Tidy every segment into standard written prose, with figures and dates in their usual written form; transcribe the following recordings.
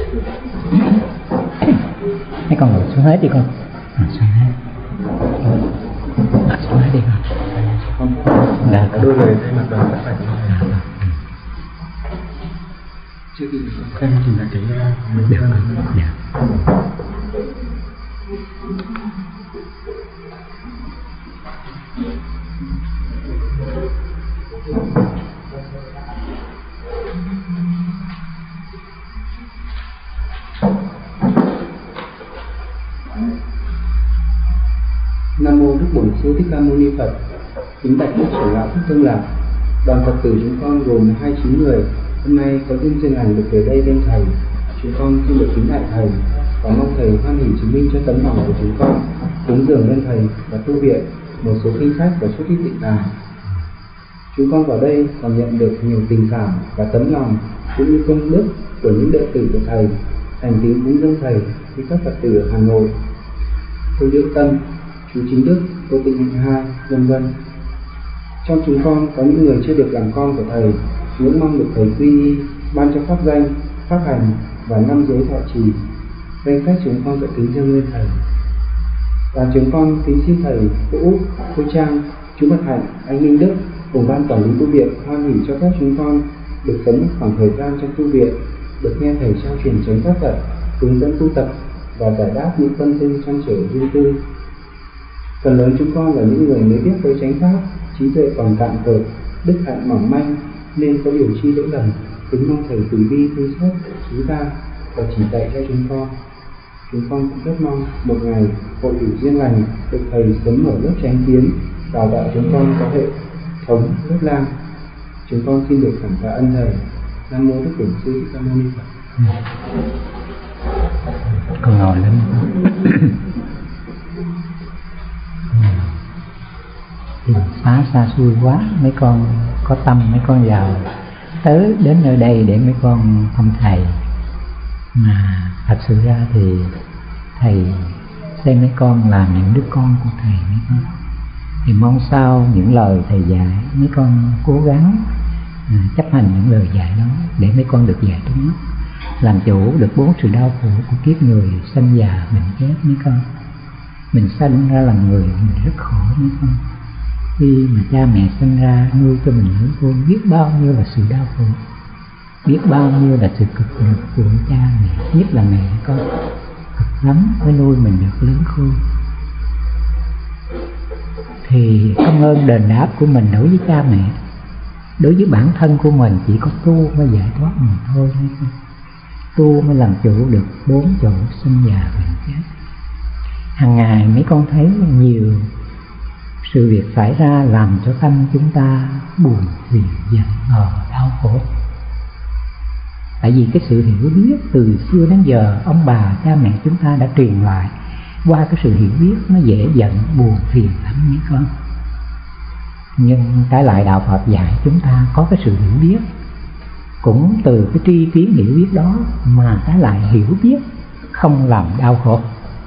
Mấy con ngồi xuống hết đi con. Xuống hết. Xuống hết đi con. Dạ. Đôi lời thay mặt đoàn tất cả trước khi em chỉ là cái mình được. Dạ. Nam mô Đức Bổn Sư Thích Ca Mâu Ni Phật. Kính bạch Đức Trưởng lão Thích Tương Lạc. Đoàn Phật tử chúng con gồm 29 người. Hôm nay có duyên lành được về đây bên thầy. Chúng con xin được kính lại thầy và mong thầy hoan hỷ chứng minh cho tấm lòng của chúng con, cúng dường lên thầy và tu viện một số kinh sách và chút ít tịnh tài. Chúng con vào đây còn nhận được nhiều tình cảm và tấm lòng cũng như công đức của những đệ tử của thầy, thành kính cúng dâng thầy với các Phật tử ở Hà Nội, cô Diệu Tâm, chú Chính Đức, cô Tịnh Hạnh Hai, vân vân. Trong chúng con có những người chưa được làm con của thầy, những mong được thầy quy y, ban cho pháp danh, pháp hành và 5 giới thọ trì. Danh sách chúng con sẽ kính dâng lên thầy. Và chúng con kính xin thầy, cô Út, cô Trang, chú Mật Hạnh, anh Minh Đức cùng ban quản lý tu viện hoan hỷ cho phép chúng con được sống một khoảng thời gian trong tu viện, được nghe thầy trao truyền chánh pháp Phật, hướng dẫn tu tập và giải đáp những phân tư trăn trở riêng tư. Phần lớn chúng con là những người mới biết tới chánh pháp, trí tuệ còn cạn cợt, đức hạnh mỏng manh nên có điều chi lỗi lầm. Kính mong thầy từ bi thu xếp trí ta và chỉ dạy cho chúng con. Chúng con cũng rất mong một ngày hội đủ duyên lành được thầy sớm mở lớp chánh kiến, đào tạo chúng con có hệ thống lớp lang. Chúng con xin được cảm tạ ân thầy. Nam mô Đức Bổn Sư Thích Ca Mâu Ni Phật. Con ngồi lên. Đường xá xa xôi quá, mấy con có tâm mấy con vào tới đến nơi đây để mấy con thăm thầy. Mà thật sự ra thì thầy xem mấy con là những đứa con của thầy mấy con. Thì mong sao những lời thầy dạy mấy con cố gắng chấp hành những lời dạy đó để mấy con được giải thoát, làm chủ được 4 sự đau khổ của kiếp người sanh già bệnh chết mấy con. Mình sanh ra làm người mình rất khổ mấy con. Khi mà cha mẹ sinh ra nuôi cho mình lớn khôn, biết bao nhiêu là sự đau khổ, biết bao nhiêu là sự cực nhọc của cha mẹ, nhất là mẹ con, cực lắm mới nuôi mình được lớn khôn. Thì công ơn đền đáp của mình đối với cha mẹ, đối với bản thân của mình chỉ có tu mới giải thoát mình thôi. Tu mới làm chủ được 4 chỗ sinh già bệnh chết. Hàng ngày mấy con thấy nhiều sự việc xảy ra làm cho tâm chúng ta buồn phiền giận hờn đau khổ. Tại vì cái sự hiểu biết từ xưa đến giờ ông bà cha mẹ chúng ta đã truyền lại, qua cái sự hiểu biết nó dễ giận buồn phiền lắm mấy con. Nhưng trái lại đạo Phật dạy chúng ta có cái sự hiểu biết, cũng từ cái tri kiến hiểu biết đó mà trái lại hiểu biết không làm đau khổ,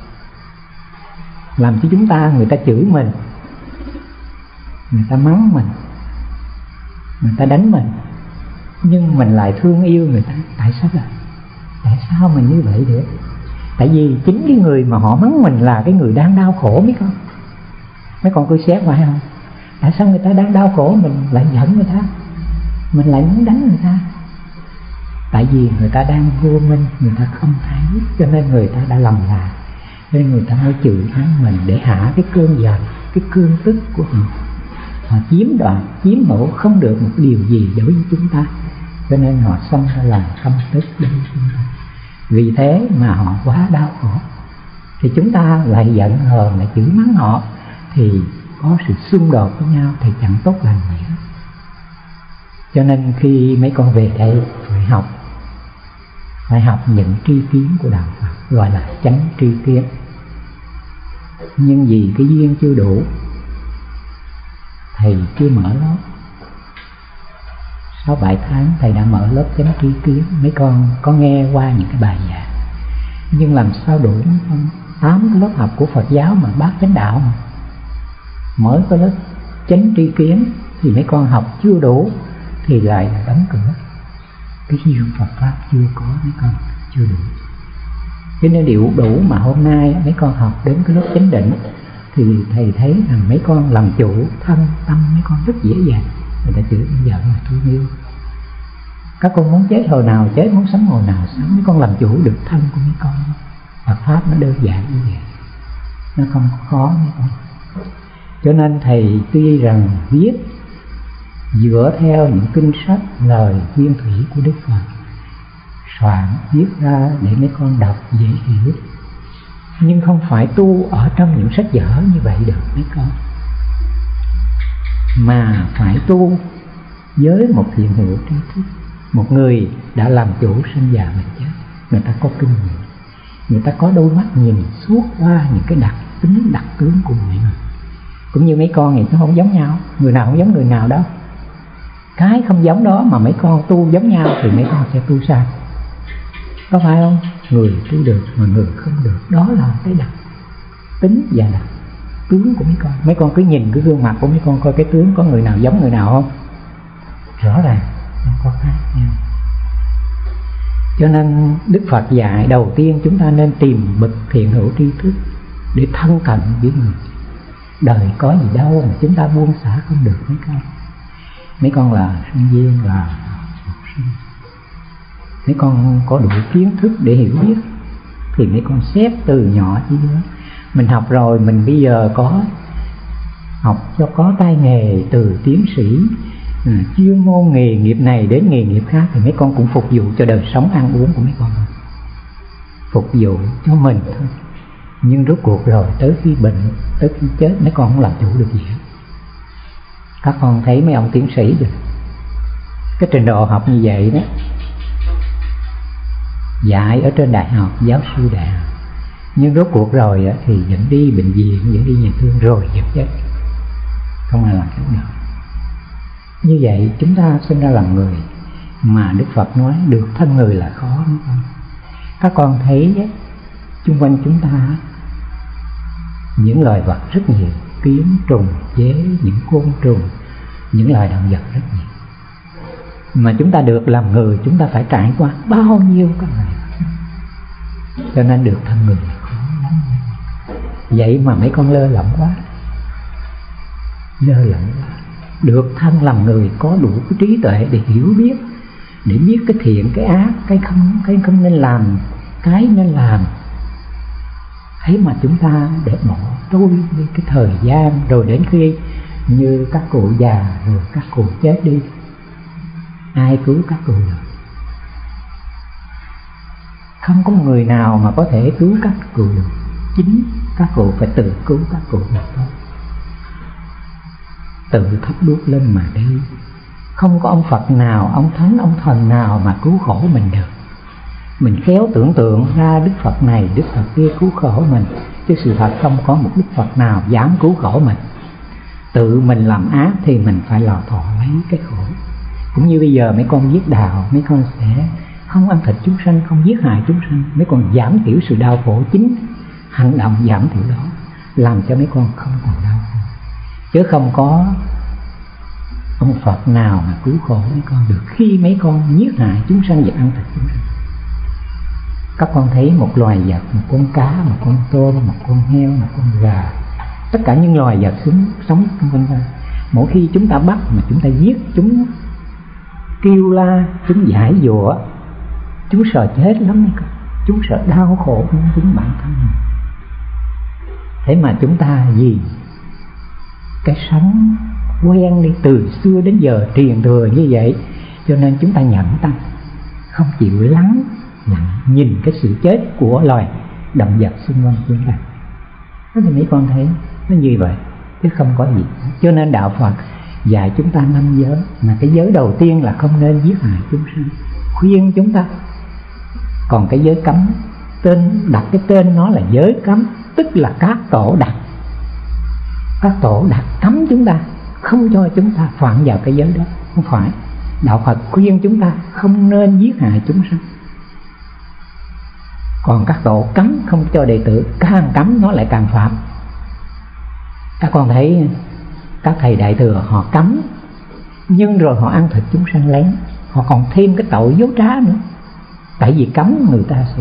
làm cho chúng ta, người ta chửi mình, người ta mắng mình, người ta đánh mình, nhưng mình lại thương yêu người ta. Tại sao vậy? Tại sao mình như vậy được? Tại vì chính cái người mà họ mắng mình là cái người đang đau khổ mấy con. Mấy con cứ xét phải không? Tại sao người ta đang đau khổ mình lại giận người ta, mình lại muốn đánh người ta? Tại vì người ta đang vô minh, người ta không thấy, cho nên người ta đã lầm lạc, nên người ta mới chửi mắng mình để hạ cái cơn giận, cái cơn tức của họ. Họ chiếm đoạt, chiếm hữu không được một điều gì đối với chúng ta, cho nên họ sanh ra lòng căm tức đối với chúng ta. Vì thế mà họ quá đau khổ, thì chúng ta lại giận hờn, lại chửi mắng họ, thì có sự xung đột với nhau thì chẳng tốt lành gì hết. Cho nên khi mấy con về đây phải học những tri kiến của đạo Phật, gọi là chánh tri kiến. Nhưng vì cái duyên chưa đủ, thầy chưa mở lớp. Sau 7 tháng thầy đã mở lớp chánh tri kiến. Mấy con có nghe qua những cái bài giảng, nhưng làm sao đủ mấy con? 8 cái lớp học của Phật giáo mà bác chánh đạo mà mới có lớp chánh tri kiến thì mấy con học chưa đủ thì lại là đóng cửa. Cái duyên Phật pháp chưa có mấy con. chưa đủ. Cho nên điều đủ mà hôm nay mấy con học đến cái lớp chánh định thì thầy thấy rằng mấy con làm chủ thân tâm mấy con rất dễ dàng. Người ta chửi giận là thương yêu. Các con muốn chết hồi nào chết, muốn sống hồi nào sống, mấy con làm chủ được thân của mấy con. Phật pháp nó đơn giản như vậy, nó không khó mấy con. Cho nên thầy tuy rằng viết dựa theo những kinh sách lời nguyên thủy của Đức Phật, soạn viết ra để mấy con đọc dễ hiểu, nhưng không phải tu ở trong những sách vở như vậy được mấy con, mà phải tu với một thiện hữu trí thức, một người đã làm chủ sinh già bệnh chết. Người ta có kinh nghiệm, người ta có đôi mắt nhìn suốt qua những cái đặc tính đặc tướng của mọi người. Cũng như mấy con thì nó không giống nhau, người nào không giống người nào đâu. Cái không giống đó mà mấy con tu giống nhau thì mấy con sẽ tu sai, có phải không? Người tu được mà người không được, đó là cái đặc tính và đặc tướng của mấy con. Mấy con cứ nhìn cái gương mặt của mấy con coi cái tướng có người nào giống người nào không? Rõ ràng nó có khác nhau. Cho nên Đức Phật dạy đầu tiên chúng ta nên tìm bậc thiện hữu tri thức để thân cận với người. Đời có gì đâu mà chúng ta buông xả không được mấy con. Mấy con là sinh viên, là học sinh, mấy con có đủ kiến thức để hiểu biết thì mấy con xếp từ nhỏ chí lớn. Mình học rồi, mình bây giờ có học cho có tay nghề từ tiến sĩ, chuyên môn nghề nghiệp này đến nghề nghiệp khác, thì mấy con cũng phục vụ cho đời sống ăn uống của mấy con thôi, phục vụ cho mình thôi. Nhưng rốt cuộc rồi tới khi bệnh, tới khi chết, mấy con không làm chủ được gì hết. Các con thấy mấy ông tiến sĩ rồi, cái trình độ học như vậy đó, dạy ở trên đại học, giáo sư đại học, nhưng rốt cuộc rồi thì dẫn đi bệnh viện, dẫn đi nhà thương rồi dẹp chết, không ai làm chủ được. Như vậy chúng ta sinh ra làm người, mà Đức Phật nói được thân người là khó. Các con thấy chung quanh chúng ta những loài vật rất nhiều, kiến, trùng, dế, những côn trùng, những loài động vật rất nhiều. Mà chúng ta được làm người, chúng ta phải trải qua bao nhiêu các loài. Cho nên được thân người là khó lắm. Vậy mà mấy con lơ lỏng quá, lơ lỏng quá. Được thân làm người có đủ cái trí tuệ để hiểu biết, để biết cái thiện, cái ác, cái không nên làm, cái nên làm. Thế mà chúng ta để bỏ trôi đi cái thời gian, rồi đến khi như các cụ già rồi các cụ chết đi, ai cứu các cụ được? Không có người nào mà có thể cứu các cụ được. Chính các cụ phải tự cứu các cụ được thôi. Tự thắp đuốc lên mà đi. Không có ông Phật nào, ông Thánh, ông Thần nào mà cứu khổ mình được. Mình khéo tưởng tượng ra Đức Phật này, Đức Phật kia cứu khổ mình, chứ sự thật không có một Đức Phật nào dám cứu khổ mình. Tự mình làm ác thì mình phải lò thọ lấy cái khổ. Cũng như bây giờ mấy con giết đạo, mấy con sẽ không ăn thịt chúng sanh, không giết hại chúng sanh. Mấy con giảm thiểu sự đau khổ, chính hành động giảm thiểu đó làm cho mấy con không còn đau khổ. Chứ không có ông Phật nào mà cứu khổ mấy con được khi mấy con giết hại chúng sanh và ăn thịt chúng sanh. Các con thấy một loài vật, một con cá, một con tôm, một con heo, một con gà, tất cả những loài vật sống xung quanh ta, mỗi khi chúng ta bắt mà chúng ta giết chúng, kêu la, chúng giải dụa, chúng sợ chết lắm mấy con, chúng sợ đau khổ hơn chính bản thân mình. Thế mà chúng ta vì cái sống quen đi từ xưa đến giờ truyền thừa như vậy, cho nên chúng ta nhẫn tâm, không chịu lắng nhìn cái sự chết của loài động vật xung quanh chúng ta. Thế thì mấy con thấy nó như vậy chứ không có gì. Cho nên đạo Phật dạy chúng ta 5 giới, mà cái giới đầu tiên là không nên giết hại chúng sinh, khuyên chúng ta. Còn cái giới cấm, tên đặt cái tên nó là giới cấm, tức là các tổ đặt. Các tổ đặt cấm chúng ta, không cho chúng ta phạm vào cái giới đó. Không phải, đạo Phật khuyên chúng ta không nên giết hại chúng sinh. Còn các tổ cấm không cho đệ tử, càng cấm nó lại càng phạm. Các con thấy các thầy đại thừa họ cấm, nhưng rồi họ ăn thịt chúng sanh lén, họ còn thêm cái tội dối trá nữa, tẩy Tại vì cấm người ta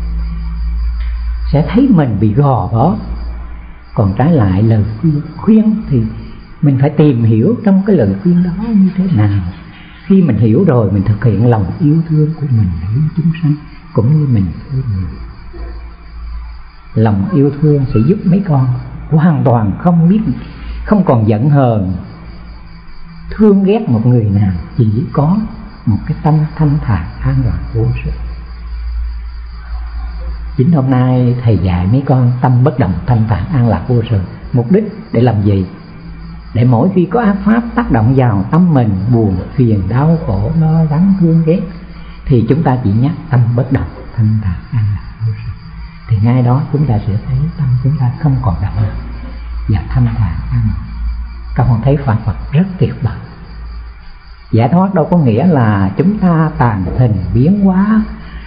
sẽ thấy mình bị gò bó. Còn trái lại lời khuyên thì mình phải tìm hiểu trong cái lời khuyên đó như thế nào. Khi mình hiểu rồi mình thực hiện lòng yêu thương của mình đối với chúng sanh cũng như mình với người. Lòng yêu thương sẽ giúp mấy con hoàn toàn không còn giận hờn, thương ghét một người nào, chỉ có một cái tâm thanh thản an lạc vô sự. Chính hôm nay thầy dạy mấy con tâm bất động thanh thản an lạc vô sự. Mục đích để làm gì? Để mỗi khi có ác pháp tác động vào tâm mình, buồn, phiền, đau, khổ, lo lắng, thương ghét, thì chúng ta chỉ nhắc tâm bất động thanh thản an lạc vô sự. Thì ngay đó chúng ta sẽ thấy tâm chúng ta không còn động và thanh thản an lạc. Các con thấy Phật rất tuyệt vời. Giải thoát đâu có nghĩa là chúng ta tàn hình biến hóa,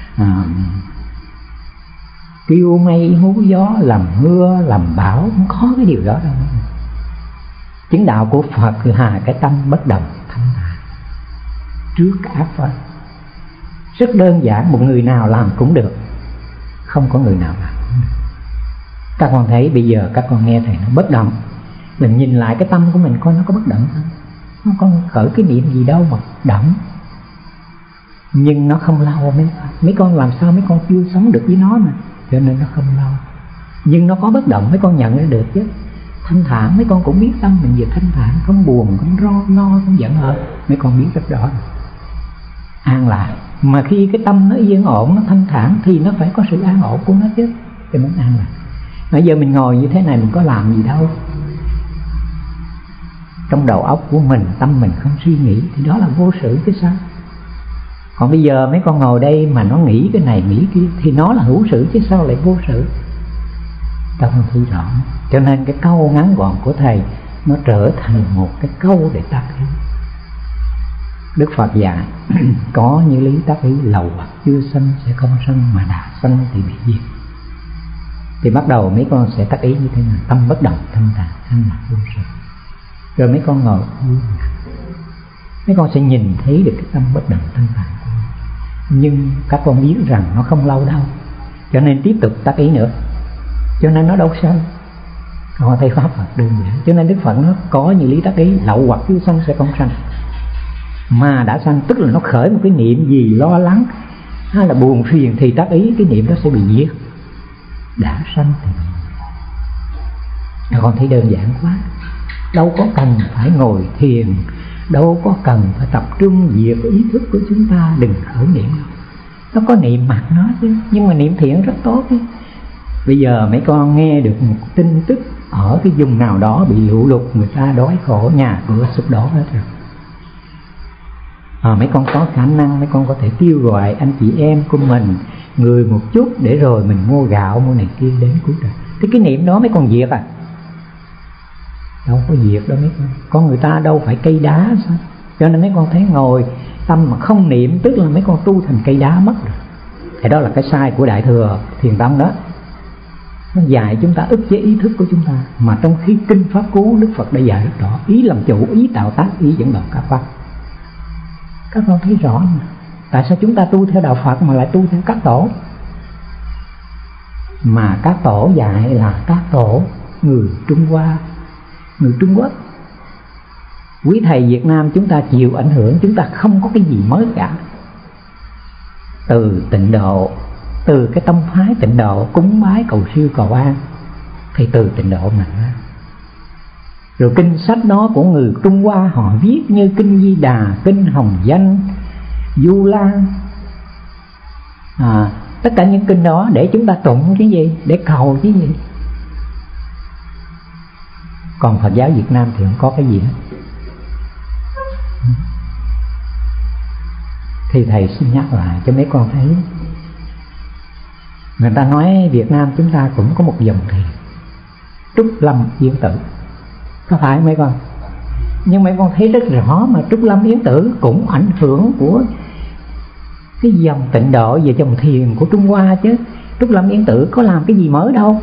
kêu mây hú gió, làm mưa làm bão, không có cái điều đó đâu. Chứng đạo của Phật là cái tâm bất động thanh thản trước ác pháp. Rất đơn giản, một người nào làm cũng được, không có người nào làm cũng được. Các con thấy bây giờ các con nghe thầy nó bất động, mình nhìn lại cái tâm của mình coi nó có bất động không? Nó có khởi cái niệm gì đâu mà động. Nhưng nó không lâu. Mấy con làm sao mấy con chưa sống được với nó mà, cho nên nó không lâu. Nhưng nó có bất động, mấy con nhận ra được chứ. Thanh thản, mấy con cũng biết tâm mình vừa thanh thản, không buồn, không lo, không giận hờn, mấy con biết rất rõ. An lạc. Mà khi cái tâm nó yên ổn, nó thanh thản thì nó phải có sự an ổn của nó chứ, cho nên an lạc. Bây giờ mình ngồi như thế này mình có làm gì đâu. Trong đầu óc của mình, tâm mình không suy nghĩ thì đó là vô sự chứ sao. Còn bây giờ mấy con ngồi đây mà nó nghĩ cái này nghĩ kia thì nó là hữu sự chứ sao lại vô sự. Các con thấy rõ. Cho nên cái câu ngắn gọn của thầy nó trở thành một cái câu để tác ý. Đức Phật dạy có như lý tác ý, lầu hoặc chưa sanh sẽ không sanh, mà đã sanh thì bị diệt. Thì bắt đầu mấy con sẽ tác ý như thế nào? Tâm bất động thanh thản an lạc vô sự. Rồi mấy con ngồi mấy con sẽ nhìn thấy được cái tâm bất động thanh thản của mình. Nhưng các con biết rằng nó không lâu đâu, cho nên tiếp tục tác ý nữa, cho nên nó đâu sanh. Các con thấy pháp Phật đơn giản. Cho nên Đức Phật nó có như lý tác ý, lậu hoặc chưa sanh sẽ không sanh, mà đã sanh tức là nó khởi một cái niệm gì lo lắng hay là buồn phiền thì tác ý cái niệm đó sẽ bị diệt. Đã sanh thì các con thấy đơn giản quá. Đâu có cần phải ngồi thiền, đâu có cần phải tập trung diệt ý thức của chúng ta, đừng khởi niệm đâu. Nó có niệm mặt nó chứ, nhưng mà niệm thiện rất tốt chứ. Bây giờ mấy con nghe được một tin tức ở cái vùng nào đó bị lũ lụt, người ta đói khổ, nhà cửa sụp đổ hết rồi. Mấy con có khả năng mấy con có thể kêu gọi anh chị em của mình người một chút để rồi mình mua gạo mua này kia đến cứu trợ. Thì cái niệm đó mấy con diệt à? Đâu có diệt đâu mấy con. Con người ta đâu phải cây đá sao? Cho nên mấy con thấy ngồi tâm mà không niệm tức là mấy con tu thành cây đá mất rồi. Thì đó là cái sai của Đại Thừa Thiền Tông đó. Nó dạy chúng ta ức chế ý thức của chúng ta, mà trong khi kinh Pháp Cú Đức Phật đã dạy rất rõ: ý làm chủ, ý tạo tác, ý dẫn đầu các pháp. Các con thấy rõ mà. Tại sao chúng ta tu theo đạo Phật mà lại tu theo các tổ? Mà các tổ dạy là các tổ người Trung Hoa, người Trung Quốc. Quý thầy Việt Nam chúng ta chịu ảnh hưởng, chúng ta không có cái gì mới cả. Từ Tịnh Độ, từ cái tông phái Tịnh Độ cúng bái cầu siêu cầu an thì từ Tịnh Độ mà ra. Rồi kinh sách đó của người Trung Hoa họ viết như kinh Di Đà, kinh Hồng Danh, Du Lan, tất cả những kinh đó để chúng ta tụng cái gì, để cầu cái gì. Còn Phật giáo Việt Nam thì không có cái gì hết. Thì thầy xin nhắc lại cho mấy con thấy, người ta nói Việt Nam chúng ta cũng có một dòng thiền Trúc Lâm Yên Tử, có phải mấy con? Nhưng mấy con thấy rất rõ mà Trúc Lâm Yên Tử cũng ảnh hưởng của cái dòng Tịnh Độ về dòng thiền của Trung Hoa chứ. Trúc Lâm Yên Tử có làm cái gì mới đâu.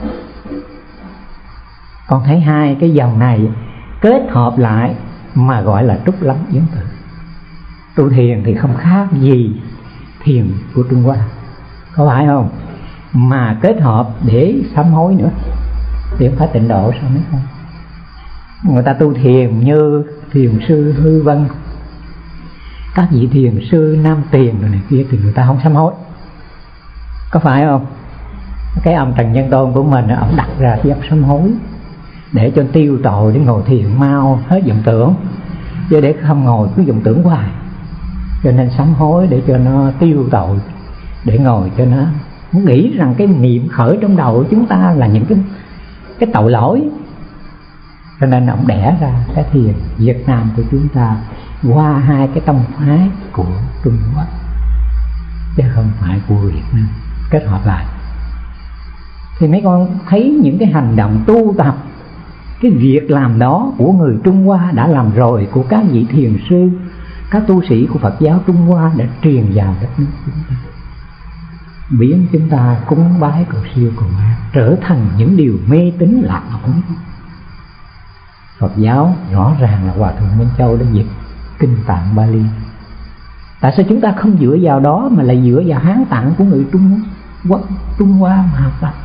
Con thấy hai cái dòng này kết hợp lại mà gọi là Trúc Lâm Yên Tử. Tu thiền thì không khác gì thiền của Trung Hoa, có phải không? Mà kết hợp để sám hối nữa thì không phải tịnh độ sao mấy con? Người ta tu thiền như thiền sư Hư Vân, các vị thiền sư Nam Tiền rồi này kia thì người ta không sám hối, có phải không? Cái ông Trần Nhân Tôn của mình ông đặt ra cái sám hối để cho tiêu tội, để ngồi thiền mau hết vọng tưởng, chứ để không ngồi cứ vọng tưởng hoài. Cho nên sám hối để cho nó tiêu tội, để ngồi cho nó nghĩ rằng cái niệm khởi trong đầu của chúng ta là những cái tội lỗi. Cho nên ông đẻ ra cái thiền Việt Nam của chúng ta qua hai cái tông phái của Trung Quốc chứ không phải của Việt Nam, kết hợp lại. Thì mấy con thấy những cái hành động tu tập, cái việc làm đó của người Trung Hoa đã làm rồi, của các vị thiền sư, các tu sĩ của Phật giáo Trung Hoa đã truyền vào đất nước chúng ta, biến chúng ta cúng bái cầu siêu cầu an trở thành những điều mê tín lạc hậu. Phật giáo rõ ràng là Hòa Thượng Minh Châu đã dịch kinh Tạng Bali. Tại sao chúng ta không dựa vào đó mà lại dựa vào Hán Tạng của người Trung Hoa mà học tập?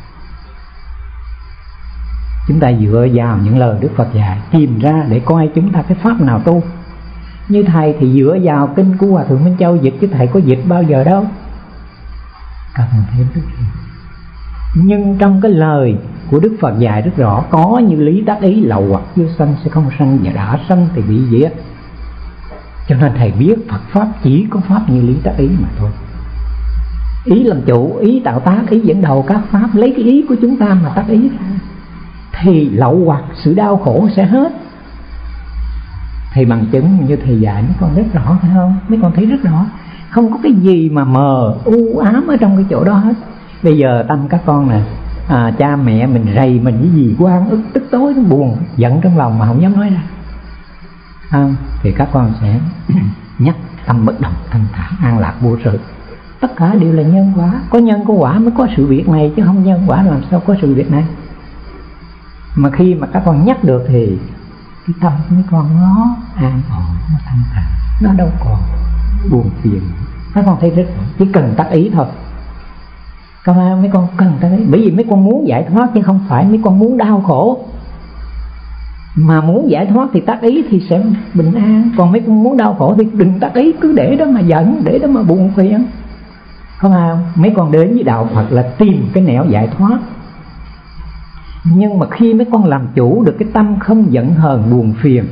Chúng ta dựa vào những lời Đức Phật dạy, tìm ra để coi chúng ta cái pháp nào tu. Như thầy thì dựa vào kinh của Hòa Thượng Minh Châu dịch, chứ thầy có dịch bao giờ đâu. Các bạn thấy rất rõ. Nhưng trong cái lời của Đức Phật dạy rất rõ, có như lý tác ý lậu hoặc chưa sanh sẽ không sanh, và đã sanh thì bị diệt. Cho nên thầy biết Phật pháp chỉ có pháp như lý tác ý mà thôi. Ý làm chủ, ý tạo tác, ý dẫn đầu các pháp, lấy cái ý của chúng ta mà tác ý ra thì lậu hoặc sự đau khổ sẽ hết. Thầy bằng chứng như thầy dạy mấy con rất rõ, phải không? Mấy con thấy rất rõ, không có cái gì mà mờ u ám ở trong cái chỗ đó hết. Bây giờ tâm các con nè, cha mẹ mình rầy mình cái gì oan ức tức tối, nó buồn giận trong lòng mà không dám nói ra, thì các con sẽ nhắc tâm bất động, thanh thản, an lạc vô sự. Tất cả đều là nhân quả, có nhân có quả mới có sự việc này, chứ không nhân quả làm sao có sự việc này. Mà khi mà các con nhắc được thì cái tâm của mấy con nó an ổn, nó thanh thản, nó đâu còn buồn phiền. Các con thấy rất rõ, chỉ cần tác ý thôi. Các mấy con cần tác ý, bởi vì mấy con muốn giải thoát chứ không phải mấy con muốn đau khổ. Mà muốn giải thoát thì tác ý thì sẽ bình an, còn mấy con muốn đau khổ thì đừng tác ý, cứ để đó mà giận, để đó mà buồn phiền. Không, mấy con đến với đạo Phật là tìm cái nẻo giải thoát. Nhưng mà khi mấy con làm chủ được cái tâm không giận hờn buồn phiền,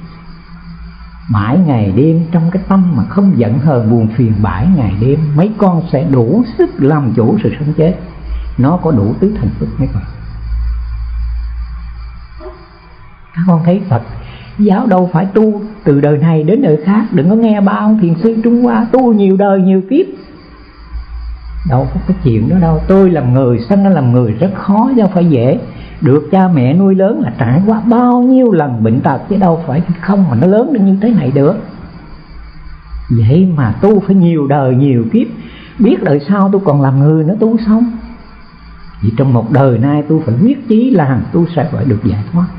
mãi ngày đêm trong cái tâm mà không giận hờn buồn phiền mãi ngày đêm, mấy con sẽ đủ sức làm chủ sự sống chết. Nó có đủ tứ thành phước mấy con. Các con thấy Phật giáo đâu phải tu từ đời này đến đời khác. Đừng có nghe ba ông thiền sư Trung Hoa tu nhiều đời nhiều kiếp, đâu có cái chuyện đó đâu. Tôi làm người, sanh ra làm người rất khó, đâu phải dễ. Được cha mẹ nuôi lớn là trải qua bao nhiêu lần bệnh tật, chứ đâu phải không mà nó lớn đến như thế này được. Vậy mà tu phải nhiều đời nhiều kiếp, biết đời sau tôi còn làm người nữa tu xong. Vì trong một đời nay tôi phải quyết chí làm, tôi sẽ phải được giải thoát.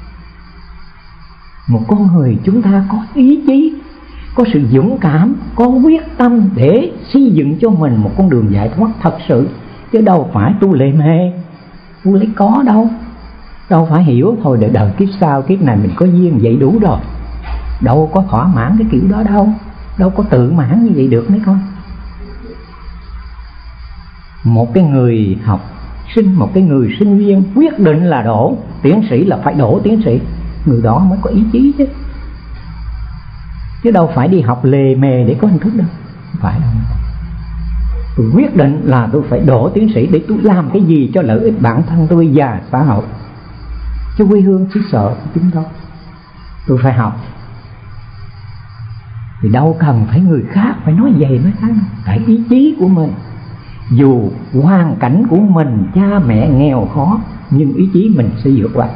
Một con người chúng ta có ý chí, có sự dũng cảm, có quyết tâm để xây dựng cho mình một con đường giải thoát thật sự, chứ đâu phải tu lề mề, tu lấy có đâu. Đâu phải hiểu thôi để đời kiếp sau, kiếp này mình có duyên vậy đủ rồi. Đâu có thỏa mãn cái kiểu đó đâu, đâu có tự mãn như vậy được mấy con. Một cái người học sinh, một cái người sinh viên quyết định là đỗ tiến sĩ là phải đỗ tiến sĩ, người đó mới có ý chí chứ. Chứ đâu phải đi học lề mề để có hình thức đâu, không phải đâu. Tôi quyết định là tôi phải đỗ tiến sĩ để tôi làm cái gì cho lợi ích bản thân tôi và xã hội, cho quê hương xứ sở của chúng tôi. Tôi phải học. Thì đâu cần phải người khác phải nói vậy mới khác, phải ý chí của mình. Dù hoàn cảnh của mình cha mẹ nghèo khó, nhưng ý chí mình sẽ vượt qua.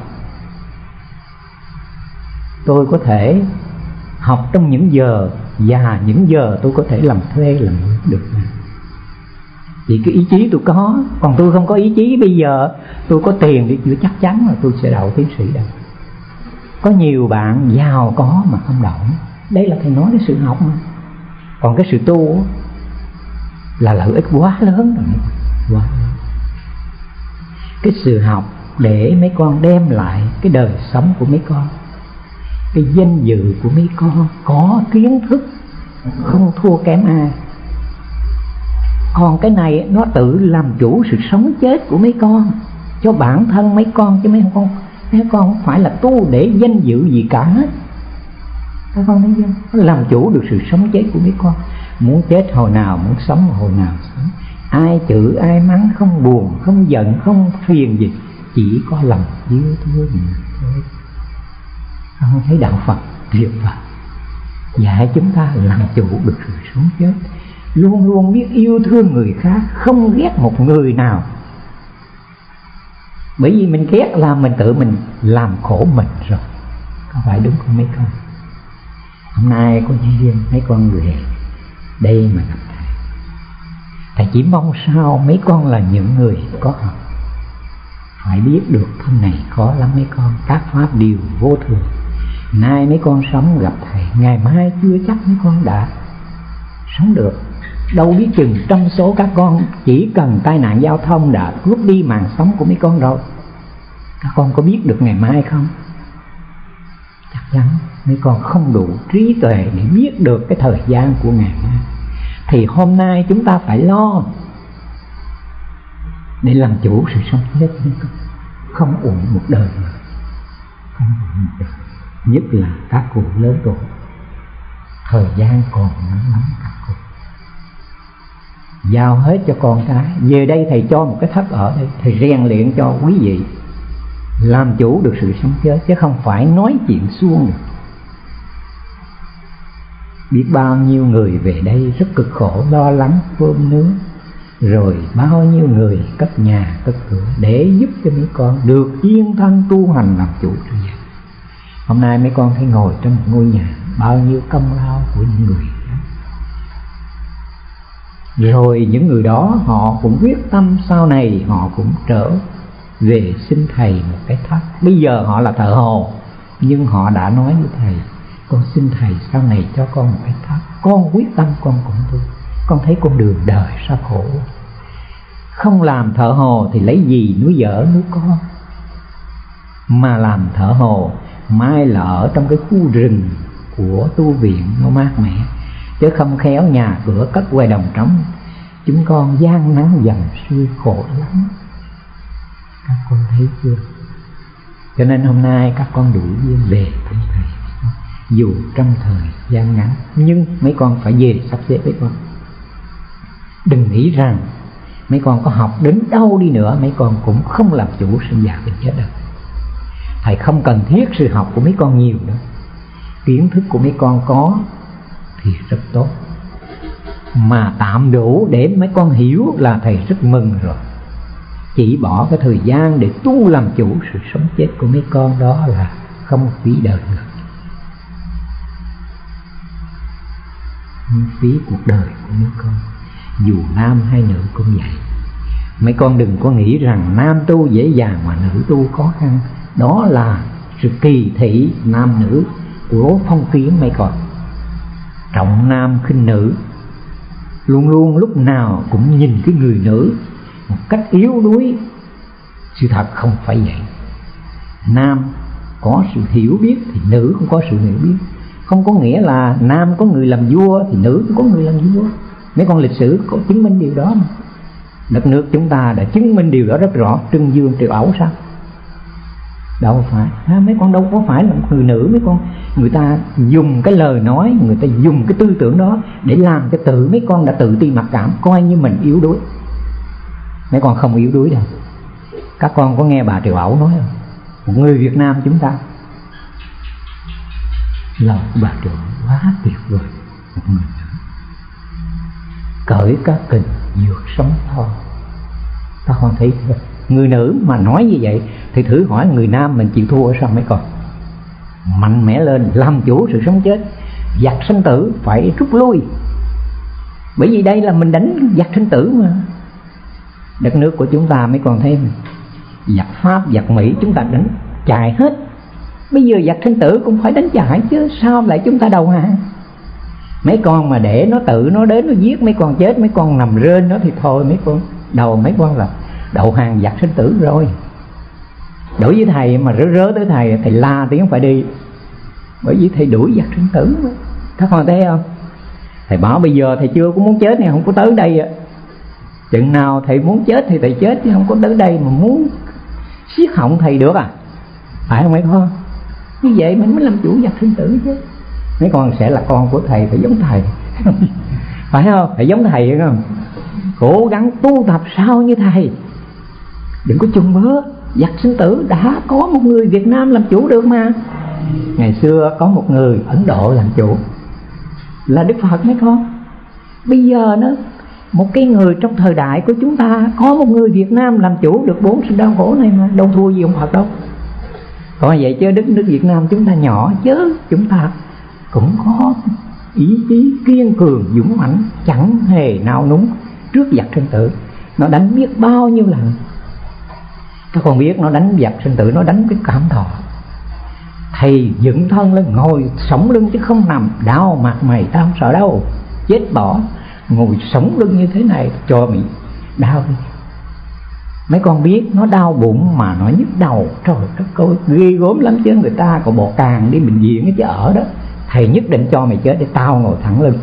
Tôi có thể học trong những giờ, và những giờ tôi có thể làm thuê làm được. Vì cái ý chí tôi có. Còn tôi không có ý chí, bây giờ tôi có tiền thì chưa chắc chắn là tôi sẽ đậu tiến sĩ đâu. Có nhiều bạn giàu có mà không đậu. Đây là thầy nói cái sự học mà. Còn cái sự tu là lợi ích quá lớn rồi, quá lớn. Cái sự học để mấy con đem lại cái đời sống của mấy con, cái danh dự của mấy con, có kiến thức không thua kém ai. Còn cái này nó tự làm chủ sự sống chết của mấy con, cho bản thân mấy con, chứ mấy con không phải là tu để danh dự gì cả hết. Các con thấy chưa? Nó làm chủ được sự sống chết của mấy con. Muốn chết hồi nào, muốn sống hồi nào sống. Ai chửi, ai mắng, không buồn, không giận, không phiền gì, chỉ có lòng yêu thương thôi. Không thấy đạo Phật tuyệt vời, dạy chúng ta làm chủ được sự sống chết, luôn luôn biết yêu thương người khác, không ghét một người nào. Bởi vì mình ghét là mình tự mình làm khổ mình rồi. Có phải đúng không mấy con? Hôm nay có duyên mấy con về đây mà gặp thầy, thầy chỉ mong sao mấy con là những người có học phải biết được thân này khó lắm mấy con. Các pháp đều vô thường. Nay mấy con sống gặp thầy, ngày mai chưa chắc mấy con đã sống được. Đâu biết chừng trong số các con chỉ cần tai nạn giao thông đã cướp đi mạng sống của mấy con rồi. Các con có biết được ngày mai không? Chắc chắn mấy con không đủ trí tuệ để biết được cái thời gian của ngày mai. Thì hôm nay chúng ta phải lo để làm chủ sự sống chết mấy con. Không uổng một đời rồi, không uổng một đời. Nhất là các cụ lớn tuổi, thời gian còn ngắn lắm các cụ. Giao hết cho con cái. Về đây thầy cho một cái thất ở đây, thầy rèn luyện cho quý vị làm chủ được sự sống chết, chứ không phải nói chuyện suông được. Biết bao nhiêu người về đây rất cực khổ, lo lắng cơm nước, rồi bao nhiêu người cất nhà cất cửa để giúp cho mấy con được yên thân tu hành làm chủ sự nghiệp. Hôm nay mấy con thấy ngồi trong một ngôi nhà, bao nhiêu công lao của những người đó. Rồi những người đó họ cũng quyết tâm sau này họ cũng trở về xin thầy một cái thất. Bây giờ họ là thợ hồ, nhưng họ đã nói với thầy: con xin thầy sau này cho con một cái thất. Con quyết tâm con cũng tu. Con thấy con đường đời sao khổ. Không làm thợ hồ thì lấy gì nuôi vợ nuôi con. Mà làm thợ hồ mai là ở trong cái khu rừng của tu viện nó mát mẻ, chứ không khéo nhà cửa cất ngoài đồng trống. Chúng con gian nắng dầm xuôi khổ lắm. Các con thấy chưa? Cho nên hôm nay các con đủ duyên về với thầy, dù trong thời gian ngắn, nhưng mấy con phải về sắp xếp mấy con. Đừng nghĩ rằng mấy con có học đến đâu đi nữa, mấy con cũng không làm chủ sinh già bệnh chết đâu. Thầy không cần thiết sự học của mấy con nhiều nữa. Kiến thức của mấy con có thì rất tốt, mà tạm đủ để mấy con hiểu là thầy rất mừng rồi. Chỉ bỏ cái thời gian để tu làm chủ sự sống chết của mấy con, đó là không phí đời nữa, không phí cuộc đời của mấy con. Dù nam hay nữ cũng vậy. Mấy con đừng có nghĩ rằng nam tu dễ dàng mà nữ tu khó khăn. Đó là sự kỳ thị nam nữ của phong kiến mấy con. Trọng nam khinh nữ, luôn luôn lúc nào cũng nhìn cái người nữ một cách yếu đuối. Sự thật không phải vậy. Nam có sự hiểu biết thì nữ cũng có sự hiểu biết. Không có nghĩa là nam có người làm vua thì nữ cũng có người làm vua. Mấy con lịch sử có chứng minh điều đó mà. Đất nước chúng ta đã chứng minh điều đó rất rõ. Trưng Dương Triệu Ẩu sao? Đâu phải. Mấy con đâu có phải là người nữ. Mấy con, người ta dùng cái lời nói, người ta dùng cái tư tưởng đó để làm cho tự mấy con đã tự ti mặc cảm, coi như mình yếu đuối. Mấy con không yếu đuối đâu. Các con có nghe bà Triệu Ẩu nói không? Một người Việt Nam chúng ta, lòng bà Triệu Ẩu quá tuyệt vời. Một người nữ cởi các kình vượt sóng to. Các con thấy chưa? Người nữ mà nói như vậy thì thử hỏi người nam mình chịu thua ở sao mấy con? Mạnh mẽ lên, làm chủ sự sống chết. Giặc sinh tử phải rút lui, bởi vì đây là mình đánh giặc sinh tử mà. Đất nước của chúng ta mấy con thấy mà, giặc Pháp, giặc Mỹ chúng ta đánh chạy hết. Bây giờ giặc sinh tử cũng phải đánh chạy chứ, sao lại chúng ta đầu hàng? Mấy con mà để nó tự nó đến nó giết mấy con chết, mấy con nằm rên nó thì thôi, mấy con là đầu hàng giặc sinh tử rồi. Đối với thầy mà rớ tới thầy la tiếng phải đi, bởi vì thầy đuổi giặc sinh tử mà. Các con thấy không? Thầy bảo bây giờ thầy chưa có muốn chết này, không có tới đây. Chừng nào thầy muốn chết thì thầy chết, chứ không có tới đây mà muốn siết họng thầy được à? Phải không mấy con? Như vậy mình mới làm chủ giặc sinh tử chứ. Mấy con sẽ là con của thầy, phải giống thầy. Phải không? Phải giống thầy không? Cố gắng tu tập sao như thầy. Đừng có chùng bớ. Giặc sinh tử đã có một người Việt Nam làm chủ được mà. Ngày xưa có một người Ấn Độ làm chủ là Đức Phật mấy con. Bây giờ nó một cái người trong thời đại của chúng ta có một người Việt Nam làm chủ được 4 sự đau khổ này mà, đâu thua gì ông Phật đâu. Còn vậy chứ đất nước Việt Nam chúng ta nhỏ chứ, chúng ta cũng có ý chí kiên cường dũng mãnh, chẳng hề nao núng trước giặc sinh tử. Nó đánh biết bao nhiêu lần. Các con biết nó đánh giặc sinh tử, nó đánh cái Cảm Thọ. Thầy dựng thân lên ngồi sống lưng chứ không nằm, đau mặt mày tao không sợ đâu, chết bỏ, ngồi sống lưng như thế này cho mình đau đi. Mấy con biết nó đau bụng mà nó nhức đầu, trời đất ơi ghê gớm lắm chứ. Người ta còn bỏ càng đi bệnh viện chứ ở đó. Thầy nhất định cho mày chết để tao ngồi thẳng lưng.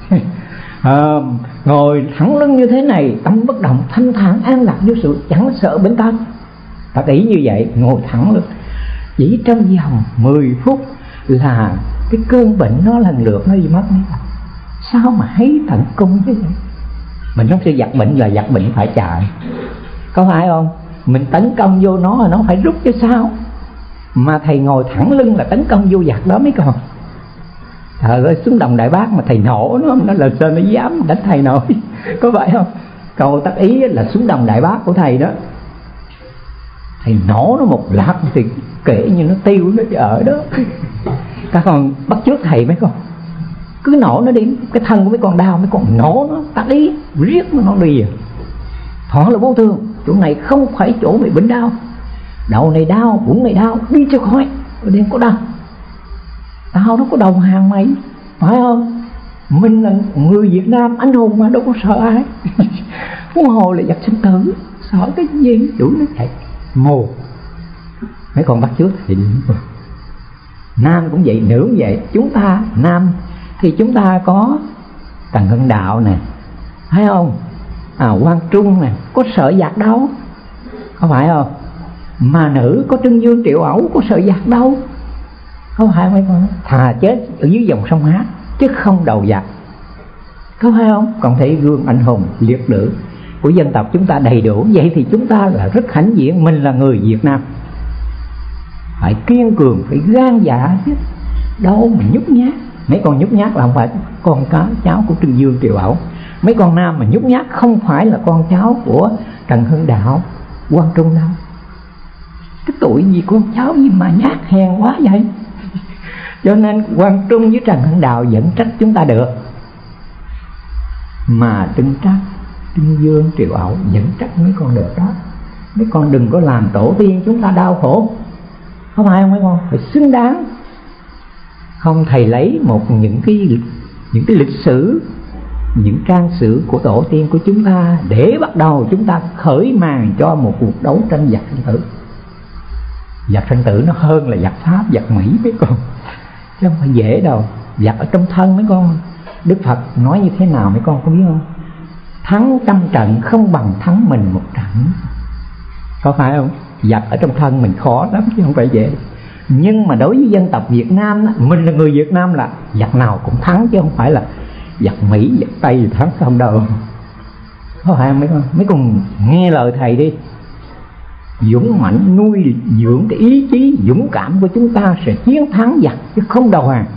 Ngồi thẳng lưng như thế này, tâm bất động, thanh thản an lạc vô sự, chẳng sợ bệnh tật. Ta ý như vậy, ngồi thẳng lưng. Chỉ trong vòng 10 phút là cái cơn bệnh nó lần lượt nó đi mất. Sao mà hay tận công chứ vậy? Mình không sẽ giặc bệnh là giặc bệnh phải chạy, có phải không? Mình tấn công vô nó là nó phải rút chứ sao. Mà thầy ngồi thẳng lưng là tấn công vô giặc đó mấy con. Trời ơi, xuống đồng Đại Bác mà thầy nổ nó là sao nó dám đánh thầy nổi. Có phải không? Câu tác ý là xuống đồng Đại Bác của thầy đó, thầy nổ nó một lát thì kể như nó tiêu nó ở đó. Các con bắt chước thầy mấy con, cứ nổ nó đi, cái thân của mấy con đau, mấy con nổ nó tác ý riết nó đi à. Thọ là vô thường, chỗ này không phải chỗ bị bệnh đau, đầu này đau, bụng này đau, đi cho khỏi, ở đây có đau. Tao nó có đầu hàng mày, phải không? Mình là người Việt Nam anh hùng mà, đâu có sợ ai. Huống hồ là giặc sinh tử, sợ cái gì, đuổi nó chạy mồ. Mấy con bắt trước thì nam cũng vậy, nữ cũng vậy. Chúng ta nam thì chúng ta có Trần Hưng Đạo nè, phải không? Quang Trung nè, có sợ giặc đâu, có phải không? Mà nữ có Trưng Dương Triệu Ẩu, có sợ giặc đâu, có phải mấy con? Thà chết ở dưới dòng sông Hát chứ không đầu giặc, có phải không? Còn thấy gương anh hùng liệt lửa của dân tộc chúng ta đầy đủ. Vậy thì chúng ta là rất hãnh diện, mình là người Việt Nam, phải kiên cường, phải gan dạ chứ, đâu mà nhút nhát. Mấy con nhút nhát là không phải con cháu của Trưng Dương Triệu Ẩu. Mấy con nam mà nhút nhát không phải là con cháu của Trần Hưng Đạo, Quang Trung đâu. Cái tuổi gì con cháu gì mà nhát hèn quá vậy. Cho nên Quang Trung với Trần Hưng Đạo vẫn trách chúng ta được, mà Trưng Dương Triệu Ẩu vẫn trách mấy con được đó. Mấy con đừng có làm tổ tiên chúng ta đau khổ, không phải không mấy con? Phải xứng đáng. Không, thầy lấy những cái lịch sử, những trang sử của tổ tiên của chúng ta để bắt đầu chúng ta khởi màn cho một cuộc đấu tranh giặc sinh tử. Giặc sinh tử nó hơn là giặc Pháp, giặc Mỹ mấy con, chứ không phải dễ đâu. Giặc ở trong thân mấy con. Đức Phật nói như thế nào mấy con có biết không? Thắng trăm trận không bằng thắng mình một trận, có phải không? Giặc ở trong thân mình khó lắm chứ không phải dễ. Nhưng mà đối với dân tộc Việt Nam, mình là người Việt Nam là giặc nào cũng thắng, chứ không phải là giặc Mỹ, giặc Tây thì thắng không đâu. Có phải không mấy con? Mấy con nghe lời thầy đi, dũng mãnh nuôi dưỡng cái ý chí dũng cảm của chúng ta sẽ chiến thắng giặc chứ không đầu hàng.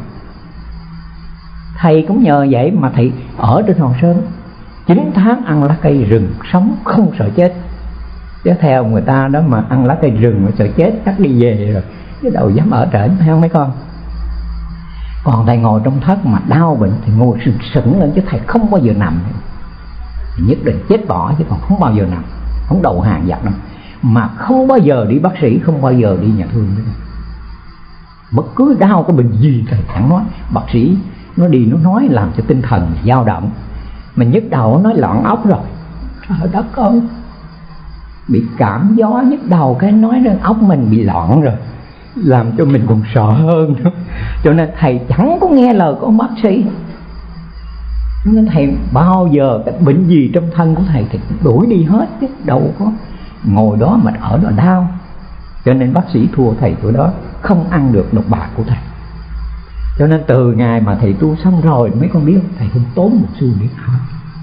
Thầy cũng nhờ vậy mà thầy ở trên Hòn Sơn 9 tháng ăn lá cây rừng, sống không sợ chết. Chứ theo người ta đó mà ăn lá cây rừng mà sợ chết chắc đi về rồi, chứ đâu dám ở trển, thấy không mấy con? Còn thầy ngồi trong thất mà đau bệnh thì ngồi sừng sững lên, chứ thầy không bao giờ nằm. Thầy nhất định chết bỏ chứ còn không bao giờ nằm, không đầu hàng giặc đâu. Mà không bao giờ đi bác sĩ, không bao giờ đi nhà thương nữa. Bất cứ đau cái bệnh gì thầy chẳng nói. Bác sĩ nó đi nó nói làm cho tinh thần dao động. Mình nhức đầu nói loạn óc rồi, trời đất ơi, bị cảm gió nhức đầu cái nói rằng óc mình bị loạn rồi, làm cho mình còn sợ hơn nữa. Cho nên thầy chẳng có nghe lời của ông bác sĩ. Nên thầy bao giờ cái bệnh gì trong thân của thầy thì đuổi đi hết chứ đâu có ngồi đó mà ở đó đau. Cho nên bác sĩ thua thầy chỗ đó, không ăn được độc bạc của thầy. Cho nên từ ngày mà thầy tu xong rồi, mấy con biết thầy không tốn một xu nữa hết,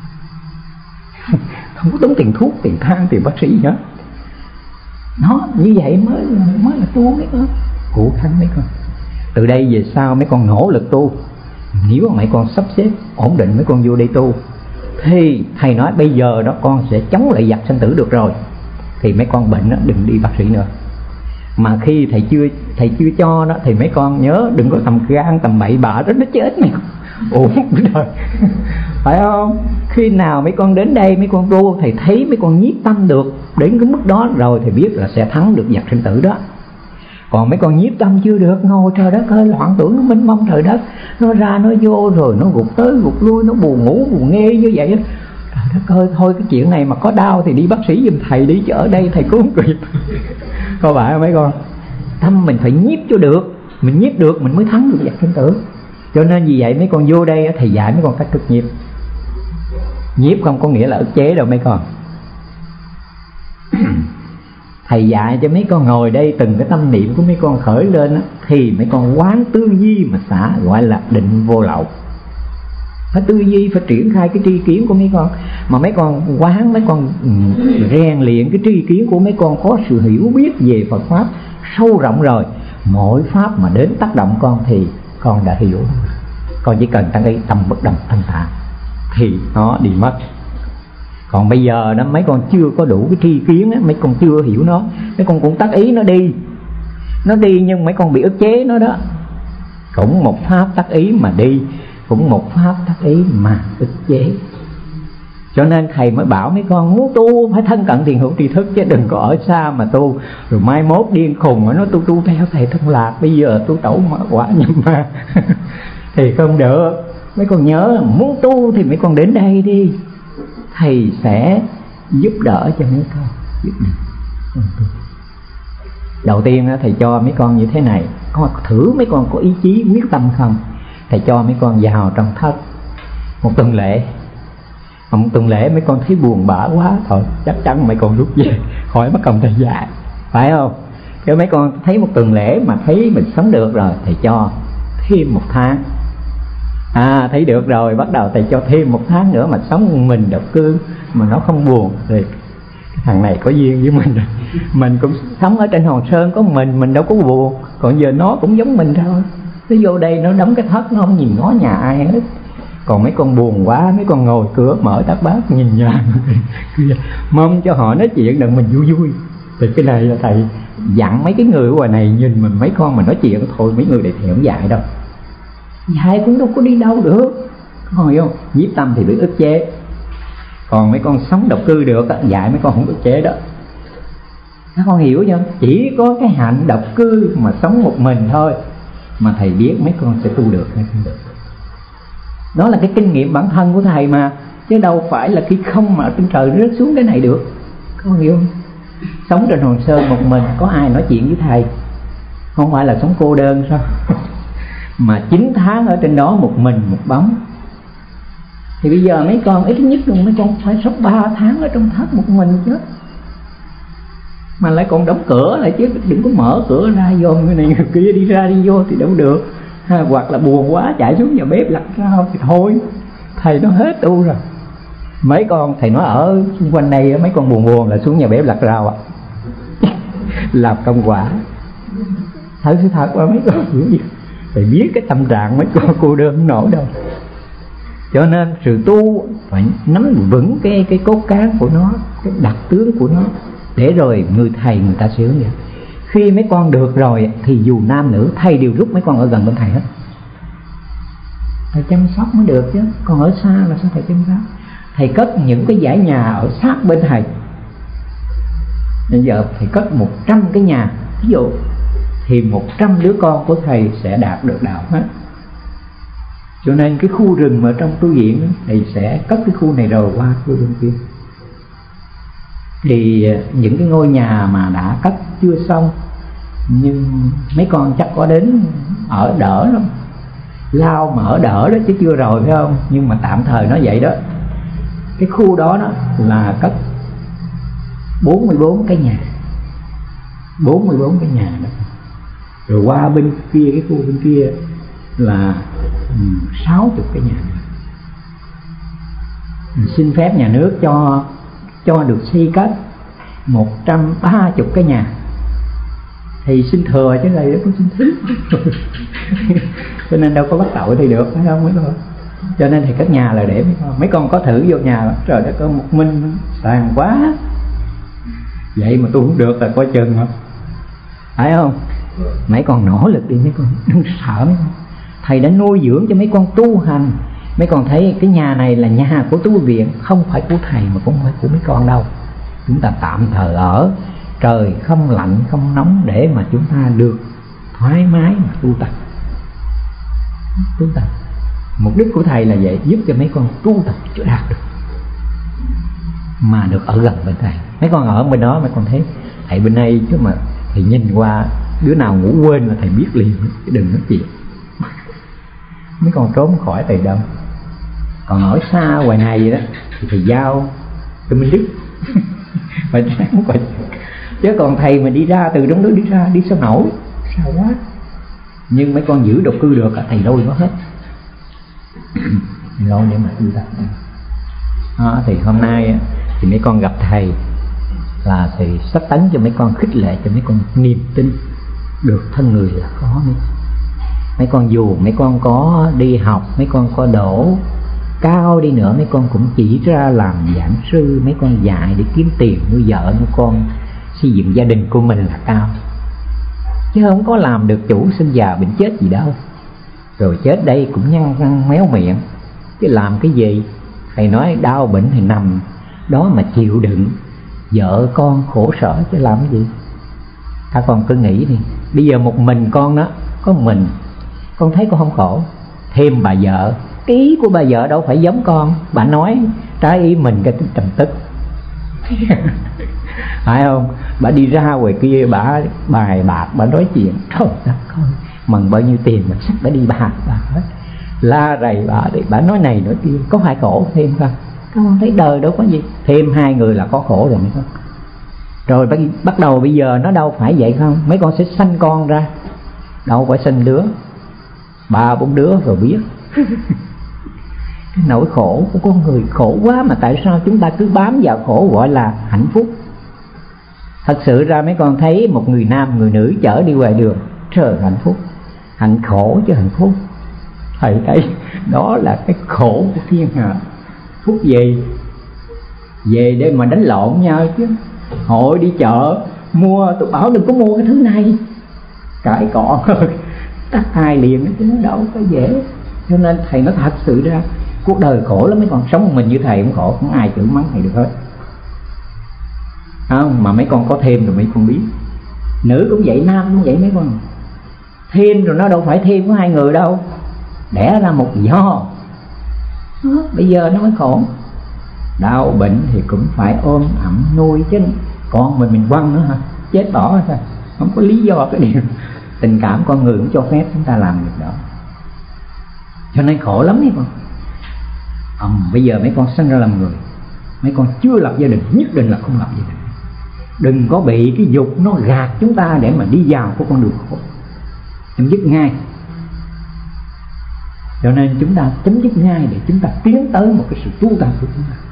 không có tốn tiền thuốc, tiền thang, tiền bác sĩ nữa. Nó như vậy mới là tu mấy con. Cố gắng mấy con. Từ đây về sau mấy con nỗ lực tu. Nếu mà mấy con sắp xếp ổn định mấy con vô đây tu, thì thầy nói bây giờ đó con sẽ chống lại giặc sanh tử được rồi, thì mấy con bệnh đó đừng đi bác sĩ nữa. Mà khi thầy chưa cho đó thì mấy con nhớ đừng có tầm gan tầm bậy bạ đó, nó chết mày. Ủa trời, phải không? Khi nào mấy con đến đây mấy con tu, thầy thấy mấy con nhiếp tâm được đến cái mức đó rồi thì biết là sẽ thắng được giặc sinh tử đó. Còn mấy con nhiếp tâm chưa được, ngồi trời đất ơi, loạn tưởng nó mênh mông trời đất, nó ra nó vô rồi nó gục tới gục lui, nó buồn ngủ buồn nghe như vậy đó. Trời đất ơi, thôi cái chuyện này mà có đau thì đi bác sĩ giùm thầy đi, chứ ở đây thầy cứu không kịp. Có phải không mấy con? Tâm mình phải nhiếp cho được, mình nhiếp được mình mới thắng được giặc sinh tử. Cho nên vì vậy mấy con vô đây thầy dạy mấy con cách thực nhiếp. Nhiếp không có nghĩa là ức chế đâu mấy con. Thầy dạy cho mấy con ngồi đây, từng cái tâm niệm của mấy con khởi lên thì mấy con quán tư duy mà xả, gọi là định vô lậu. Phải tư duy, phải triển khai cái tri kiến của mấy con. Mà mấy con quán, mấy con rèn luyện cái tri kiến của mấy con, có sự hiểu biết về Phật Pháp sâu rộng rồi, mỗi Pháp mà đến tác động con thì con đã hiểu. Con chỉ cần tăng cái tâm bất động thanh thản thì nó đi mất. Còn bây giờ đó mấy con chưa có đủ cái tri kiến á, mấy con chưa hiểu nó, mấy con cũng tác ý nó đi nhưng mấy con bị ức chế nó đó. Cũng một pháp tác ý mà đi, cũng một pháp tác ý mà ức chế. Cho nên thầy mới bảo mấy con muốn tu phải thân cận thiền hữu tri thức, chứ đừng có ở xa mà tu rồi mai mốt điên khùng mà nó tu theo thầy Thông Lạc, bây giờ tu tẩu mà quả nhập ma thì không được. Mấy con nhớ muốn tu thì mấy con đến đây đi, thầy sẽ giúp đỡ cho mấy con, giúp đỡ. Đầu tiên thầy cho mấy con như thế này, con thử mấy con có ý chí quyết tâm không. Thầy cho mấy con vào trong thất một tuần lễ. Một tuần lễ mấy con thấy buồn bã quá, thôi chắc chắn mấy con rút về khỏi mất công thầy dạy, phải không? Nếu mấy con thấy một tuần lễ mà thấy mình sống được rồi, thầy cho thêm 1 tháng. Thấy được rồi, bắt đầu thầy cho thêm 1 tháng nữa mà sống mình độc cư mà nó không buồn thì thằng này có duyên với mình rồi. Mình cũng sống ở trên Hòn Sơn có mình đâu có buồn. Còn giờ nó cũng giống mình thôi, nó vô đây nó đóng cái thất, nó không nhìn ngó nhà ai hết. Còn mấy con buồn quá, mấy con ngồi cửa mở tắt bát nhìn nhà mong cho họ nói chuyện đừng mình vui vui. Thì cái này là thầy dặn mấy cái người ở ngoài này nhìn mình mấy con mà nói chuyện thôi, mấy người này thì không dạy đâu, dạy cũng đâu có đi đâu được, có hiểu không? Nhiếp tâm thì bị ức chế. Còn mấy con sống độc cư được, dạy mấy con không ức chế đó. Các con hiểu chưa? Chỉ có cái hạnh độc cư mà sống một mình thôi mà thầy biết mấy con sẽ tu được hay không được. Đó là cái kinh nghiệm bản thân của thầy mà, chứ đâu phải là khi không mà ở trên trời rớt xuống cái này được. Các con hiểu không? Sống trên Hòn Sơn một mình, có ai nói chuyện với thầy, không phải là sống cô đơn sao? Mà 9 tháng ở trên đó một mình một bóng. Thì bây giờ mấy con ít nhất luôn mấy con phải sống 3 tháng ở trong thất một mình chứ, mà lại còn đóng cửa lại chứ, đừng có mở cửa ra vô người này người kia đi ra đi vô thì đâu được. Hoặc là buồn quá chạy xuống nhà bếp lặt rau thì thôi, thầy nó hết tu rồi. Mấy con thầy nói ở xung quanh đây mấy con buồn là xuống nhà bếp lặt rau làm công quả. Thật sự thật là mấy con hiểu gì, thầy biết cái tâm trạng mấy con cô đơn không nổi đâu. Cho nên sự tu phải nắm vững cái cốt cán của nó, cái đặc tướng của nó, để rồi người thầy người ta sẽ hướng dẫn. Khi mấy con được rồi thì dù nam nữ thầy đều rút mấy con ở gần bên thầy hết. Thầy chăm sóc mới được chứ, còn ở xa là sao thầy chăm sóc? Thầy cất những cái dãy nhà ở sát bên thầy. Bây giờ thầy cất 100 cái nhà, ví dụ thì 100 đứa con của thầy sẽ đạt được đạo hết. Cho nên cái khu rừng mà trong tu viện thì sẽ cất cái khu này rồi qua khu bên kia. Thì những cái ngôi nhà mà đã cất chưa xong, nhưng mấy con chắc có đến ở đỡ lắm, lao mà ở đỡ đó chứ chưa rồi phải không? Nhưng mà tạm thời nó vậy đó. Cái khu đó đó là cất 44 cái nhà, 44 cái nhà đó. Rồi qua bên kia, cái khu bên kia là 60 cái nhà. Xin phép nhà nước cho được xây cất 130 cái nhà. Thì xin thừa chứ đây đó có xin thứ. Cho nên đâu có bắt tội thì được, phải không mấy con? Cho nên thì cất nhà là để mấy con có thử vô nhà trời đất ơi, một mình sàn quá. Vậy mà tôi không được là coi chừng hả? Phải không? Mấy con nỗ lực đi mấy con, đừng sợ mấy con. Thầy đã nuôi dưỡng cho mấy con tu hành. Mấy con thấy cái nhà này là nhà của tu viện, không phải của thầy mà cũng không phải của mấy con đâu. Chúng ta tạm thời ở, trời không lạnh không nóng để mà chúng ta được thoải mái mà tu tập. Tu tập, mục đích của thầy là vậy, giúp cho mấy con tu tập cho đạt được, mà được ở gần bên thầy. Mấy con ở bên đó mấy con thấy thầy bên đây, chứ mà thầy nhìn qua đứa nào ngủ quên là thầy biết liền, chứ đừng nói chuyện. Mấy con trốn khỏi thầy đâu. Còn ở xa ngoài này vậy đó thì thầy giao cho Minh Đức phải sáng phải. Chứ còn thầy mà đi ra từ trong đó đi sao nổi, sao quá. Nhưng mấy con giữ độc cư được, thầy lôi nó hết. Lôi để mà tu tập. Đó, thì hôm nay thì mấy con gặp thầy là thầy sắp tấn cho mấy con, khích lệ cho mấy con niềm tin được thân người là có nữa. Mấy con dù mấy con có đi học, mấy con có đổ cao đi nữa, mấy con cũng chỉ ra làm giảng sư, mấy con dạy để kiếm tiền nuôi vợ nuôi con, xây dựng gia đình của mình là cao, chứ không có làm được chủ sinh già bệnh chết gì đâu. Rồi chết đây cũng nhăn răng méo miệng, chứ làm cái gì? Thầy nói đau bệnh thì nằm đó mà chịu đựng, vợ con khổ sở chứ làm cái gì. Các con cứ nghĩ đi, bây giờ một mình con đó, có mình con thấy con không khổ, thêm bà vợ, cái ý của bà vợ đâu phải giống con, bà nói trái ý mình cái trầm tức. Phải không? Bà đi ra ngoài kia bà bài bạc, bà nói chuyện, trời đất ơi, mần bao nhiêu tiền mà sắp bà đi bạc bà hết, la rầy bà đi, bà nói này nói kia, có phải khổ thêm không? Con thấy đời đâu có gì, thêm hai người là có khổ rồi mấy con. Rồi bắt đầu bây giờ nó đâu phải vậy không? Mấy con sẽ sanh con ra, đâu phải sanh đứa, 3-4 đứa rồi biết. Cái nỗi khổ của con người khổ quá, mà tại sao chúng ta cứ bám vào khổ gọi là hạnh phúc? Thật sự ra mấy con thấy một người nam người nữ chở đi ngoài đường, trời hạnh phúc, hạnh khổ chứ hạnh phúc. Thầy thấy đó là cái khổ của thiên hạ. Phúc gì? Về để mà đánh lộn nhau chứ. Hội đi chợ mua, tôi bảo đừng có mua cái thứ này, cãi cọ tắt hai liền, chứ nó đâu có dễ. Cho nên thầy nói thật sự ra cuộc đời khổ lắm mấy con, sống một mình như thầy cũng khổ, không ai chửi mắng thầy được hết. Không, mà mấy con có thêm rồi mấy con biết. Nữ cũng vậy, nam cũng vậy mấy con. Thêm rồi nó đâu phải thêm có hai người đâu, đẻ ra một do. Bây giờ nó mới khổ. Đau bệnh thì cũng phải ôm ẩm nuôi chứ, con mình quăng nữa hả? Chết bỏ sao? Không có lý do cái điều. Tình cảm con người cũng cho phép chúng ta làm được đó. Cho nên khổ lắm mấy con. Bây giờ mấy con sinh ra làm người, mấy con chưa lập gia đình, nhất định là không lập gia đình. Đừng có bị cái dục nó gạt chúng ta để mà đi vào của con đường khổ. Chấm dứt ngay. Cho nên chúng ta chấm dứt ngay để chúng ta tiến tới một cái sự tu tập của chúng ta.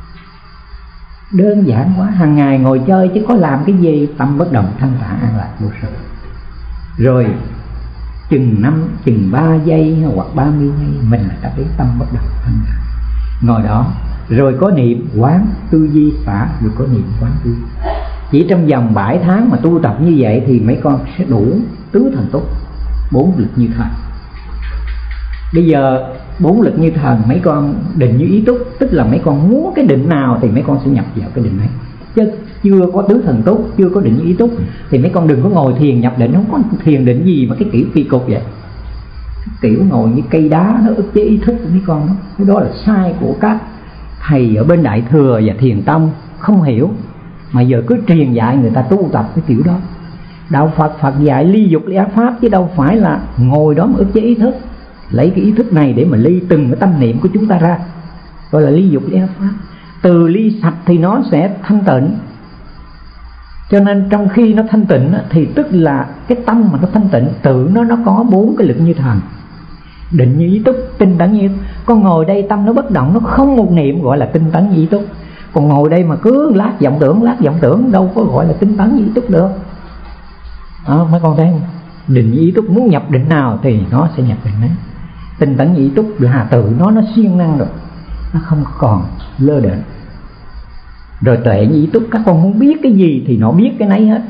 Đơn giản quá, hàng ngày ngồi chơi chứ có làm cái gì, tâm bất động thanh thản an lạc vô sự. Rồi chừng 3 giây hoặc 30 giây mình là đã thấy tâm bất động thanh thản. Ngồi đó rồi có niệm quán tư duy xả, rồi có niệm quán tư duy. Chỉ trong vòng 7 tháng mà tu tập như vậy thì mấy con sẽ đủ tứ thần túc, 4 lực như thần. Bây giờ 4 lực như thần mấy con định như ý túc, tức là mấy con muốn cái định nào thì mấy con sẽ nhập vào cái định ấy. Chứ chưa có tứ thần túc, chưa có định như ý túc thì mấy con đừng có ngồi thiền nhập định. Không có thiền định gì mà cái kiểu kỳ cục vậy. kiểu ngồi như cây đá nó ức chế ý thức của mấy con đó. Cái đó là sai của các thầy ở bên Đại Thừa và Thiền Tông, không hiểu mà giờ cứ truyền dạy người ta tu tập cái kiểu đó. Đạo Phật dạy ly dục ly ác pháp, chứ đâu phải là ngồi đó mà ức chế ý thức, lấy cái ý thức này để mà ly từng cái tâm niệm của chúng ta ra, gọi là ly dục ly ác pháp. Từ ly sạch thì nó sẽ thanh tịnh. Cho nên trong khi nó thanh tịnh thì tức là cái tâm mà nó thanh tịnh, tự nó có 4 cái lực như thần: định như ý túc, tinh tấn như ý túc. Con ngồi đây tâm nó bất động, nó không một niệm gọi là tinh tấn như ý túc. Còn ngồi đây mà cứ lát vọng tưởng đâu có gọi là tinh tấn như ý túc được. Mấy con thấy không? Định như ý túc, muốn nhập định nào thì nó sẽ nhập định đấy. Tinh tấn như ý túc là tự nó siêng năng rồi, nó không còn lơ đễnh. Rồi tuệ như ý túc, các con muốn biết cái gì thì nó biết cái nấy hết.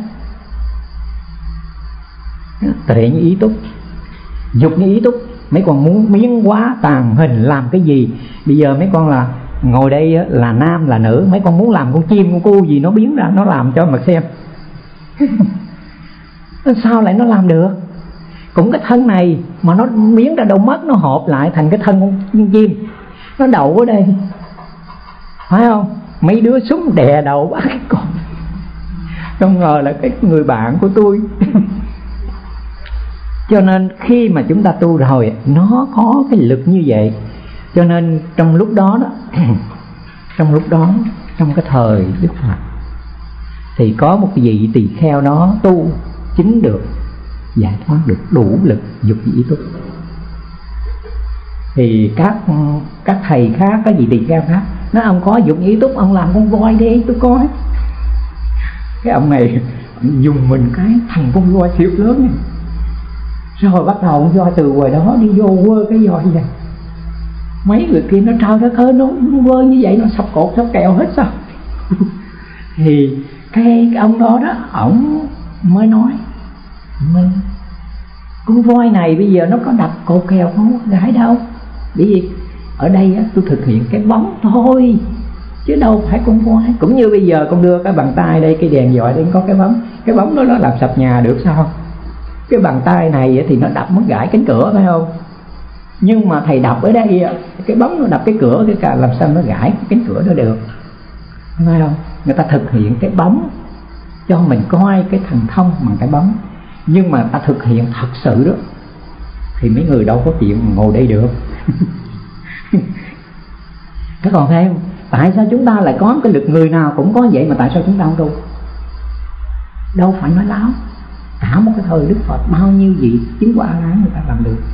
Tuệ như ý túc. Dục như ý túc, mấy con muốn biến hóa tàn hình làm cái gì. Bây giờ mấy con là ngồi đây là nam là nữ, mấy con muốn làm con chim con cu gì nó biến ra, nó làm cho mà xem. Sao lại nó làm được? Cũng cái thân này mà nó biến ra đâu mất, nó hộp lại thành cái thân con chim, nó đậu ở đây, phải không? Mấy đứa súng đè đầu bắt cái con, không ngờ là cái người bạn của tôi. Cho nên khi mà chúng ta tu rồi, nó có cái lực như vậy. Cho nên trong lúc đó trong cái thời Đức Phật thì có một vị tỳ kheo đó tu chính được, giải thoát được, đủ lực dục ý túc. Thì các thầy khác, các vị tỳ kheo khác nói ông có dục ý túc, ông làm con voi đi tôi coi. Cái ông này dùng mình cái thành con voi siêu lớn này. Rồi bắt đầu con voi từ ngoài đó đi vô quơ cái voi vậy. Mấy người kia nó trời đất ơi, nó quơ như vậy nó sọc cột sọc kèo hết sao. Thì cái ông đó ổng mới nói mình con voi này bây giờ nó có đập cột kèo không gãi đâu, bởi vì ở đây tôi thực hiện cái bóng thôi chứ đâu phải con voi. Cũng như bây giờ con đưa cái bàn tay đây, cái đèn dọi đây có cái bóng đó nó làm sập nhà được sao? Cái bàn tay này thì nó đập mất gãy cánh cửa phải không? Nhưng mà thầy đập ở đây, cái bóng nó đập cái cửa, cái cả làm sao nó gãy cái cánh cửa đó được, phải không? Người ta thực hiện cái bóng cho mình coi cái thần thông bằng cái bóng, nhưng mà ta thực hiện thật sự đó thì mấy người đâu có chuyện ngồi đây được. Các con thấy không? Tại sao chúng ta lại có cái lực, người nào cũng có vậy mà tại sao chúng ta không tu? Đâu phải nói láo. Cả một cái thời Đức Phật bao nhiêu vị chứng quả A-la-hán người ta làm được,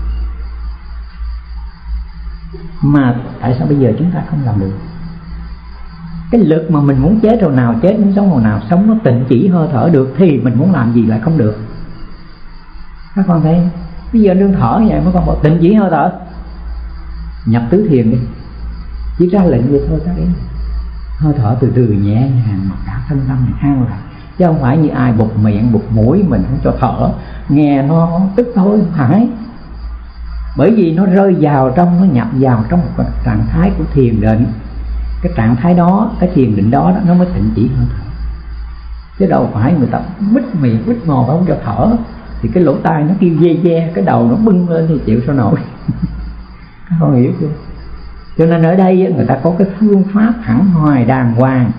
mà tại sao bây giờ chúng ta không làm được? Cái lực mà mình muốn chết hồi nào chết, muốn sống hồi nào sống, nó tịnh chỉ hơi thở được thì mình muốn làm gì lại không được. Các con thấy bây giờ đương thở vậy mấy con bảo tịnh chỉ hơi thở, nhập tứ thiền đi, chỉ ra lệnh vậy thôi. Các em hơi thở từ từ nhẹ nhàng mà cả thân tâm này an lại, chứ không phải như ai bụt miệng bụt mũi mình không cho thở, nghe nó tức thôi. Không phải, bởi vì nó rơi vào trong, nó nhập vào trong một trạng thái của thiền định. Cái trạng thái đó, cái thiền định đó nó mới tịnh chỉ hơi thở, chứ đâu phải người ta bít miệng bít mồm không cho thở thì cái lỗ tai nó kêu dê dê, cái đầu nó bưng lên thì chịu sao nổi. Các con hiểu chưa? Cho nên ở đây người ta có cái phương pháp hẳn hoài đàng hoàng,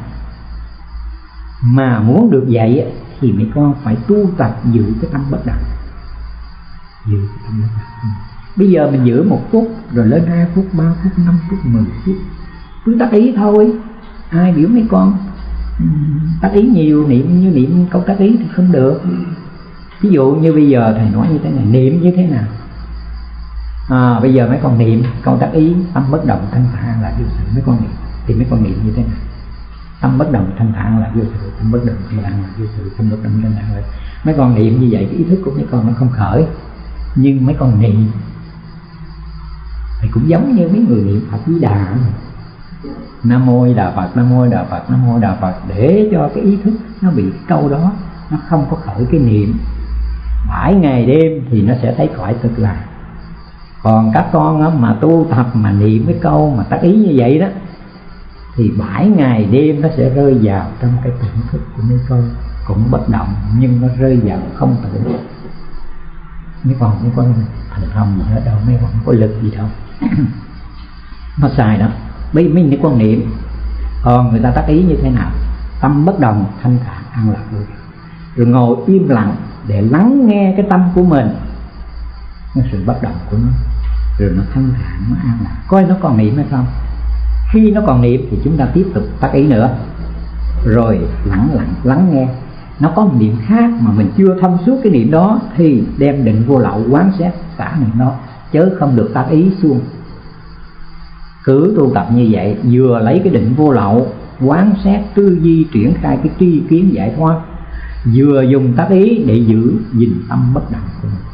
mà muốn được vậy thì mấy con phải tu tập giữ cái tâm bất động. Giữ cái tâm bất động. Bây giờ mình giữ 1 phút, rồi lên 2 phút, 3 phút, 5 phút, 10 phút, cứ tác ý thôi. Ai biểu mấy con tác ý nhiều, niệm câu tác ý thì không được. Ví dụ như bây giờ thầy nói như thế này, niệm như thế nào? Bây giờ mấy con niệm câu tác ý tâm bất động thanh thản là vô sự, mấy con niệm thì mấy con niệm như thế nào? Tâm bất động thanh thản là vô sự, tâm bất động thanh thản là vô sự, tâm bất động thanh thản là. Mấy con niệm như vậy cái ý thức của mấy con nó không khởi, nhưng mấy con niệm thì cũng giống như mấy người niệm Phật Di Đà, Nam Mô Đà Phật, Nam Mô Đà Phật, Nam Mô Đà Phật, để cho cái ý thức nó bị cái câu đó nó không có khởi cái niệm. 7 ngày đêm thì nó sẽ thấy khỏi Cực Lạc. Còn các con mà tu tập mà niệm cái câu mà tác ý như vậy đó thì 7 ngày đêm nó sẽ rơi vào trong cái tỉnh thức của mấy con, cũng bất động nhưng nó rơi vào không tưởng. mấy con không có thành thông gì hết đâu, mấy con không có lực gì đâu. Nó sai đó. Mấy con niệm, còn người ta tác ý như thế nào? Tâm bất động, thanh thản, an lạc luôn. Rồi ngồi im lặng để lắng nghe cái tâm của mình, cái sự bất động của nó, rồi nó thanh thản, nó an lạc. Coi nó còn niệm hay không. Khi nó còn niệm thì chúng ta tiếp tục tác ý nữa, rồi lắng nghe. Nó có một niệm khác mà mình chưa thông suốt cái niệm đó thì đem định vô lậu quán xét cả niệm đó, chớ không được tác ý xuống. Cứ tu tập như vậy, vừa lấy cái định vô lậu quán xét tư duy triển khai cái tri kiến giải thoát, vừa dùng tác ý để giữ gìn tâm bất động của mình.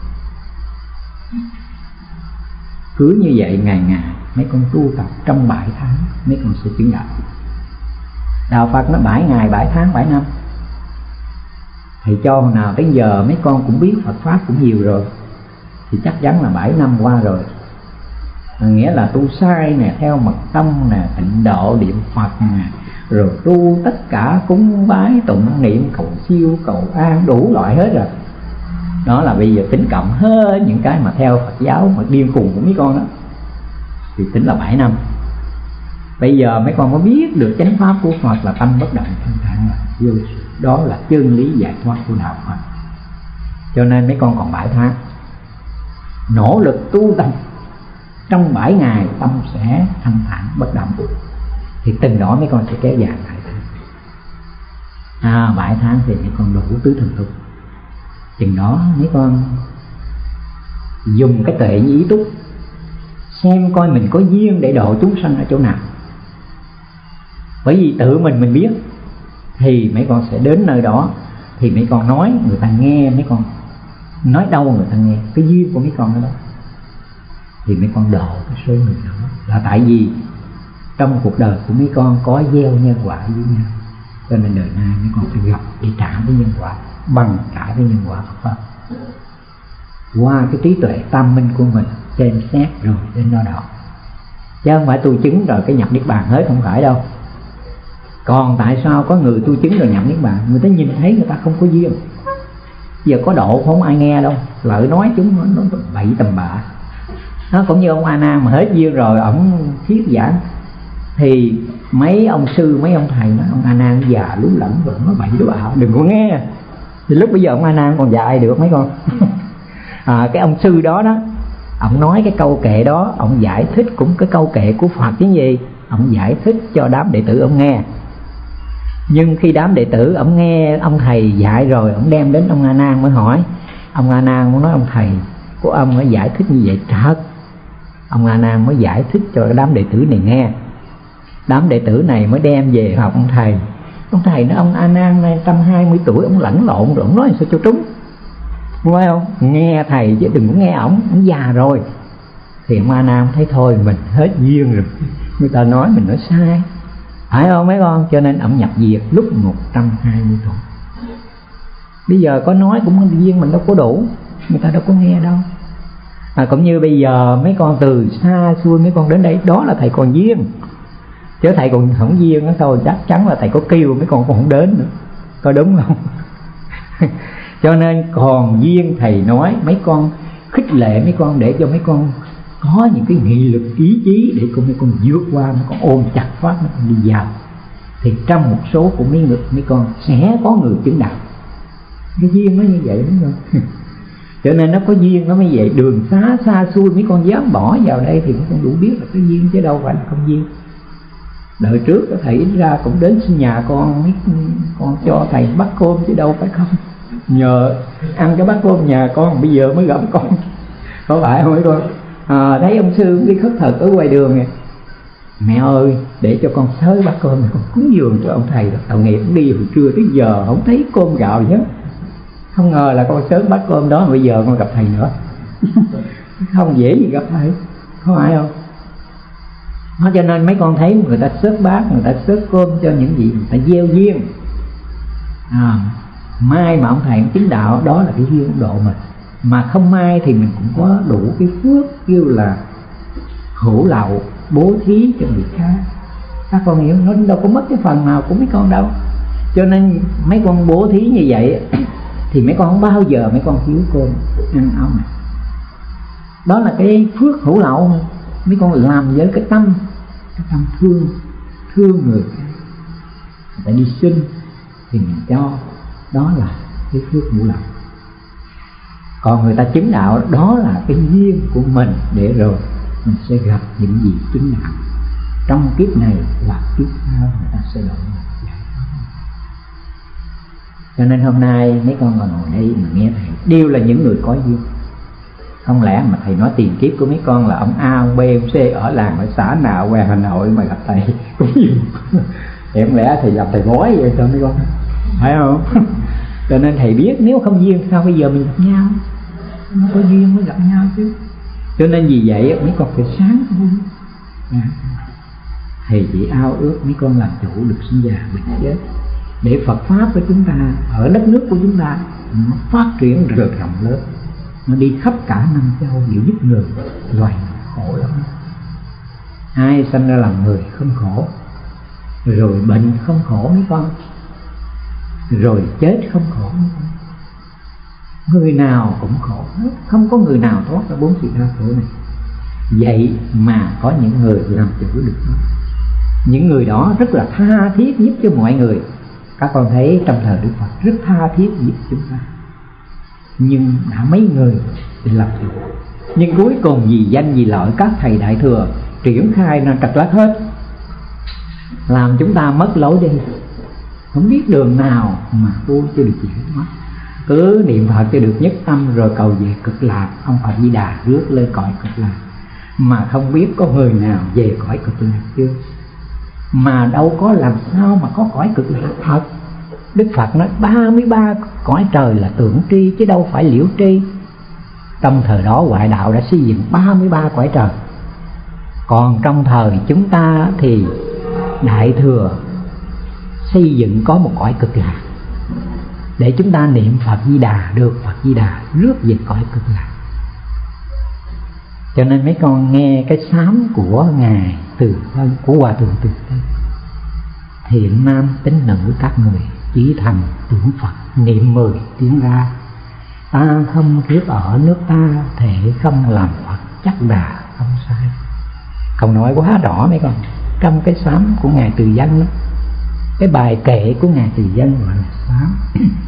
Cứ như vậy ngày mấy con tu tập trong 7 tháng mấy con sẽ chứng đạo. Đạo Phật nó 7 ngày 7 tháng 7 năm. Thì cho hồi nào tới giờ mấy con cũng biết Phật Pháp cũng nhiều rồi, thì chắc chắn là 7 năm qua rồi. Nghĩa là tu sai nè, theo mật tông nè, tịnh độ niệm Phật nè, rồi tu tất cả cúng bái tụng niệm cầu siêu cầu an đủ loại hết rồi. Đó là bây giờ tính cộng hết những cái mà theo Phật giáo mà điên cuồng của mấy con đó, thì tính là 7 năm. Bây giờ mấy con có biết được chánh pháp của Phật là tâm bất động thanh thản là vô sự, đó là chân lý giải thoát của đạo Phật. Cho nên mấy con còn 7 tháng nỗ lực tu tập. Trong 7 ngày tâm sẽ thanh thản bất động, thì từng đó mấy con sẽ kéo dài 7 tháng. 7 tháng thì mấy con đủ tứ thần túc. Chừng đó mấy con dùng cái tuệ như ý túc, xem coi mình có duyên để độ chúng sanh ở chỗ nào. Bởi vì tự mình biết thì mấy con sẽ đến nơi đó, thì mấy con nói người ta nghe, mấy con nói đâu người ta nghe, cái duyên của mấy con ở đó, thì mấy con độ cái số người đó. Là tại vì trong cuộc đời của mấy con có gieo nhân quả với nhau, cho nên đời nay mấy con phải gặp để trả với nhân quả, bằng cả với nhân quả Phật Pháp. Qua cái trí tuệ tam minh của mình xem xét rồi đến đó độ, chứ không phải tu chứng rồi cái nhập niết bàn hết, không phải đâu. Còn tại sao có người tu chứng rồi nhập niết bàn, người ta nhìn thấy người ta không có duyên, giờ có độ không ai nghe đâu, lợi nói chúng nó bậy tầm bạ. Nó cũng như ông A Nan mà hết duyên rồi ổng thuyết giảng, thì mấy ông sư mấy ông thầy nói ông A Nan già lú lẫn rồi, nó bậy đó bạ, đừng có nghe. Thì lúc bây giờ ông A Nan còn dạy được mấy con. Cái ông sư đó đó, ông nói cái câu kệ đó, ông giải thích cũng cái câu kệ của Phật chứ gì, ông giải thích cho đám đệ tử ông nghe. Nhưng khi đám đệ tử ông nghe ông thầy dạy rồi, ông đem đến ông A Nan mới hỏi. Ông A Nan muốn nói ông thầy của ông mới giải thích như vậy trật. Ông A Nan mới giải thích cho đám đệ tử này nghe. Đám đệ tử này mới đem về học ông thầy. Ông thầy nói ông A Nan này 120 tuổi, ông lẫn lộn rồi, ông nói sao cho trúng, phải không? Nghe thầy chứ đừng có nghe ổng già rồi. Thì ông A Nan thấy thôi mình hết duyên rồi, người ta nói mình nói sai, phải không mấy con? Cho nên ổng nhập diệt lúc 120 tuổi. Bây giờ có nói cũng duyên mình đâu có đủ, người ta đâu có nghe đâu. Cũng như bây giờ mấy con từ xa xôi mấy con đến đây, đó là thầy còn duyên. Chứ thầy còn không duyên đó thôi, chắc chắn là thầy có kêu mấy con cũng không đến nữa, có đúng không? Cho nên còn duyên thầy nói, mấy con khích lệ mấy con để cho mấy con có những cái nghị lực ý chí để cùng mấy con vượt qua, mấy con ôm chặt pháp mấy con đi vào. Thì trong một số của mấy con sẽ có người chứng đạo. Cái duyên nó như vậy đúng không? Cho nên nó có duyên nó mới vậy. Đường xa xa xôi mấy con dám bỏ vào đây thì mấy con đủ biết là cái duyên chứ đâu phải là không duyên. Đời trước có thầy ra cũng đến xin nhà con, mấy con cho thầy bát cơm chứ đâu phải không. Nhờ ăn cái bát cơm nhà con bây giờ mới gặp con, có phải không mấy con? Thấy ông sư đi khất thực ở ngoài đường này, mẹ ơi để cho con xới bát cơm này con cúng dường cho ông thầy. Tội nghiệp đi hồi trưa tới giờ không thấy cơm gạo gì hết. Không ngờ là con sớm bát cơm đó bây giờ con gặp thầy nữa. Không dễ gì gặp thầy, có phải không? Nó cho nên mấy con thấy người ta xớt bát, người ta xớt cơm cho những gì người ta gieo duyên. Mai mà ông thầy ông chứng đạo, đó là cái duyên độ mình. Mà không mai thì mình cũng có đủ cái phước kêu là hữu lậu, bố thí cho người khác. Các con hiểu, nó đâu có mất cái phần nào của mấy con đâu. Cho nên mấy con bố thí như vậy thì mấy con không bao giờ mấy con thiếu cơm ăn áo mặc. Đó là cái phước hữu lậu. Mấy con làm với cái tâm thương người ta đi xin thì mình cho, đó là cái phước hữu lậu. Còn người ta chứng đạo, đó là cái duyên của mình, để rồi mình sẽ gặp những gì chứng đạo trong kiếp này và kiếp sau, người ta sẽ độ mình. Cho nên hôm nay mấy con còn ngồi đây mà nghe thầy đều là những người có duyên. Không lẽ mà thầy nói tiền kiếp của mấy con là ông A, ông B, ông C ở làng ở xã nào qua Hà Nội mà gặp thầy cũng duyên. Thì không lẽ thầy gặp thầy bói vậy cho mấy con, phải không? Cho nên thầy biết nếu không duyên sao bây giờ mình gặp nhau, nó có duyên mới gặp nhau chứ. Cho nên vì vậy mấy con phải sáng thôi. Thầy chỉ ao ước mấy con làm chủ được sinh già bệnh chết, để Phật pháp của chúng ta ở đất nước của chúng ta nó phát triển rộng lớn, nó đi khắp cả năm châu để giúp người loài khổ lắm. Ai sanh ra làm người không khổ, rồi bệnh không khổ mấy con, rồi chết không khổ mấy con. Người nào cũng khổ hết, không có người nào thoát ra bốn sự đau khổ này. Vậy mà có những người làm chủ được nó. Những người đó rất là tha thiết giúp cho mọi người. Các con thấy trong thời Đức Phật rất tha thiết giúp chúng ta, nhưng đã mấy người để làm chủ. Nhưng cuối cùng vì danh vì lợi, các thầy đại thừa triển khai nó trật lắc hết, làm chúng ta mất lối đi, không biết đường nào mà tu cho được giải thoát. Cứ niệm Phật cho được nhất tâm rồi cầu về cực lạc. Ông Phật Di Đà rước lên cõi cực lạc, mà không biết có người nào về cõi cực lạc chưa. Mà đâu có làm sao mà có cõi cực lạc thật. Đức Phật nói 33 cõi trời là tưởng tri chứ đâu phải liễu tri. Trong thời đó ngoại đạo đã xây dựng 33 cõi trời. Còn trong thời chúng ta thì đại thừa xây dựng có một cõi cực lạc, để chúng ta niệm Phật Di Đà được Phật Di Đà rước về cõi cực lạc. Cho nên mấy con nghe cái sám của Ngài Từ Thân, của Hòa Thượng Từ Thân: thiện nam tín nữ các người chí thành tưởng Phật niệm 10 tiếng ra, ta không kiếp ở nước ta thể không làm Phật chắc đà không sai. Không nói quá rõ mấy con, trong cái sám của Ngài Từ Dân đó, cái bài kệ của Ngài Từ Dân gọi là sám.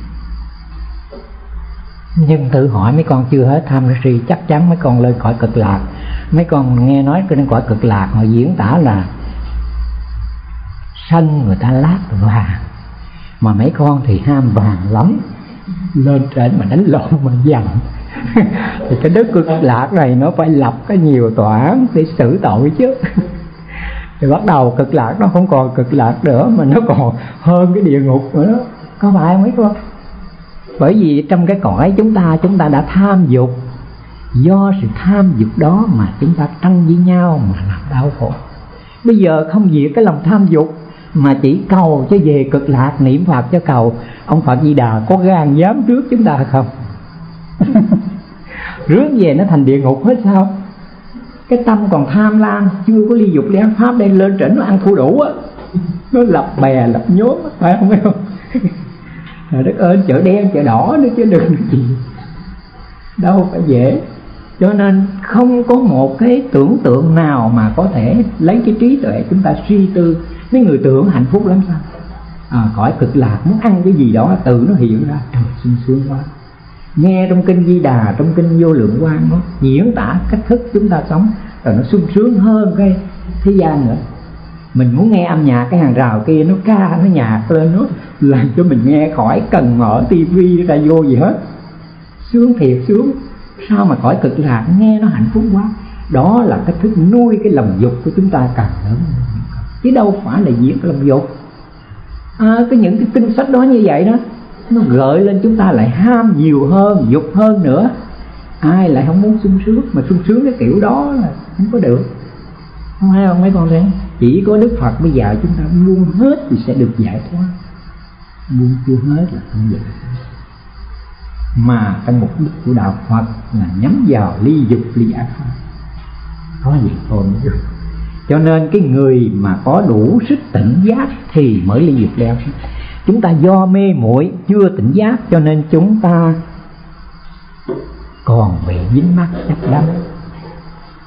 Nhưng tự hỏi mấy con chưa hết tham si, chắc chắn mấy con lên cõi cực lạc. Mấy con nghe nói trên cõi cực lạc họ diễn tả là sân người ta lát vàng, mà mấy con thì ham vàng lắm, lên trên mà đánh lộn mà dằn. Thì cái đất cực lạc này nó phải lập cái nhiều tòa án để xử tội chứ. Thì bắt đầu cực lạc nó không còn cực lạc nữa, mà nó còn hơn cái địa ngục nữa, có phải không mấy con? Bởi vì trong cái cõi chúng ta đã tham dục, do sự tham dục đó mà chúng ta tranh với nhau mà làm đau khổ. Bây giờ không diệt cái lòng tham dục, mà chỉ cầu cho về cực lạc, niệm Phật cho cầu. Ông Phật Di Đà có gan dám rước chúng ta không? Rước về nó thành địa ngục hết sao? Cái tâm còn tham lam, chưa có ly dục ly ác pháp, đây lên trển nó ăn thua đủ á, nó lập bè lập nhóm, phải không mấy không? Đất ơi, chợ đen chợ đỏ nữa chứ đừng gì đâu phải dễ. Cho nên không có một cái tưởng tượng nào mà có thể lấy cái trí tuệ chúng ta suy tư. Mấy người tưởng hạnh phúc lắm sao? Cõi cực lạc muốn ăn cái gì đó tự nó hiện ra, trời sung sướng quá. Nghe trong kinh Di Đà, trong kinh Vô Lượng Quang nó diễn tả cách thức chúng ta sống, rồi nó sung sướng hơn cái thế gian nữa. Mình muốn nghe âm nhạc, cái hàng rào kia nó ca, nó nhạc lên, nó làm cho mình nghe khỏi cần mở tivi ra vô gì hết. Sướng thiệt sướng. Sao mà cõi cực lạc nghe nó hạnh phúc quá. Đó là cách thức nuôi cái lòng dục của chúng ta càng lớn, chứ đâu phải là giết cái lòng dục. Những cái kinh sách đó như vậy đó, nó gợi lên chúng ta lại ham nhiều hơn, dục hơn nữa. Ai lại không muốn sung sướng, mà sung sướng cái kiểu đó là không có được. Không hay không mấy con thấy? Chỉ có Đức Phật bây giờ chúng ta buông hết thì sẽ được giải thoát. Buông chưa hết là không giải thoát. Mà trong mục đích của đạo Phật là nhắm vào ly dục ly ác pháp, có gì thôi nữa. Cho nên cái người mà có đủ sức tỉnh giác thì mới ly dục ly ác pháp. Chúng ta do mê muội chưa tỉnh giác, cho nên chúng ta còn bị dính mắc chấp đắm.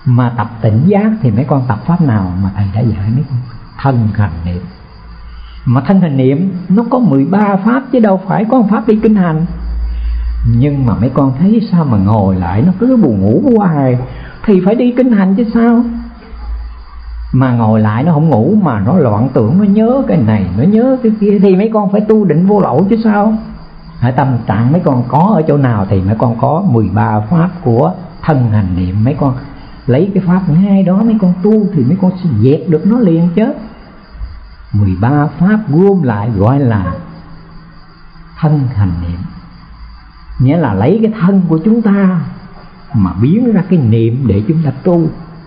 Mà tập tỉnh giác thì mấy con tập pháp nào mà thầy đã dạy mấy con? Thân hành niệm. Mà thân hành niệm nó có 13 pháp chứ đâu phải có một pháp đi kinh hành. Nhưng mà mấy con thấy sao mà ngồi lại nó cứ buồn ngủ hoài, thì phải đi kinh hành chứ sao. Mà ngồi lại nó không ngủ mà nó loạn tưởng, nó nhớ cái này nó nhớ cái kia, thì mấy con phải tu định vô lậu chứ sao. Tâm trạng mấy con có ở chỗ nào thì mấy con có 13 pháp của thân hành niệm. Mấy con lấy cái pháp ngay đó mấy con tu thì mấy con sẽ dẹp được nó liền chứ. 13 pháp gom lại gọi là thân hành niệm. Nghĩa là lấy cái thân của chúng ta mà biến ra cái niệm để chúng ta tu.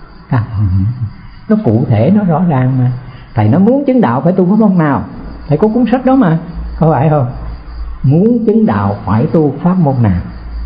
Nó cụ thể, nó rõ ràng mà. Thầy nó muốn chứng đạo phải tu pháp môn nào, thầy có cuốn sách đó mà, có phải không? Muốn chứng đạo phải tu pháp môn nào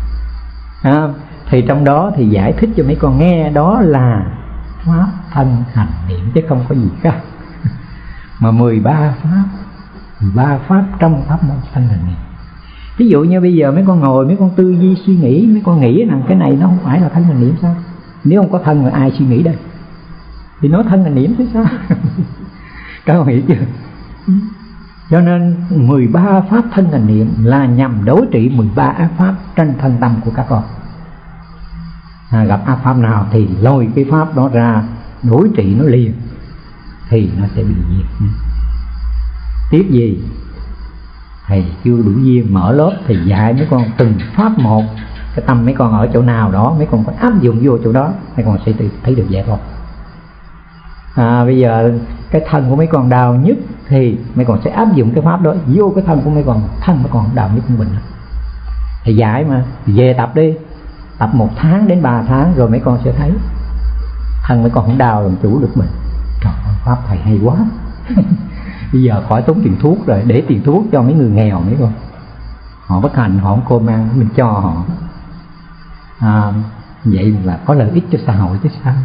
thì trong đó thì giải thích cho mấy con nghe đó là pháp thân hành niệm chứ không có gì khác. Mà 13 pháp trong pháp môn thân hành niệm. Ví dụ như bây giờ mấy con ngồi, mấy con tư duy suy nghĩ, mấy con nghĩ rằng cái này nó không phải là thân hành niệm sao? Nếu không có thân rồi ai suy nghĩ đây? Thì nó thân hành niệm chứ sao? Các con hiểu chưa? Cho nên 13 pháp thân hành niệm là nhằm đối trị 13 ác pháp trên thân tâm của các con. Gặp ác pháp nào thì lôi cái pháp đó ra đối trị nó liền, thì nó sẽ bị diệt. Tiếc gì thầy chưa đủ duyên mở lớp thì dạy mấy con từng pháp một. Cái tâm mấy con ở chỗ nào đó mấy con phải áp dụng vô chỗ đó, mấy con sẽ thấy được vậy thôi. Bây giờ cái thân của mấy con đau nhức thì mấy con sẽ áp dụng cái pháp đó vô cái thân của mấy con, thân mấy con đau nhức cũng bình. Thì dạy mà, về tập đi, tập 1 tháng đến 3 tháng rồi mấy con sẽ thấy thân mấy con không đau làm chủ được mình. Trời ơi, pháp thầy hay quá. Bây giờ khỏi tốn tiền thuốc rồi, để tiền thuốc cho mấy người nghèo mấy con. Họ bất hạnh, họ không cơm ăn, mình cho họ. Vậy là có lợi ích cho xã hội chứ sao.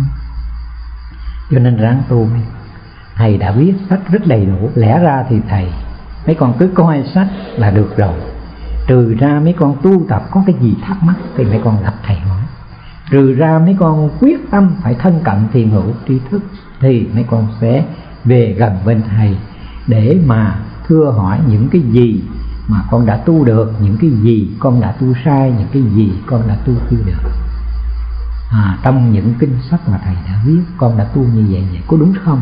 Cho nên ráng tu. Thầy đã viết sách rất đầy đủ. Lẽ ra thì thầy, mấy con cứ coi sách là được rồi. Trừ ra mấy con tu tập có cái gì thắc mắc thì mấy con gặp thầy hỏi. Trừ ra mấy con quyết tâm phải thân cận thiền hữu tri thức thì mấy con sẽ về gần bên thầy để mà thưa hỏi những cái gì mà con đã tu được, những cái gì con đã tu sai, những cái gì con đã tu chưa được. Trong những kinh sách mà thầy đã viết con đã tu như vậy, có đúng không?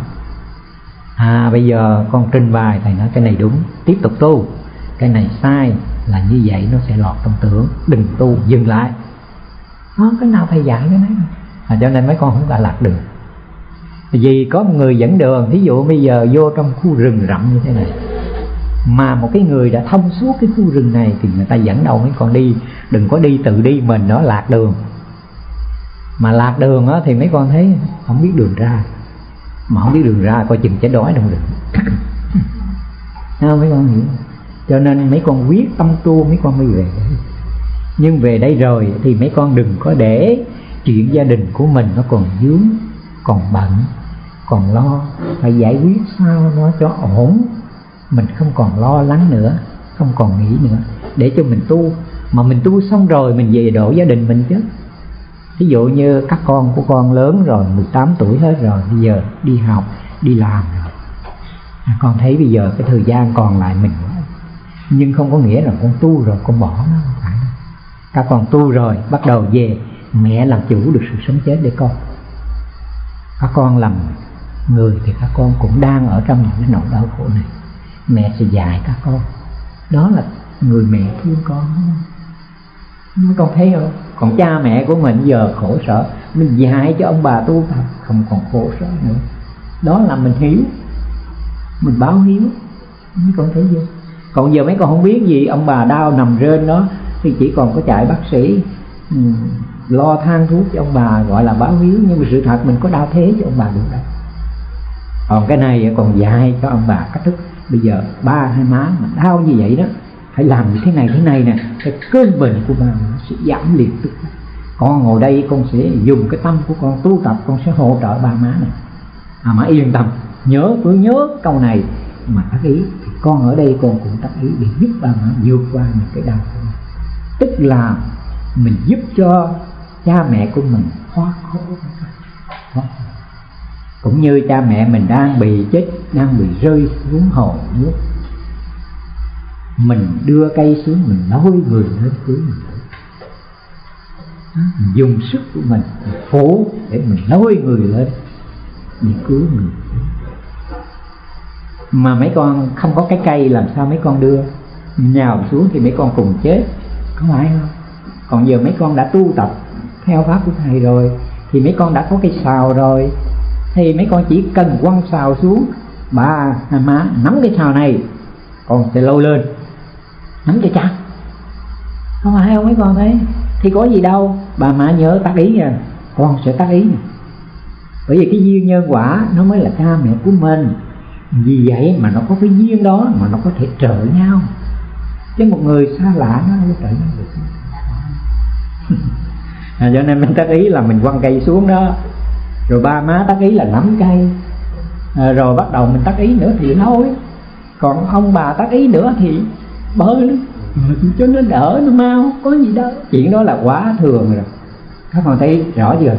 Bây giờ con trình bày thầy nói cái này đúng, tiếp tục tu. Cái này sai là như vậy, nó sẽ lọt trong tưởng, đừng tu, dừng lại. Cái nào thầy dạy cái đấy. Cho nên mấy con không phải lạc đường. Vì có một người dẫn đường, ví dụ bây giờ vô trong khu rừng rậm như thế này, mà một cái người đã thông suốt cái khu rừng này thì người ta dẫn đầu mấy con đi. Đừng có đi tự đi mình, nó lạc đường. Mà lạc đường thì mấy con thấy không biết đường ra. Mà không biết đường ra coi chừng chết đói trong rừng. Mấy con hiểu. Cho nên mấy con quyết tâm tu mấy con mới về đây. Nhưng về đây rồi thì mấy con đừng có để chuyện gia đình của mình nó còn vướng, còn bận, còn lo. Phải giải quyết sao nó cho ổn. Mình không còn lo lắng nữa, không còn nghĩ nữa, để cho mình tu. Mà mình tu xong rồi mình về độ gia đình mình chứ. Ví dụ như các con của con lớn rồi, 18 tuổi hết rồi, bây giờ đi học, đi làm rồi. Con thấy bây giờ cái thời gian còn lại mình quá. Nhưng không có nghĩa là con tu rồi con bỏ nó, không phải. Các con tu rồi bắt đầu về, mẹ làm chủ được sự sống chết để con. Các con làm người thì các con cũng đang ở trong những cái nỗi đau khổ này. Mẹ sẽ dạy các con. Đó là người mẹ thương con. Mấy con thấy không? Còn cha mẹ của mình giờ khổ sở, mình dạy cho ông bà tu tập không còn khổ sở nữa. Đó là mình hiếu, mình báo hiếu. Mấy con thấy chưa? Còn giờ mấy con không biết gì, ông bà đau nằm rên đó thì chỉ còn có chạy bác sĩ, lo than thuốc cho ông bà, gọi là báo hiếu. Nhưng mà sự thật mình có đau thế cho ông bà được đâu. Còn cái này còn dạy cho ông bà cách thức. Bây giờ ba hai má mà đau như vậy đó, phải làm như thế này nè, cái cơn bệnh của bà nó sẽ giảm liền tức. Con ngồi đây con sẽ dùng cái tâm của con tu tập, con sẽ hỗ trợ ba má này. Má yên tâm, cứ nhớ câu này mà tác ý thì con ở đây con cũng tác ý để giúp ba má vượt qua những cái đau khổ. Tức là mình giúp cho cha mẹ của mình thoát khổ. Cũng như cha mẹ mình đang bị chết, đang bị rơi xuống hồ nước, mình đưa cây xuống, mình lôi người lên cứu mình. Mình dùng sức của mình phủ để mình lôi người lên để cứu người. Mà mấy con không có cái cây làm sao mấy con đưa, nhào xuống thì mấy con cùng chết, có phải không? Còn giờ mấy con đã tu tập theo pháp của thầy rồi thì mấy con đã có cái sào rồi, thì mấy con chỉ cần quăng sào xuống, bà má nắm cái sào này, con sẽ lôi lên, nắm cho chặt, không phải không mấy con thấy? Thì có gì đâu, bà má nhớ tác ý nha, con sẽ tác ý nha. Bởi vì cái duyên nhân quả nó mới là cha mẹ của mình. Vì vậy mà nó có cái duyên đó mà nó có thể trợ nhau. Chứ một người xa lạ nó không trợ nhau được. Cho nên mình tác ý là mình quăng cây xuống đó, rồi ba má tác ý là nắm cây, rồi bắt đầu mình tác ý nữa thì lôi. Còn ông bà tác ý nữa thì bơi cho nó đỡ, nó mau, có gì đâu. Chuyện đó là quá thường rồi. Các con thấy rõ chưa?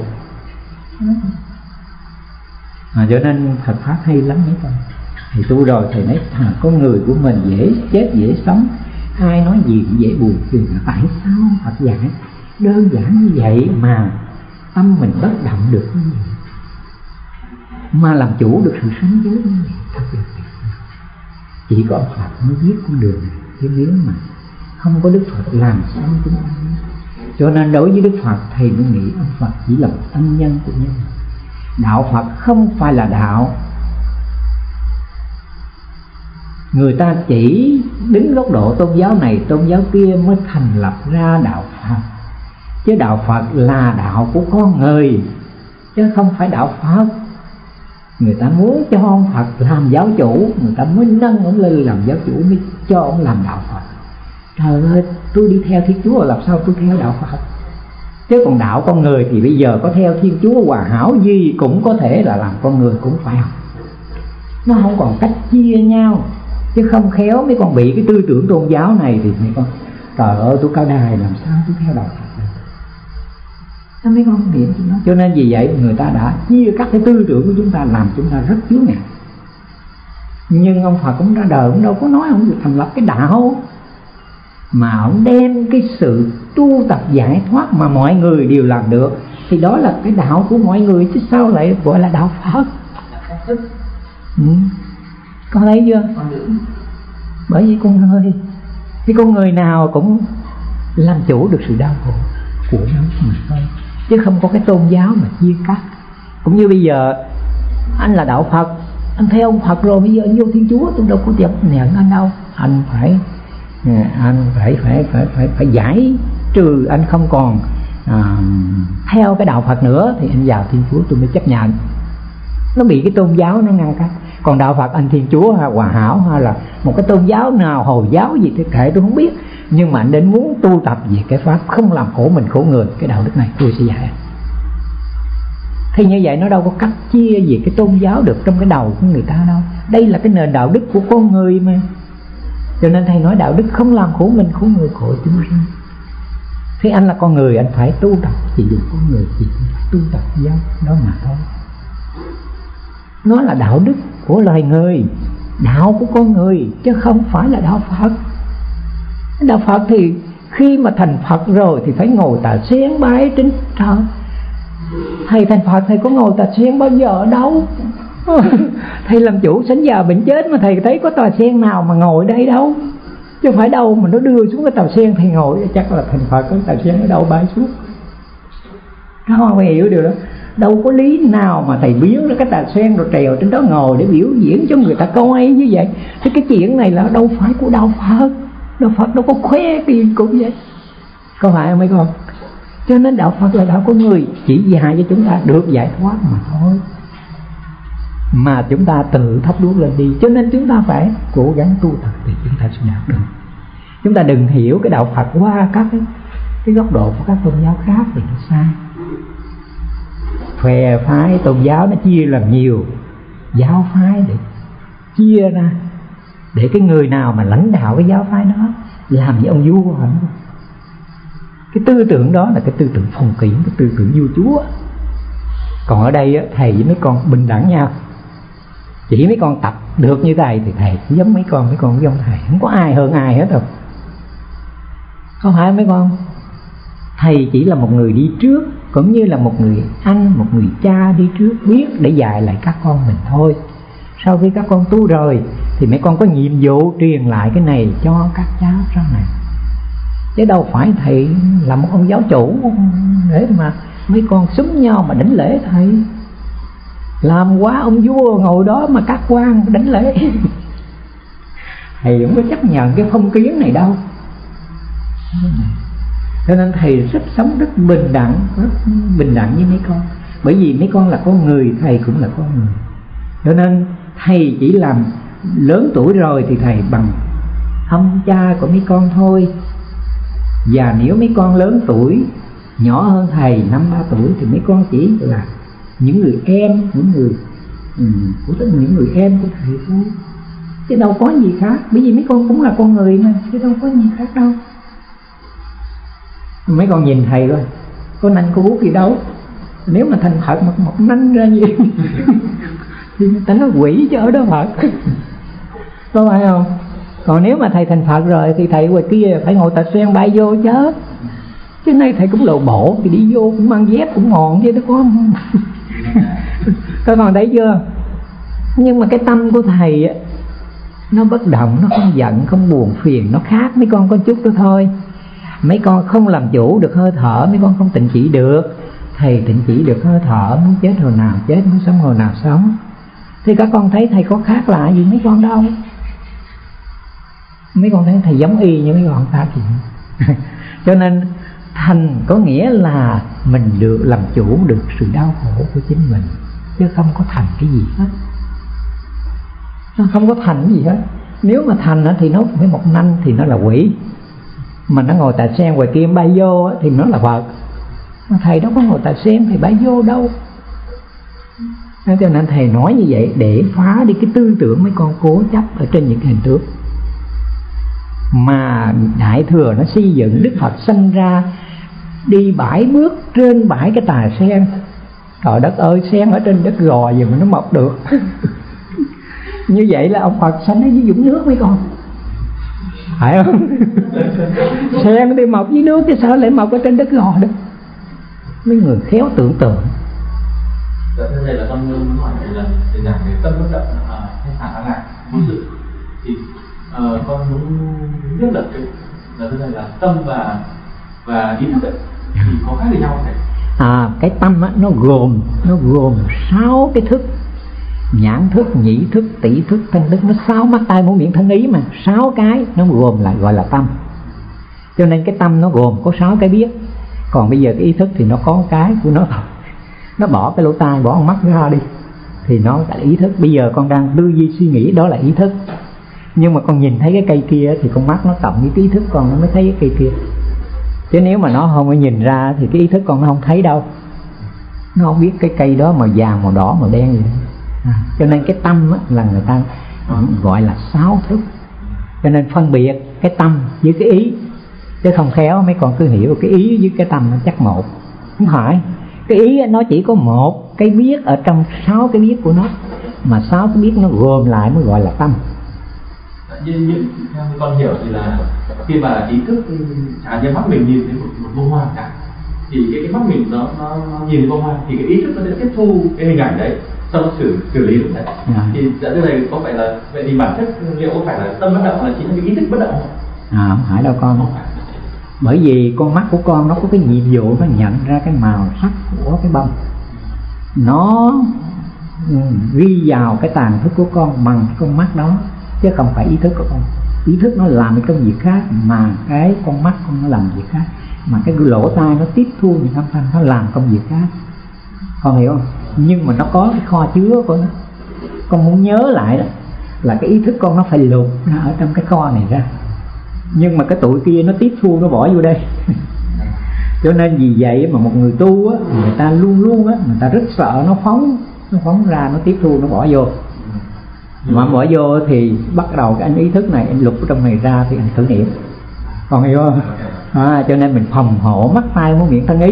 Cho nên Phật Pháp hay lắm mấy con. Thầy tu rồi thầy nói con người của mình dễ chết dễ sống, ai nói gì cũng dễ buồn phiền. Tại sao Phật dạy đơn giản như vậy mà tâm mình bất động được như vậy, mà làm chủ được sự sống giới như vậy? Thật là chỉ có Phật mới biết con đường này, chứ nếu mà không có Đức Phật làm sao chúng ta biết. Cho nên đối với Đức Phật thầy mới nghĩ ông Phật chỉ là một ân nhân của nhân. Đạo Phật không phải là đạo. Người ta chỉ đứng góc độ tôn giáo này tôn giáo kia mới thành lập ra đạo Phật, chứ đạo Phật là đạo của con người chứ không phải đạo Phật. Người ta muốn cho ông Phật làm giáo chủ, người ta mới nâng ông lên làm giáo chủ, mới cho ông làm đạo Phật. Trời ơi, tôi đi theo Thiên Chúa làm sao tôi theo đạo Phật? Chứ còn đạo con người thì bây giờ có theo Thiên Chúa hoàn hảo gì cũng có thể là làm con người cũng phải học. Nó không còn cách chia nhau. Chứ không khéo mấy con bị cái tư tưởng tôn giáo này thì mấy con trời ơi tôi cao đài làm sao tôi theo đạo Phật được. Mấy con điểm nó. Cho nên vì vậy người ta đã chia cắt cái tư tưởng của chúng ta, làm chúng ta rất chướng ngại. Nhưng ông Phật cũng ra đời cũng đâu có nói ông được thành lập cái đạo, mà ông đem cái sự tu tập giải thoát mà mọi người đều làm được, thì đó là cái đạo của mọi người, chứ sao lại gọi là đạo Phật? Con thấy chưa? Bởi vì con người, thì con người nào cũng làm chủ được sự đau khổ của nó mình thôi, chứ không có cái tôn giáo mà chia cắt. Cũng như bây giờ anh là đạo Phật, anh theo ông Phật rồi, bây giờ anh vô Thiên Chúa, tôi đâu có chấp nhận anh đâu. Anh phải giải trừ, anh không còn theo cái đạo Phật nữa thì anh vào Thiên Chúa tôi mới chấp nhận. Nó bị cái tôn giáo nó ngăn cách. Còn đạo Phật anh Thiên Chúa hay Hòa Hảo hay là một cái tôn giáo nào, Hồi giáo gì thì kệ tôi không biết, nhưng mà anh đến muốn tu tập về cái pháp không làm khổ mình khổ người, cái đạo đức này tôi sẽ dạy anh. Thì như vậy nó đâu có cách chia về cái tôn giáo được trong cái đầu của người ta đâu. Đây là cái nền đạo đức của con người mà. Cho nên thầy nói đạo đức không làm khổ mình khổ người, khổ chúng sanh. Thế anh là con người, anh phải tu tập, chỉ dùng con người chỉ tu tập giáo đó mà thôi. Nó là đạo đức của loài người, đạo của con người, chứ không phải là đạo Phật. Đạo Phật thì khi mà thành Phật rồi thì phải ngồi tà sen bái trên trời. Thầy thành Phật thầy có ngồi tà sen bao giờ ở đâu? Thầy làm chủ sánh già bệnh chết mà thầy thấy có tà sen nào mà ngồi đây đâu, chứ phải đâu mà nó đưa xuống cái tà sen thầy ngồi. Chắc là thành Phật cái tà sen ở đâu bay xuống. Các con hiểu điều đó. Đâu có lý nào mà thầy biến ra cái tà sen rồi trèo trên đó ngồi để biểu diễn cho người ta coi như vậy. Thế cái chuyện này là đâu phải của đạo Phật. Đạo Phật đâu có khoe cái gì cũng vậy, có phải không mấy con? Cho nên đạo Phật là đạo của người, chỉ dạy cho chúng ta được giải thoát mà thôi. Mà chúng ta tự thắp đuốc lên đi. Cho nên chúng ta phải cố gắng tu tập thì chúng ta sẽ đạt được. Chúng ta đừng hiểu cái đạo Phật qua các cái góc độ của các tôn giáo khác thì nó sai. Phe phái tôn giáo nó chia làm nhiều giáo phái để chia ra, để cái người nào mà lãnh đạo cái giáo phái đó làm như ông vua. Cái tư tưởng đó là cái tư tưởng phong kiến, cái tư tưởng vua chúa. Còn ở đây á, thầy với mấy con bình đẳng nhau. Chỉ mấy con tập được như thầy thì thầy cũng giống mấy con giống thầy, không có ai hơn ai hết đâu. Không phải mấy con, thầy chỉ là một người đi trước, cũng như là một người anh, một người cha đi trước, biết để dạy lại các con mình thôi. Sau khi các con tu rồi thì mấy con có nhiệm vụ truyền lại cái này cho các cháu sau này, chứ đâu phải thầy là một ông giáo chủ để mà mấy con xúm nhau mà đánh lễ thầy. Làm quá ông vua ngồi đó mà các quan đánh lễ. Thầy không có chấp nhận cái phong kiến này đâu. Cho nên thầy rất sống rất bình đẳng với mấy con. Bởi vì mấy con là con người, thầy cũng là con người. Cho nên thầy chỉ làm lớn tuổi rồi thì thầy bằng ông cha của mấy con thôi. Và nếu mấy con lớn tuổi, nhỏ hơn thầy 2-3 tuổi thì mấy con chỉ là những người em, những người em của thầy thôi, chứ đâu có gì khác. Bởi vì mấy con cũng là con người mà, chứ đâu có gì khác đâu. Mấy con nhìn thầy coi, có nanh có bút gì đâu. Nếu mà thành Phật mà một nanh ra gì thì người ta nói quỷ chứ ở đó Phật. Có phải không? Còn nếu mà thầy thành Phật rồi thì thầy ngoài kia phải ngồi tà sen bay vô chứ. Chứ nay thầy cũng lộ bộ thì đi vô cũng mang dép cũng ngọn chứ, nó có không? Các con thấy chưa? Nhưng mà cái tâm của thầy nó bất động, nó không giận, không buồn phiền, nó khác mấy con có chút đó thôi. Mấy con không làm chủ được hơi thở, mấy con không tịnh chỉ được. Thầy tịnh chỉ được hơi thở, muốn chết hồi nào chết, muốn sống hồi nào sống. Thì các con thấy thầy có khác lạ gì mấy con đâu. Mấy con thấy thầy giống y như mấy con ta chị. Cho nên thành có nghĩa là mình được làm chủ được sự đau khổ của chính mình, chứ không có thành cái gì hết. Nó không có thành cái gì hết. Nếu mà thành thì nó phải một nanh thì nó là quỷ, mà nó ngồi tại sen ngoài kia bay vô thì nó là Phật. Mà thầy đâu có ngồi tại sen, thầy bay vô đâu. Cho nên thầy nói như vậy để phá đi cái tư tưởng mấy con cố chấp ở trên những cái hình tướng. Mà Đại Thừa nó xây dựng, Đức Phật sanh ra đi 7 bước trên 7 cái tà sen. Trời đất ơi, sen ở trên đất gò gì mà nó mọc được. Như vậy là ông Phật sanh ở dưới vũng nước mấy con, phải không? Sen đi mọc dưới nước chứ sao lại mọc ở trên đất gò được. Mấy người khéo tưởng tượng. Thế này là con muốn hỏi là để giảm cái tâm bất động hay phản kháng lại ví dụ thì con muốn biết là cái là thế này là tâm và ý thức ấy, thì có khác với nhau không? Cái tâm á, nó gồm 6 cái thức: nhãn thức, nhĩ thức, tỷ thức, thân thức. Nó 6 mắt tai mũi miệng thân ý mà, 6 cái nó gồm lại gọi là tâm. Cho nên cái tâm nó gồm có 6 cái biết. Còn bây giờ cái ý thức thì nó có cái của nó thôi. Nó bỏ cái lỗ tai, bỏ con mắt ra đi thì nó là ý thức. Bây giờ con đang tư duy suy nghĩ, đó là ý thức. Nhưng mà con nhìn thấy cái cây kia thì con mắt nó cộng với cái ý thức con, nó mới thấy cái cây kia. Chứ nếu mà nó không có nhìn ra thì cái ý thức con nó không thấy đâu. Nó không biết cái cây đó màu vàng, màu đỏ, màu đen gì đó. Cho nên cái tâm là người ta gọi là 6 thức. Cho nên phân biệt cái tâm với cái ý, chứ không khéo mấy con cứ hiểu cái ý với cái tâm nó chắc một. Không phải. Cái ý nó chỉ có một cái biết ở trong 6 cái biết của nó, mà 6 cái biết nó gồm lại mới gọi là tâm. Như theo con hiểu thì là khi mà ý thức chẳng như mắt mình nhìn thấy một bông hoa cả, thì cái mắt mình nó nhìn thấy bông hoa thì cái ý thức nó sẽ tiếp thu cái hình ảnh đấy, sau nó xử lý được đấy. Thì dẫn tới đây có phải là vậy thì bản chất liệu có phải là tâm bất động là chính là cái ý thức bất động không? Không phải đâu con. Bởi vì con mắt của con nó có cái nhiệm vụ nó nhận ra cái màu sắc của cái bông, nó ghi vào cái tàn thức của con bằng cái con mắt đó, chứ không phải ý thức của con. Ý thức nó làm cái công việc khác, mà cái con mắt con nó làm việc khác, mà cái lỗ tai nó tiếp thu những âm thanh, nó làm công việc khác. Con hiểu không? Nhưng mà nó có cái kho chứa của nó. Con muốn nhớ lại đó là cái ý thức con nó phải lục ra ở trong cái kho này ra. Nhưng mà cái tụi kia nó tiếp thu, nó bỏ vô đây. Cho nên vì vậy mà một người tu á, người ta luôn luôn á, người ta rất sợ nó phóng ra, nó tiếp thu, nó bỏ vô. Mà bỏ vô thì bắt đầu cái anh ý thức này, anh lục ở trong này ra thì anh thử nghiệm. Còn hiểu không? Cho nên mình phòng hộ mắt tai mũi miệng thân ý á,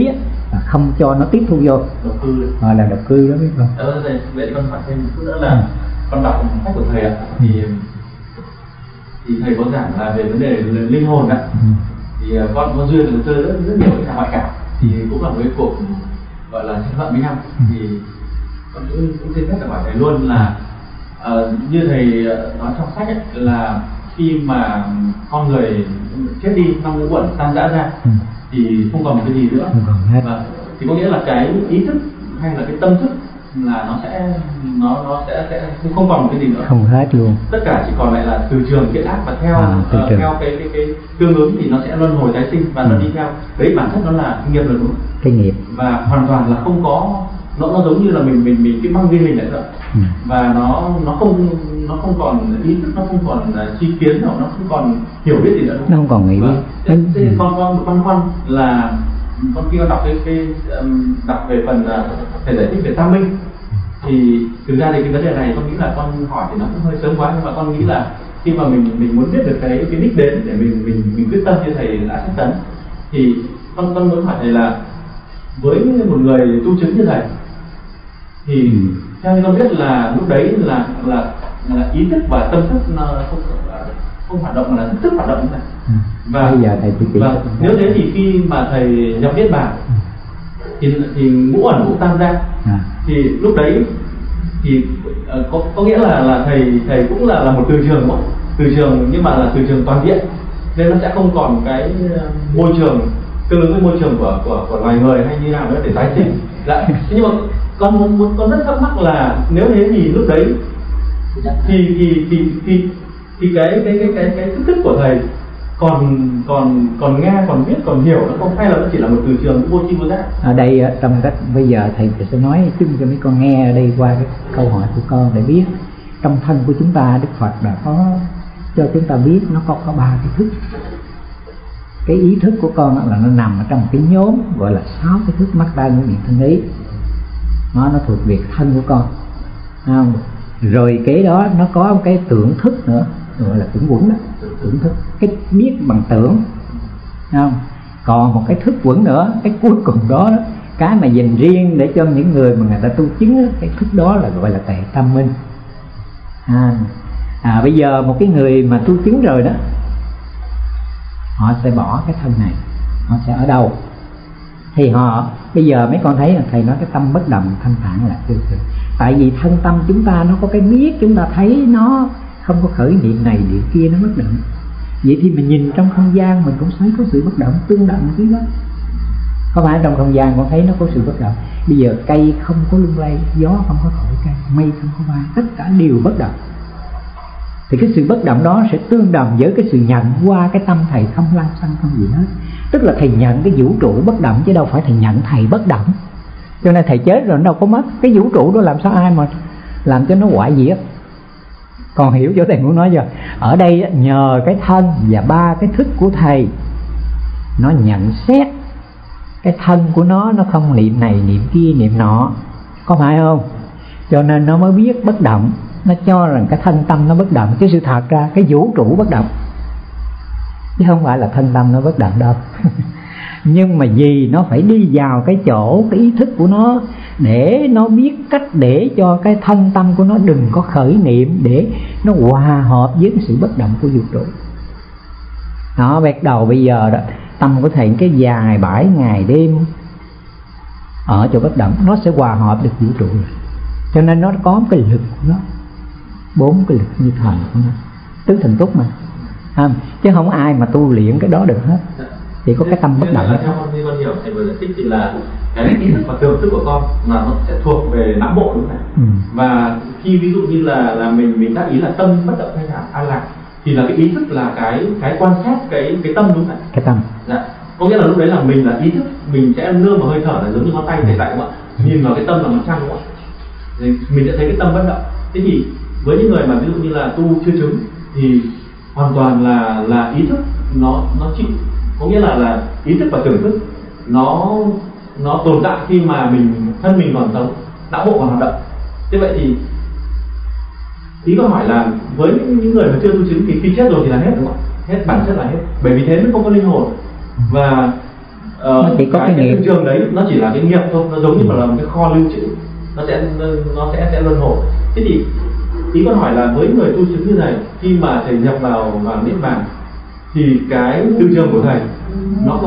không cho nó tiếp thu vô, độc cư gọi là độc cư đó, biết không? Vậy con hỏi thêm một chút nữa là con đọc sách của thầy ạ, thì thầy có giảng là về vấn đề linh hồn ạ. Thì con có duyên được chơi rất nhiều cái ngoại cảm, thì cũng là một cái cuộc gọi là tranh luận với nhau. Thì con cũng xin phép hỏi thầy luôn là như thầy nói trong sách ấy, là khi mà con người chết đi, trong ngũ uẩn tan rã ra thì không còn một cái gì nữa, thì có nghĩa là cái ý thức hay là cái tâm thức là nó sẽ không còn một cái gì nữa, không hết luôn, tất cả chỉ còn lại là từ trường thiện ác, và theo cái tương ứng thì nó sẽ luân hồi tái sinh và nó đi theo đấy, bản chất nó là nghiệp rồi, đúng không? Cái nghiệp, và hoàn toàn là không có, nó giống như là mình cái băng ghi hình lại rồi, và nó không còn ý thức, nó không còn chi kiến, nó không còn hiểu biết gì nữa, nó không còn nghĩ. Thế con băn khoăn là con khi con đọc đọc về phần thầy giải thích về tam minh, thì thực ra thì cái vấn đề này con nghĩ là con hỏi thì nó cũng hơi sớm quá, nhưng mà con nghĩ là khi mà mình muốn biết được cái đích đến để mình quyết tâm như thầy đã xác tấn, thì con muốn hỏi thầy là với một người tu chứng như thầy thì theo như con biết là lúc đấy là ý thức và tâm thức nó không hoạt động, mà là thức hoạt động như này. Và bây giờ thầy nếu thế thì khi mà thầy nhập niết bàn thì ngũ uẩn cũng tan ra, thì lúc đấy thì có nghĩa là thầy cũng là một từ trường, đúng không? Từ trường, nhưng mà là từ trường toàn diện, nên nó sẽ không còn cái môi trường tương ứng với môi trường của loài người hay như nào nữa để tái sinh. Nhưng mà con rất thắc mắc là nếu thế thì lúc đấy thì cái thức của thầy còn nghe, còn biết, còn hiểu nó không, hay là nó chỉ là một từ trường vô tri vô giác? Ở đây trong cách bây giờ thầy sẽ nói chung cho mấy con nghe ở đây qua cái câu hỏi của con để biết trong thân của chúng ta, Đức Phật đã có cho chúng ta biết nó có 3 cái thức. Cái ý thức của con là nó nằm ở trong cái nhóm gọi là 6 cái thức mắt tai mũi miệng thân ý, nó thuộc về thân của con, không? Rồi cái đó nó có một cái tưởng thức nữa, gọi là tưởng quẩn đó, tưởng thức, cái biết bằng tưởng, không? Còn một cái thức quẩn nữa, cái cuối cùng đó, cái mà dành riêng để cho những người mà người ta tu chứng, cái thức đó là gọi là tệ tâm minh. Bây giờ một cái người mà tu chứng rồi đó, họ sẽ bỏ cái thân này, họ sẽ ở đâu? Thì họ bây giờ mấy con thấy là thầy nói cái tâm bất động thanh thản là tương tự. Tại vì thân tâm chúng ta nó có cái biết, chúng ta thấy nó không có khởi niệm này niệm kia, nó bất động. Vậy thì mình nhìn trong không gian mình cũng thấy có sự bất động tương đồng cái đó. Có phải trong không gian con thấy nó có sự bất động? Bây giờ cây không có lung lay, gió không có thổi cây, mây không có bay, tất cả đều bất động. Thì cái sự bất động đó sẽ tương đồng với cái sự nhận qua cái tâm thầy không lăng xăng không gì hết. Tức là thầy nhận cái vũ trụ bất động chứ đâu phải thầy nhận thầy bất động. Cho nên thầy chết rồi nó đâu có mất. Cái vũ trụ đó làm sao ai mà làm cho nó hoại diệt. Còn hiểu chỗ thầy muốn nói chưa? Ở đây nhờ cái thân và 3 cái thức của thầy, nó nhận xét cái thân của nó không niệm này niệm kia niệm nọ, có phải không? Cho nên nó mới biết bất động. Nó cho rằng cái thân tâm nó bất động, chứ sự thật ra cái vũ trụ bất động, chứ không phải là thân tâm nó bất động đâu. Nhưng mà vì nó phải đi vào cái chỗ cái ý thức của nó để nó biết cách để cho cái thân tâm của nó đừng có khởi niệm, để nó hòa hợp với cái sự bất động của vũ trụ. Nó bắt đầu bây giờ đó, tâm của thầy cái dài 7 ngày đêm ở chỗ bất động, nó sẽ hòa hợp được vũ trụ. Cho nên nó có cái lực của nó, 4 cái lực như thần của nó, tứ thần túc mà, chứ không ai mà tu luyện cái đó được hết. Chỉ có cái tâm bất động. Theo con hiểu thầy vừa giải thích thì là cái ý thức và tưởng thức của con là nó sẽ thuộc về não bộ, đúng không? Và khi ví dụ như là mình đã ý là tâm bất động hay là an lạc, thì là cái ý thức là cái quan sát cái tâm, đúng không? Cái tâm. Dạ. Có nghĩa là lúc đấy là mình là ý thức, mình sẽ nương vào hơi thở là giống như ngón tay thầy tại, đúng không ạ? Nhìn vào cái tâm là ngón trăng, đúng không ạ? Thì mình sẽ thấy cái tâm bất động. Thế thì với những người mà ví dụ như là tu chưa chứng thì hoàn toàn là ý thức nó chịu, có nghĩa là ý thức và tưởng thức nó tồn tại khi mà thân mình còn sống, não bộ còn hoạt động. Thế vậy thì ý có hỏi là với những người mà chưa tu chứng thì khi chết rồi thì là hết, đúng không? Hết, bản chất là hết, bởi vì thế nó không có linh hồn. Và nó chỉ có cái nghiệp. Tư trường đấy nó chỉ là cái nghiệp thôi, nó giống như là một cái kho lưu trữ, nó sẽ luân hồi. Thế thì ý con hỏi là với người tu chứng như này, khi mà thầy nhập vào niết bàn thì cái tư trường của thầy nó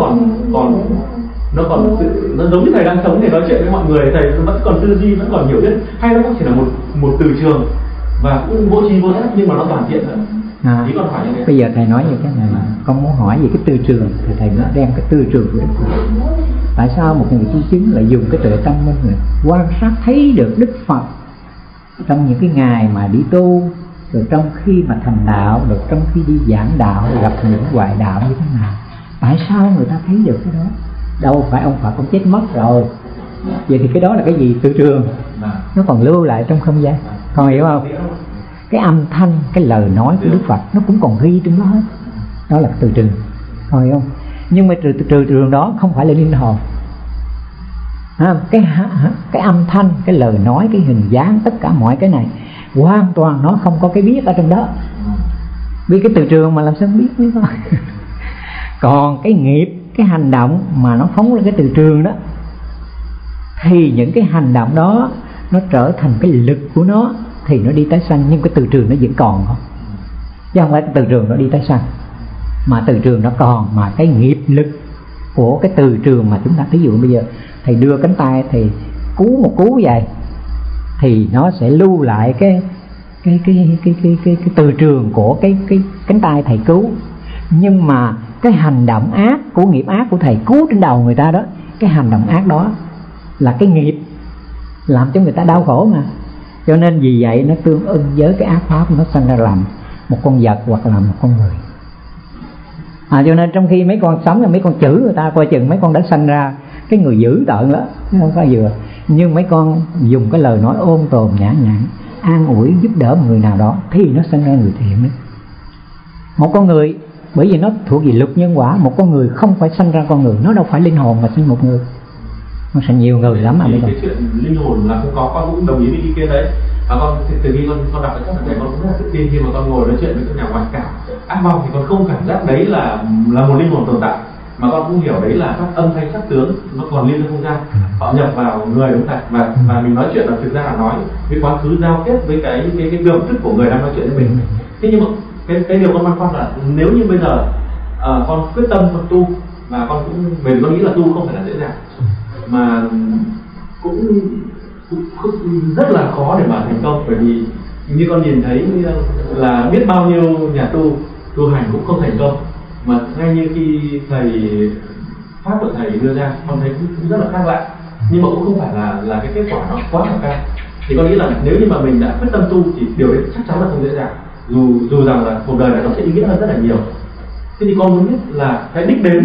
giống như thầy đang sống để nói chuyện với mọi người, thầy vẫn còn tư duy, vẫn còn hiểu biết, hay nó cũng chỉ là một từ trường và cũng vô tri vô giác nhưng mà nó toàn diện rồi. Ý con hỏi như thế. Bây giờ thầy nói như thế này, con muốn hỏi về cái tư trường thì thầy mới đem cái tư trường của Đức Phật. Tại sao một người tu chứng lại dùng cái tuệ tâm minh người quan sát thấy được Đức Phật trong những cái ngày mà đi tu, rồi trong khi mà thành đạo, rồi trong khi đi giảng đạo, rồi gặp những ngoại đạo như thế nào? Tại sao người ta thấy được cái đó? Đâu phải ông Phật ông chết mất rồi. Vậy thì cái đó là cái gì? Tư trường. Nó còn lưu lại trong không gian. Con hiểu không? Cái âm thanh, cái lời nói của Đức Phật nó cũng còn ghi trong đó hết. Đó là từ trường. Con hiểu không? Nhưng mà từ trường đó không phải là linh hồn. Cái âm thanh, cái lời nói, cái hình dáng, tất cả mọi cái này hoàn toàn nó không có cái biết ở trong đó. Vì cái từ trường mà làm sao biết biết thôi. Còn cái nghiệp, cái hành động mà nó phóng lên cái từ trường đó, thì những cái hành động đó nó trở thành cái lực của nó, thì nó đi tái sanh, nhưng cái từ trường nó vẫn còn không. Chứ không phải cái từ trường nó đi tái sanh, mà từ trường nó còn, mà cái nghiệp lực của cái từ trường mà chúng ta, ví dụ bây giờ thầy đưa cánh tay thầy cú một cú vậy, thì nó sẽ lưu lại cái từ trường của cái cánh tay thầy cứu. Nhưng mà cái hành động ác của nghiệp ác của thầy cứu trên đầu người ta đó, cái hành động ác đó là cái nghiệp làm cho người ta đau khổ mà. Cho nên vì vậy nó tương ưng với cái ác pháp, nó sinh ra làm một con vật hoặc là một con người. Cho nên trong khi mấy con sống, mấy con chửi người ta, coi chừng mấy con đã sinh ra cái người dữ tợn đó, không có vừa. Nhưng mấy con dùng cái lời nói ôn tồn nhã nhặn, an ủi giúp đỡ một người nào đó, thì nó sinh ra người thiện đấy. Một con người, bởi vì nó thuộc về luật nhân quả, một con người không phải sinh ra con người, nó đâu phải linh hồn mà sinh một người, nó sẽ nhiều người lắm mà. Cái chuyện linh hồn là không có, con cũng đồng ý với ý kiến đấy. Và con từ khi con đọc cái sách này, con cũng rất là tự tin khi mà con ngồi nói chuyện với các nhà ngoại cảm ác vong, thì con không cảm giác đấy là một linh hồn tồn tại, mà con cũng hiểu đấy là các âm thanh sắc tướng nó còn liên trong không gian, họ nhập vào người đúng không? Và mình nói chuyện là thực ra là nói với quá khứ, giao tiếp với cái đường thức của người đang nói chuyện với mình. Thế nhưng mà cái điều con băn khoăn là nếu như bây giờ con quyết tâm con tu, và con cũng về con nghĩ là tu không phải là dễ dàng, mà cũng rất là khó để mà thành công, bởi vì như con nhìn thấy là biết bao nhiêu nhà tu hành cũng không thành công, mà ngay như khi thầy pháp của thầy đưa ra, con thấy cũng rất là khác lạ, nhưng mà cũng không phải là cái kết quả nó quá là cao. Thì con nghĩ là nếu như mà mình đã quyết tâm tu thì điều đấy chắc chắn là không dễ dàng, dù rằng là cuộc đời này nó sẽ ý nghĩa hơn rất là nhiều. Thế thì con muốn biết là cái đích đến,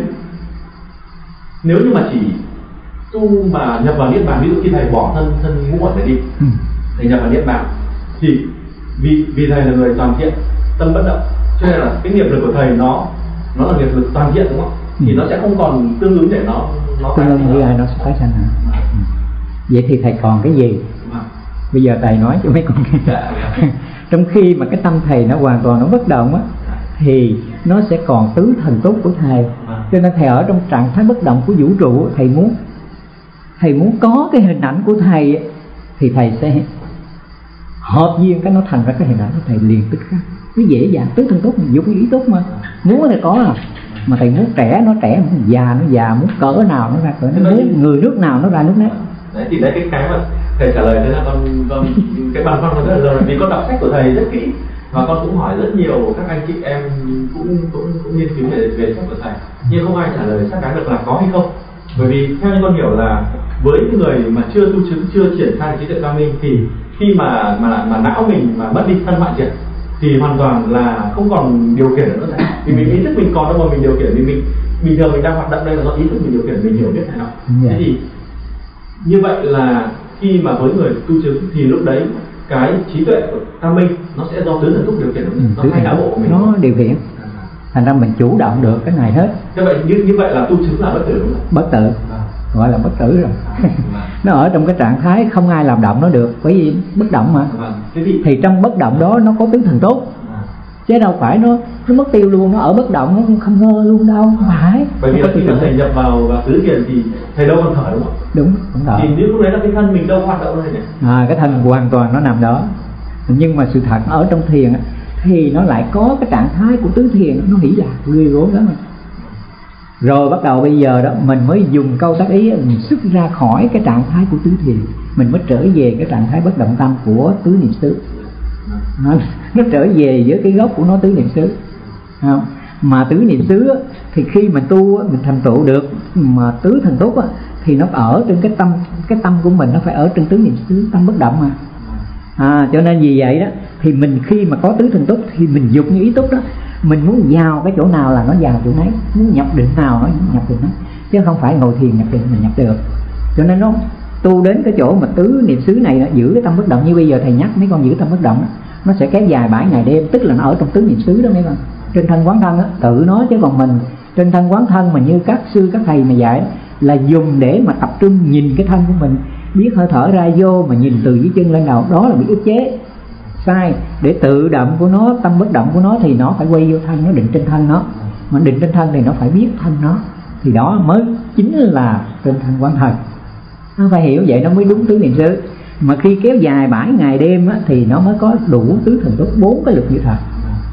nếu như mà chỉ tu mà nhập vào niết bàn, ví dụ khi thầy bỏ thân ngũ uẩn này đi, thầy nhập vào niết bàn, thì vì thầy là người toàn thiện, tâm bất động, cho nên là cái nghiệp lực của thầy nó là nghiệp lực toàn thiện, đúng không? Thì nó sẽ không còn tương ứng để nó tương ứng như ai nó sẽ tái sanh hả? Vậy thì thầy còn cái gì? Bây giờ thầy nói cho mấy con nghe. Trong khi mà cái tâm thầy nó hoàn toàn nó bất động á, thì nó sẽ còn tứ thần túc của thầy. Cho nên thầy ở trong trạng thái bất động của vũ trụ, thầy muốn có cái hình ảnh của thầy, thì thầy sẽ hợp duyên cái nó thành ra cái hình ảnh của thầy liền tức khắc. Nó dễ dàng, tứ thần túc dùng ý tốt mà, muốn thì có à. Mà thầy muốn trẻ nó trẻ, muốn già nó già, muốn cỡ nào nó ra cỡ nó, muốn người nước nào nó ra nước đấy. Đấy thì đấy cái mà thầy trả lời, thế là con cái băn khoăn rất là lâu, vì con đọc sách của thầy rất kỹ, và con cũng hỏi rất nhiều các anh chị em cũng nghiên cứu về sách của thầy, nhưng không ai trả lời xác đáng được là có hay không. Bởi vì theo như con hiểu là với những người mà chưa tu chứng, chưa triển khai trí tuệ quang minh, thì khi mà não mình mà mất đi thân hoại diệt thì hoàn toàn là không còn điều khiển được nữa thầy. Vì mình ý thức mình còn đâu mà mình điều khiển, vì mình bình thường mình đang hoạt động đây là do ý thức mình điều khiển, mình hiểu biết này nọ. Thế thì như vậy là khi mà với người tu chứng thì lúc đấy cái trí tuệ của tam minh nó sẽ do tứ thần túc điều khiển, nó thay não bộ của mình, nó điều khiển, thành ra mình chủ động được cái này hết. Như vậy là tu chứng là bất tử, đúng không? Bất tử, gọi là bất tử rồi. Nó ở trong cái trạng thái không ai làm động nó được, bởi vì bất động mà. Thì trong bất động đó nó có tứ thần tốt, chứ đâu phải nó mất tiêu luôn, nó ở bất động, nó không ngơ luôn đâu, không phải. Bởi vì là khi mà thầy nhập vào tứ thiền thì thầy đâu còn thở đúng không? Đúng, không thở. Thì nếu lúc đấy là cái thân mình đâu hoạt động rồi nhỉ? Cái thân hoàn toàn nó nằm đó. Nhưng mà sự thật ở trong thiền thì nó lại có cái trạng thái của tứ thiền, nó hỷ lạc ghê gớm lắm. Rồi bắt đầu bây giờ đó mình mới dùng câu tác ý, mình xuất ra khỏi cái trạng thái của tứ thiền, mình mới trở về cái trạng thái bất động tâm của tứ niệm xứ. Nó trở về với cái gốc của nó, tứ niệm xứ. Mà tứ niệm xứ thì khi mình tu mình thành tựu được, mà tứ thần túc thì nó ở trên cái tâm của mình, nó phải ở trên tứ niệm xứ, tâm bất động mà. Cho nên vì vậy đó thì mình khi mà có tứ thần túc thì mình dục như ý túc đó, mình muốn vào cái chỗ nào là nó vào chỗ nấy, muốn nhập định nào nó nhập định nấy, chứ không phải ngồi thiền nhập định mình nhập được. Cho nên nó tu đến cái chỗ mà tứ niệm xứ này đó, giữ cái tâm bất động như bây giờ thầy nhắc mấy con giữ tâm bất động đó, nó sẽ kéo dài 7 ngày đêm, tức là nó ở trong tứ niệm xứ đó mấy con. Trên thân quán thân đó, tự nó, chứ còn mình trên thân quán thân mà như các sư các thầy mà dạy đó, là dùng để mà tập trung nhìn cái thân của mình, biết hơi thở ra vô mà nhìn từ dưới chân lên đầu, đó là bị ức chế. Sai, để tự động của nó, tâm bất động của nó thì nó phải quay vô thân, nó định trên thân nó. Mà định trên thân thì nó phải biết thân nó, thì đó mới chính là trên thân quán thân. Nó phải hiểu vậy nó mới đúng tứ niệm xứ. Mà khi kéo dài 7 ngày đêm á, thì nó mới có đủ tứ thần túc, 4 cái lực như thật.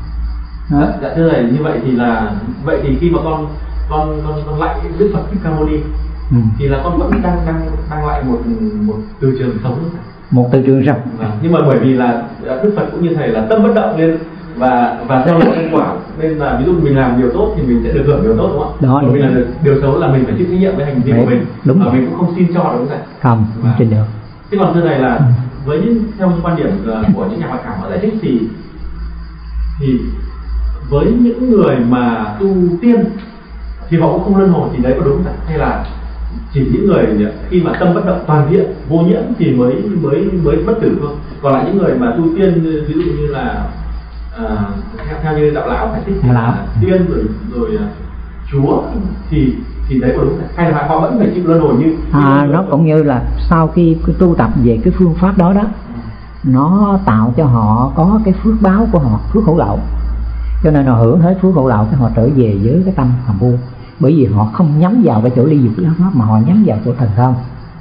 Dạ thưa thầy, như vậy thì là vậy thì khi mà con lại Đức Phật Thích Ca Mâu Ni thì là con vẫn đang lại một từ trường sống, một từ trường sống. Nhưng mà bởi vì là Đức Phật cũng như thầy là tâm bất động nên và theo luật nhân quả, nên là ví dụ mình làm điều tốt thì mình sẽ được hưởng điều tốt, đúng không ạ? Đó, mình làm điều xấu là mình phải chịu trách nhiệm với hành vi của mình. Đúng và rồi. mình cũng không xin cho, đúng không thầy? Không trình được. Thế còn thưa thầy là với theo quan điểm của những nhà ngoại cảm họ giải thích thì với những người mà tu tiên thì họ cũng không luân hồi, thì đấy có đúng không? Hay là chỉ những người khi mà tâm bất động toàn thiện vô nhiễm thì mới bất tử thôi? Còn lại những người mà tu tiên ví dụ như là theo như đạo lão giải thích là tiên rồi chúa thì đấy có đúng không? Hay là họ vẫn phải chịu luân hồi như nó cũng như là sau khi tu tập về cái phương pháp đó đó, nó tạo cho họ có cái phước báo của họ, phước hữu lậu, cho nên họ hưởng hết phước hữu lậu, cái họ trở về với cái tâm phàm phu. Bởi vì họ không nhắm vào cái chỗ ly dục giáo pháp mà họ nhắm vào chỗ thần thông.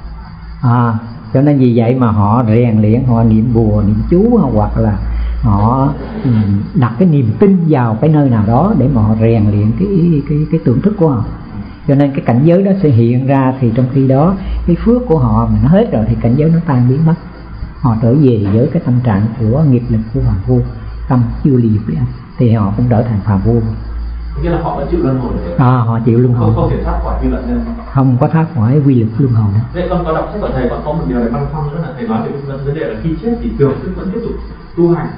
Cho nên vì vậy mà họ rèn luyện, họ niệm bùa, niệm chú, hoặc là họ đặt cái niềm tin vào cái nơi nào đó để mà họ rèn luyện cái tưởng thức của họ. Cho nên cái cảnh giới đó sẽ hiện ra, thì trong khi đó cái phước của họ mà nó hết rồi thì cảnh giới nó tan biến mất. Họ trở về với cái tâm trạng của nghiệp lực của phàm phu, tâm chưa ly dục giáo, thì họ cũng trở thành phàm phu. Nghĩa là họ vẫn chịu luân hồi. Họ chịu luân hồi. Không thể thoát khỏi quy luật nhân. Không có thoát khỏi quy luật luân hồi đó. Vậy con có đọc sách của thầy, còn có một điều này băn khoăn nữa là thầy nói về vấn đề là khi chết thì tưởng thức vẫn tiếp tục tu hành,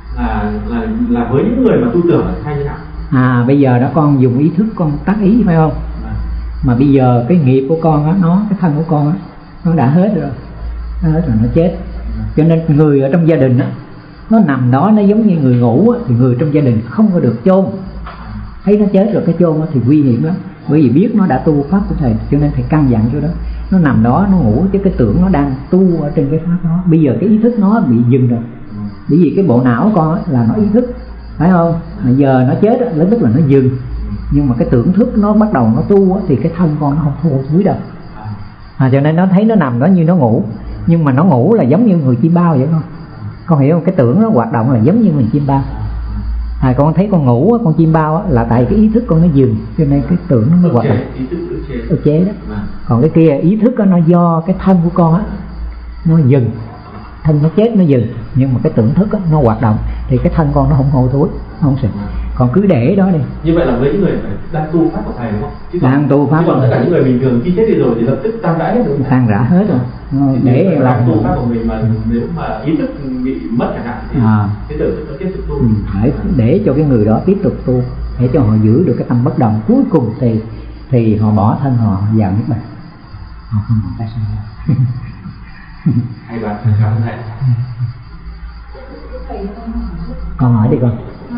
là với những người mà tu tưởng là hay như nào? Bây giờ đó con dùng ý thức con tác ý phải không? Mà bây giờ cái nghiệp của con á, cái thân của con á, nó đã hết rồi, nó chết. Cho nên người ở trong gia đình á, nó nằm đó, nó giống như người ngủ á, thì người trong gia đình không có được chôn. Thấy nó chết rồi cái chôn thì nguy hiểm lắm, bởi vì biết nó đã tu pháp của thầy, cho nên thầy căn dặn chỗ đó. Nó nằm đó nó ngủ, chứ cái tưởng nó đang tu ở trên cái pháp đó. Bây giờ cái ý thức nó bị dừng rồi, bởi vì cái bộ não của con là nó ý thức, phải không? Mà giờ nó chết đó, tức là nó dừng. Nhưng mà cái tưởng thức nó bắt đầu nó tu thì cái thân con nó không thu túi đâu. Cho nên nó thấy nó nằm đó như nó ngủ, nhưng mà nó ngủ là giống như người chim bao vậy thôi. Con hiểu không? Cái tưởng nó hoạt động là giống như mình chim bao. Con thấy con ngủ, con chim bao là tại cái ý thức con nó dừng, cho nên cái tưởng nó mới hoạt động. Ức chế đó. Còn cái kia ý thức đó, nó do cái thân của con á nó dừng, thân nó chết nó dừng, nhưng mà cái tưởng thức đó, nó hoạt động thì cái thân con nó không hôi thối, không sạch. Còn cứ để đó đi. Như vậy là với những người đang tu pháp của thầy đúng không? Đang tu pháp. Còn tất cả những người bình thường khi chết đi rồi thì lập tức tan rã hết rồi. Tan rã hết rồi. Để làm tu pháp của mình mà nếu mà ý thức bị mất chẳng hạn thì cái tưởng thức nó tiếp tục tu. Phải để cho cái người đó tiếp tục tu, để cho họ giữ được cái tâm bất động. Cuối cùng thì họ bỏ thân họ vào niết bàn, họ không còn tái sinh. Hay bạn, cảm ơn thầy. Con hỏi đi con.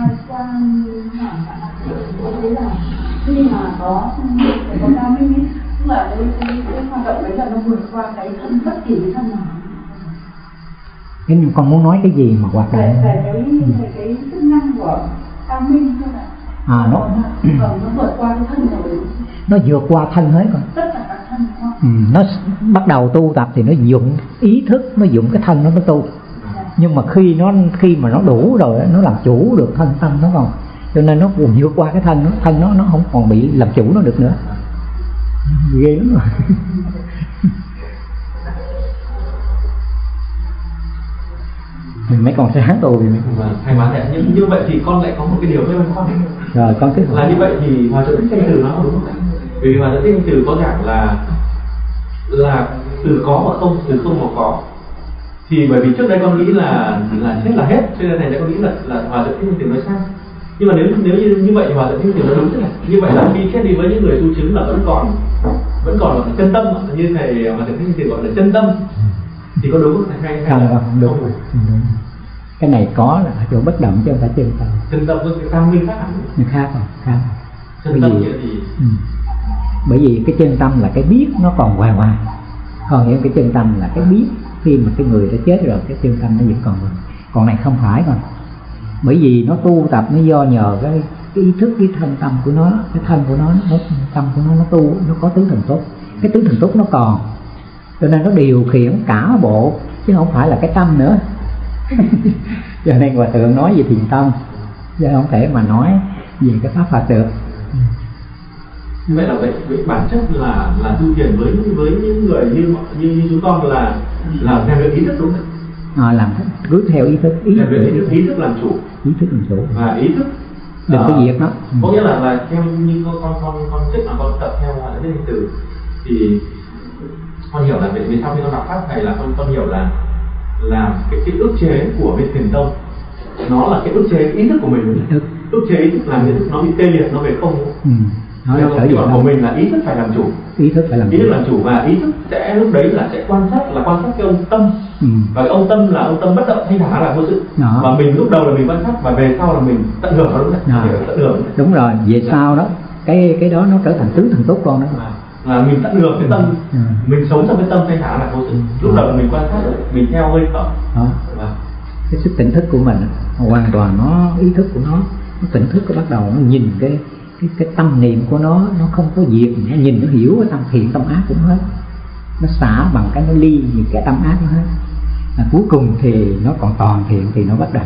Khi mà có đa minh ấy, tức là cái hoạt động đấy là nó vượt qua cái thân, bất kỳ cái thân nào. Con muốn nói cái gì mà hoạt động? Về cái chức năng của đa minh thôi ạ. nó vượt qua cái thân rồi, nó vượt qua thân hết rồi. tất cả các thân đúng không? Nó bắt đầu tu tập thì nó dụng ý thức, nó dụng cái thân nó tu. Nhưng mà khi mà nó đủ rồi, nó làm chủ được thân tâm nó còn, cho nên nó cũng vượt qua cái thân nó không còn bị làm chủ nó được nữa. Ghê lắm rồi. Mấy con sẽ tu thì hay quá này. Nhưng như vậy thì con lại có một cái điều hơi băn khoăn rồi con tiếp là như vậy thì Hòa Thượng Thích Thanh Từ nó đúng không ạ? Vì Hòa Thượng Thích Thanh Từ có giảng là từ có mà không, từ không mà có. Thì bởi vì trước đây con nghĩ là chết là hết, cho nên này con nghĩ là Hòa Thượng Thích Thanh Từ nói sai. Nhưng mà nếu như vậy thì Hòa Thượng Thích Thanh Từ nó đúng thế này. Như vậy là khi chết đi với những người tu chứng là vẫn còn là chân tâm, như thầy Hòa Thượng Thích Thanh Từ gọi là chân tâm, thì có đúng không thầy? Hay không? Không đúng. Cái này có là ở chỗ bất động chứ không phải chân tâm. Chân tâm với cái tam minh khác hẳn. Khác rồi. Chân tâm nghĩa gì? Bởi vì cái chân tâm là cái biết nó còn hoài hoài, còn những cái chân tâm là cái biết khi mà cái người đã chết rồi, cái chân tâm nó vẫn còn hoài. Còn này không phải rồi. Bởi vì nó tu tập nó do nhờ cái ý thức, cái thân tâm của nó, cái thân của nó tâm của nó tu, nó có tứ thần túc. Cái tứ thần túc nó còn, cho nên nó điều khiển cả bộ chứ không phải là cái tâm nữa. Cho nên Hòa Thượng nói về thiền tâm chứ không thể mà nói về cái pháp Phật được. Như vậy là vậy bản chất là tu thiền với những người như chúng con là rèn luyện ý thức đúng không? Làm cứ theo ý thức, ý thức làm chủ, và ý thức đừng có diệt nó. Có nghĩa là theo như con trước mà con tập theo Hòa Thượng Thích Thanh Từ thì con hiểu là vì sau khi con đọc pháp thầy là con hiểu là cái ức chế của bên thiền tông nó là cái ức chế ý thức của mình. Ức chế ý thức làm ý thức nó bị tê liệt, nó về không. Cái còn của mình là ý thức phải làm chủ, ý thức làm chủ, và ý thức sẽ lúc đấy là sẽ quan sát cái ông tâm. Và cái ông tâm là ông tâm bất động thanh thản là vô sự. Và mình lúc đầu là mình quan sát và về sau là mình tận hưởng nó, đúng không? Tận hưởng. Đúng rồi, về sau đó cái đó nó trở thành tứ thần túc con đó. Là mình tận hưởng cái tâm, mình sống trong cái tâm thanh thản là vô sự. Lúc đầu là mình quan sát, mình theo hơi thở. Cái sức tỉnh thức của mình hoàn toàn nó ý thức của nó tỉnh thức có bắt đầu nó nhìn cái tâm niệm của nó không có diệt, nó nhìn nó hiểu cái tâm thiện tâm ác cũng hết, nó xả bằng cái nó ly những cái tâm ác nó hết. Cuối cùng thì nó còn toàn thiện thì nó bắt đầu.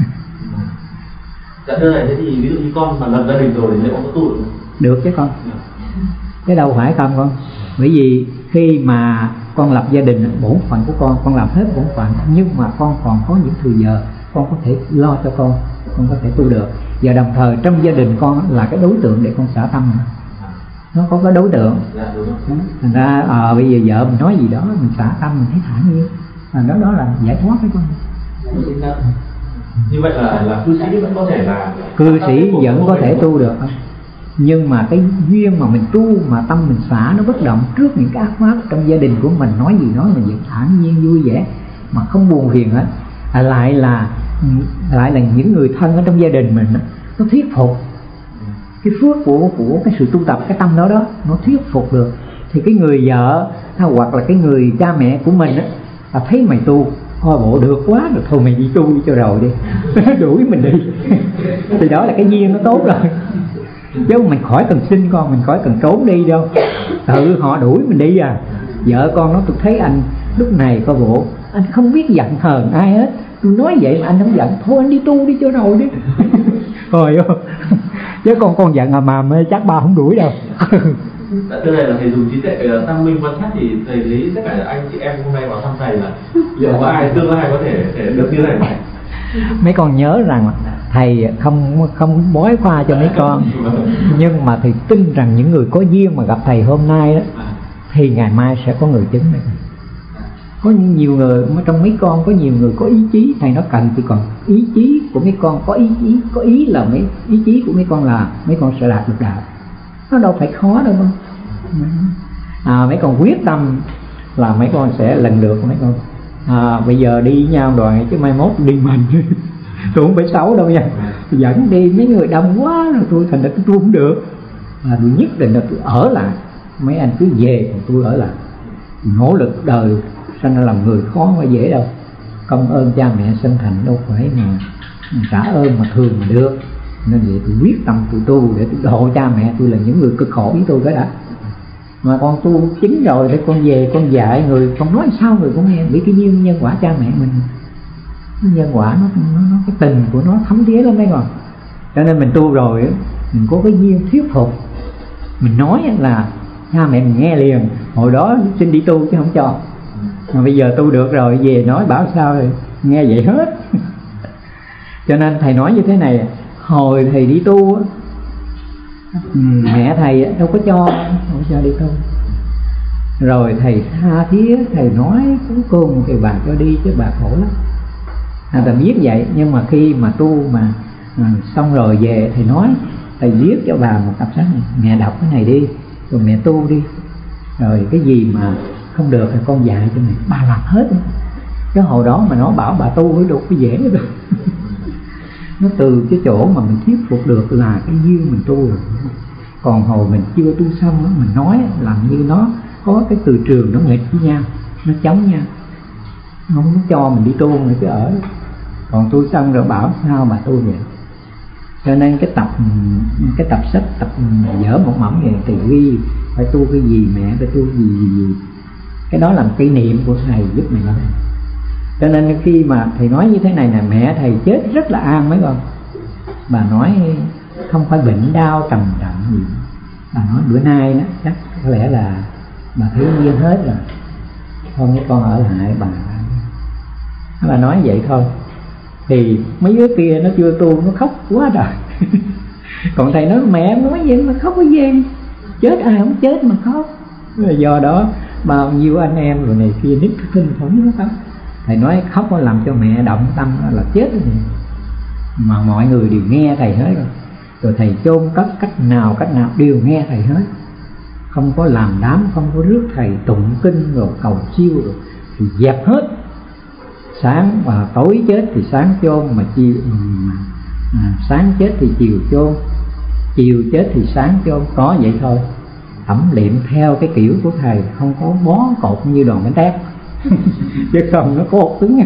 Dạ thưa thầy, thế thì ví dụ như con mà lập gia đình rồi thì liệu con có tu được không? Được chứ con, cái đâu phải không con. Bởi vì khi mà con lập gia đình, bổn phận của con làm hết bổn phận, nhưng mà con còn có những thời giờ con có thể lo cho con có thể tu được. Và đồng thời trong gia đình con là cái đối tượng để con xả tâm nữa. Nó có cái đối tượng. Thành ra bây giờ vợ mình nói gì đó mình xả tâm, mình thấy thản nhiên, đó là giải thoát với con. Như vậy là cư sĩ vẫn có thể là cư sĩ vẫn có thể tu được không? Nhưng mà cái duyên mà mình tu mà tâm mình xả nó bất động trước những cái ác pháp trong gia đình của mình, nói gì nói mình vẫn thản nhiên vui vẻ mà không buồn phiền hết. Lại là những người thân ở trong gia đình mình nó thuyết phục cái phước của cái sự tu tập cái tâm đó nó thuyết phục được, thì cái người vợ hoặc là cái người cha mẹ của mình thấy mày tu thôi bộ được quá rồi, thôi mày đi tu đi cho rồi đi. Đuổi mình đi. Thì đó là cái duyên nó tốt rồi, chứ mình khỏi cần xin con, mình khỏi cần trốn đi đâu, tự họ đuổi mình đi à. Vợ con nó tôi thấy anh lúc này coi bộ anh không biết giận hờn ai hết, tôi nói vậy mà anh không giận, thôi anh đi tu đi cho rồi đi. Thôi chứ con giận mà chắc ba không đuổi đâu. Thưa thầy, là thầy dùng trí tuệ tăng minh quan sát thì thầy thấy tất cả anh chị em hôm nay vào thăm thầy là liệu có ai tương lai có thể được như này? Mấy con nhớ rằng thầy không bói khoa cho mấy con, nhưng mà thầy tin rằng những người có duyên mà gặp thầy hôm nay đó thì ngày mai sẽ có người chứng đây. Có nhiều người trong mấy con có nhiều người có ý chí, thầy nó cần thì còn ý chí của mấy con có ý là mấy ý chí của mấy con là mấy con sẽ đạt được đạo. Nó đâu phải khó đâu con. Mấy con quyết tâm là mấy con sẽ lần được mấy con. Bây giờ đi với nhau đoàn chứ mai mốt đi mình. Tôi không phải xấu đâu nha, tôi dẫn đi mấy người đông quá rồi tôi thành ra tôi không được. Tôi nhất định là tôi ở lại, mấy anh cứ về còn tôi ở lại. Nỗ lực đời sanh ra làm người khó mà dễ đâu. Công ơn cha mẹ sinh thành đâu phải mà trả ơn mà thường mà được. Nên vậy tôi quyết tâm tôi tu để tôi độ cha mẹ tôi là những người cực khổ với tôi cái đã. Mà con tu chính rồi để con về con dạy người, con nói sao người cũng nghe. Vì cái duyên nhân quả cha mẹ mình, nhân quả nó cái tình của nó thấm thía lắm mấy con. Cho nên mình tu rồi mình có cái duyên thuyết phục, mình nói là cha mẹ mình nghe liền. Hồi đó xin đi tu chứ không cho, mà bây giờ tu được rồi về nói bảo sao rồi nghe vậy hết. Cho nên thầy nói như thế này, hồi thầy đi tu mẹ thầy đâu có cho đi tu, rồi thầy tha thiết thầy nói cuối cùng thì bà cho đi chứ bà khổ lắm. Ta biết vậy, nhưng mà khi mà tu mà xong rồi về thầy nói, thầy viết cho bà một tập sách này, mẹ đọc cái này đi rồi mẹ tu đi, rồi cái gì mà không được thì con dạy cho mẹ. Bà làm hết. Cái hồi đó mà nó bảo bà tu mới được cái dễ nữa. Nó từ cái chỗ mà mình thuyết phục được là cái duyên mình tu rồi. Còn hồi mình chưa tu xong đó, mình nói làm như nó có cái từ trường nó nghịch với nhau, nó chống nhau, không có cho mình đi tu nữa chứ ở. Còn tu xong rồi bảo sao mà tu vậy. Cho nên cái tập sách, tập dở một mẫu vậy thì ghi phải tu cái gì mẹ, phải tu gì. Cái đó làm kỷ niệm của thầy giúp mình lắm. Cho nên khi mà thầy nói như thế này là mẹ thầy chết rất là an mấy con. Bà nói không phải bệnh đau trầm trọng gì. Bà nói bữa nay đó chắc có lẽ là bà thấy duyên hết rồi, thôi mấy con ở lại bà nói vậy thôi. Thì mấy đứa kia nó chưa tu nó khóc quá trời. Còn thầy nói mẹ nói vậy mà khóc cái gì, chết ai không chết mà khóc. Rồi do đó bao nhiêu anh em rồi này kia nít kinh khủng nó khóc. Thầy nói khóc nó làm cho mẹ động tâm là chết rồi. Mà mọi người đều nghe thầy hết rồi. Rồi thầy chôn cất cách nào đều nghe thầy hết. Không có làm đám, không có rước thầy tụng kinh rồi cầu siêu rồi thì dẹp hết. Sáng và tối chết thì sáng chôn, mà chiều sáng chết thì chiều chôn, chiều chết thì sáng chôn, có vậy thôi. Thẩm liệm theo cái kiểu của thầy, không có bó cột như đòn bánh tét. Chứ không nó cột cứng.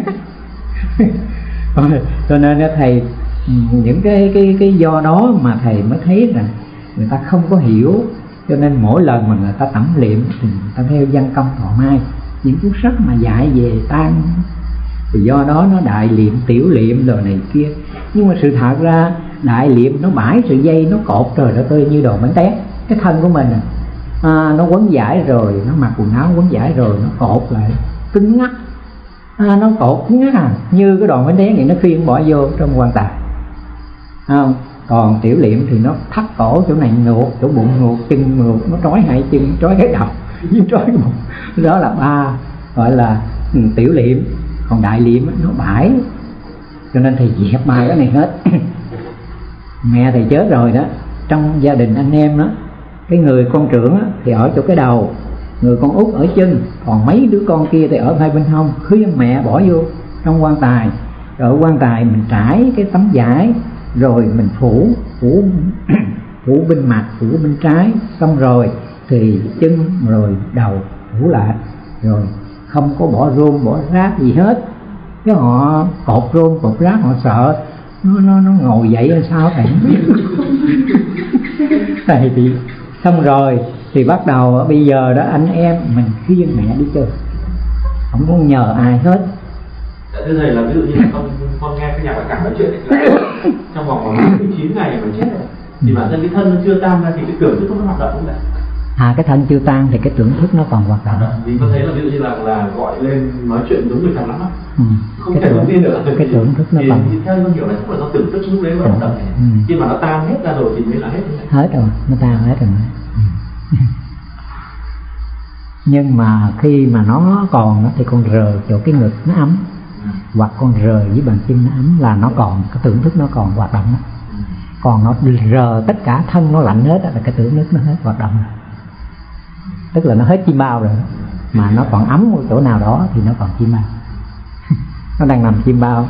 Cho nên thầy những cái do đó mà thầy mới thấy rằng người ta không có hiểu. Cho nên mỗi lần mà người ta tẩm liệm thì người ta theo văn công Thọ Mai, những cuốn sách mà dạy về tang, thì do đó nó đại liệm, tiểu liệm rồi này kia. Nhưng mà sự thật ra đại liệm nó bãi sợi dây, nó cột trời đất ơi như đòn bánh tét. Cái thân của mình nó quấn vải rồi, nó mặc quần áo quấn vải rồi, nó cột lại cứng ngắc. Nó cột cứng ngắc như cái đòn bánh tét này, nó khiêng bỏ vô trong quan tài. Không, còn tiểu liệm thì nó thắt cổ chỗ này ngược, chỗ bụng ngược, chân ngược, nó trói hai chân, trói cái đầu với trói cái bụng. Đó là ba gọi là tiểu liệm. Còn đại liệm nó bãi. Cho nên thầy dẹp ba cái này hết. Mẹ thầy chết rồi đó, trong gia đình anh em đó, cái người con trưởng đó, thì ở chỗ cái đầu, người con út ở chân, còn mấy đứa con kia thì ở hai bên hông. Khuyên mẹ bỏ vô trong quan tài, rồi ở quan tài mình trải cái tấm vải, rồi mình phủ bên mặt, phủ bên trái, xong rồi thì chân rồi đầu phủ lại, rồi không có bỏ rôn bỏ rác gì hết. Cái họ cột rôn cột rác họ sợ nó ngồi dậy hay sao thầy không biết. Thầy thì xong rồi thì bắt đầu bây giờ đó anh em mình khuyên mẹ đi chơi, không có nhờ ai hết. Thưa thầy là ví dụ như là con nghe cái nhà bạn cảm nói chuyện ấy, trong vòng 9 ngày mà chết rồi thì bản thân cái thân nó chưa tan ra thì cái tưởng thức nó hoạt động không ạ? Cái thân chưa tan thì cái tưởng thức nó còn hoạt động. Vì có thấy là ví dụ như là gọi lên nói chuyện giống người thật lắm á. Không thể thông tin được. Cái tưởng thức nó còn. Thì theo con hiểu là chắc là do tưởng thức lúc đấy nó hoạt động. Khi mà nó tan hết ra rồi thì mới là hết. Hết rồi, nó tan hết rồi. Nhưng mà khi mà nó còn thì con rờ chỗ cái ngực nó ấm, hoặc con rờ với bàn chân nó ấm là nó còn, cái tưởng thức nó còn hoạt động. Còn nó rờ tất cả thân nó lạnh hết là cái tưởng thức nó hết hoạt động rồi. Tức là nó hết chim bao rồi, mà nó còn ấm ở chỗ nào đó thì nó còn chim bao. Nó đang nằm chim bao.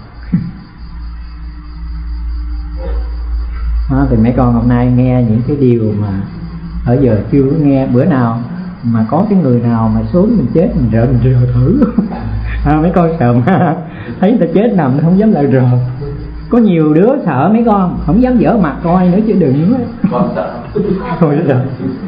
Thì mấy con hôm nay nghe những cái điều mà ở giờ chưa có nghe. Bữa nào mà có cái người nào mà xuống mình chết mình rờ thử. Mấy con sợ ma thấy ta chết nằm không dám lại rờ. Có nhiều đứa sợ mấy con không dám dở mặt coi nữa chứ đừng nữa. Con sợ. Thôi rồi.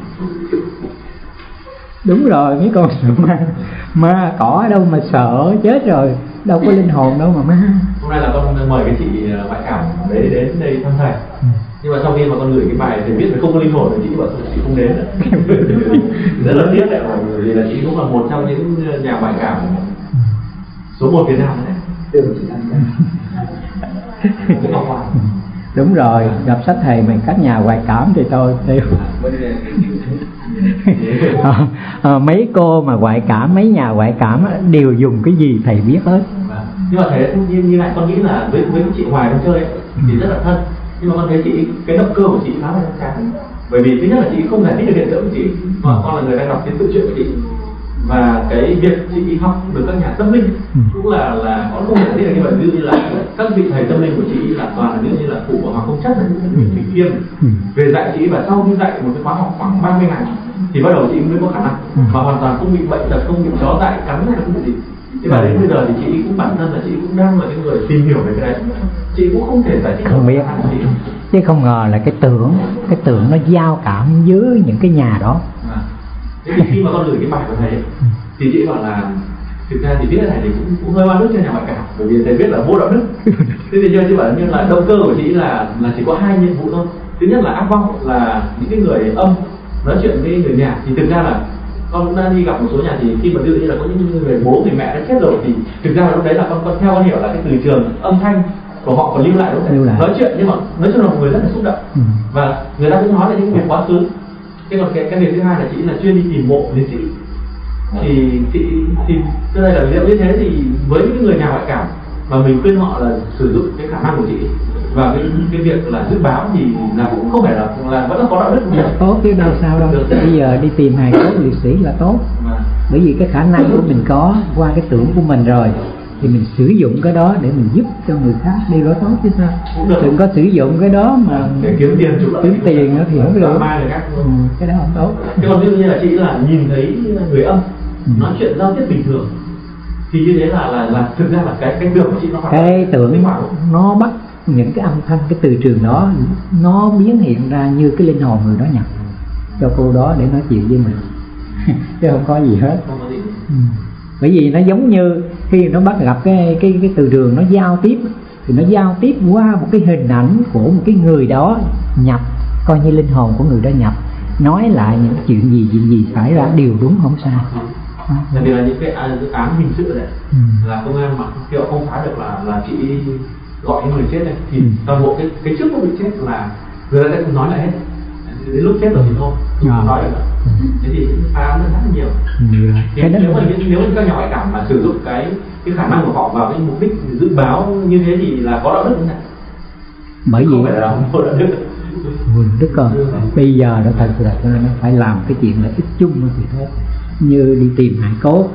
Đúng rồi, mấy con sợ ma cỏ đâu mà sợ, chết rồi, đâu có linh hồn đâu mà ma. Hôm nay là con mời cái chị ngoại cảm đấy đến đây thăm thầy. Nhưng mà sau khi mà con gửi cái bài thầy viết là không có linh hồn thì chị bảo chị không đến nữa. Rất là tiếc đấy, bởi vì là chị cũng là một trong những nhà ngoại cảm số 1 Việt Nam đấy. Đúng rồi, gặp sách thầy mình các nhà ngoại cảm thì tôi tiêu. Mấy cô mà ngoại cảm, mấy nhà ngoại cảm đều dùng cái gì thầy biết hết. Nhưng mà thầy như lại con nghĩ là với chị Hoài con chơi ấy, thì rất là thân. Nhưng mà con thấy chị, cái động cơ của chị khá là chán. Bởi vì thứ nhất là chị không giải thích được hiện tượng của chị, mà con là người đang đọc cái tự truyện của chị. Và cái việc chị học được các nhà tâm linh cũng là con không giải thích được như vậy. Ví dụ như là các vị thầy tâm linh của chị là toàn là ví dụ như là cụ của Hoàng Công Chất, Nguyễn Thủy Kiêm về dạy chị, và sau khi dạy một cái khóa học khoảng 30 ngày thì bắt đầu chị mới có khả năng và hoàn toàn không bị bệnh tật, không bị chó dại cắn hay là không bị gì. Thế mà đến bây giờ thì chị cũng bản thân là chị cũng đang là cái người tìm hiểu về cái đấy, chị cũng không thể giải thích không biết. Chứ không ngờ là cái tưởng nó giao cảm với những cái nhà đó. Thế thì khi mà con gửi cái bài của thầy ấy, thì chị bảo là thực ra thì viết cái này thì cũng hơi oan ức cho nhà ngoại cảm, bởi vì thầy viết là vô đạo đức. Thế thì chị bảo như là động cơ của chị là chỉ có 2 nhiệm vụ thôi. Thứ nhất là ác vong, là những cái người âm nói chuyện với người nhà, thì thực ra là con cũng đã đi gặp một số nhà, thì khi mà ví dụ như là có những người bố người mẹ đã chết rồi thì thực ra là lúc đấy là con theo con hiểu là cái từ trường âm thanh của họ còn lưu lại đúng không? Nói chuyện, nhưng mà nói chung là một người rất là xúc động và người ta cũng nói là những việc quá khứ. Thế còn cái việc thứ hai là chị là chuyên đi tìm mộ liệt sĩ, thì cái này là liệu như thế thì với những người nhà ngoại cảm mà mình khuyên họ là sử dụng cái khả năng của chị và cái việc là dự báo thì là cũng không phải là vẫn là có đạo đức tốt chứ đâu sao đâu. Bây giờ đi tìm hài cốt liệt sĩ là tốt, bởi vì cái khả năng của mình có qua cái tưởng của mình rồi thì mình sử dụng cái đó để mình giúp cho người khác, đi đó tốt chứ sao. Đừng có sử dụng cái đó mà để kiếm tiền thì không được. Cái đó không tốt. Thế còn ví dụ như là chị là nhìn thấy người âm nói chuyện giao tiếp bình thường thì như thế là thực ra là cái tưởng của chị nó cái tưởng nó bắt những cái âm thanh, cái từ trường đó nó biến hiện ra như cái linh hồn người đó nhập cho cô đó để nói chuyện với mình chứ không có gì hết. Bởi vì nó giống như khi nó bắt gặp cái từ trường nó giao tiếp thì nó giao tiếp qua một cái hình ảnh của một cái người đó nhập, coi như linh hồn của người đó nhập, nói lại những chuyện gì xảy ra đều đúng không sai. Tại vì là những cái án hình sự này là công an mà kiểu không phá được là chị gọi người chết này thì toàn bộ cái trước lúc bị chết là người ta sẽ không nói lại hết, đến lúc chết rồi thì thôi không nói được nữa. Thế thì phá án rất là nhiều. Thì nếu mà các nhà ngoại cảm mà sử dụng cái khả năng của họ vào cái mục đích dự báo như thế thì là có đạo đức không này? Bởi vì không phải là không đạo đức. Đức cơ bây giờ nó thật là cho nên nó phải làm cái chuyện là ích chung thì thôi. Như đi tìm hài cốt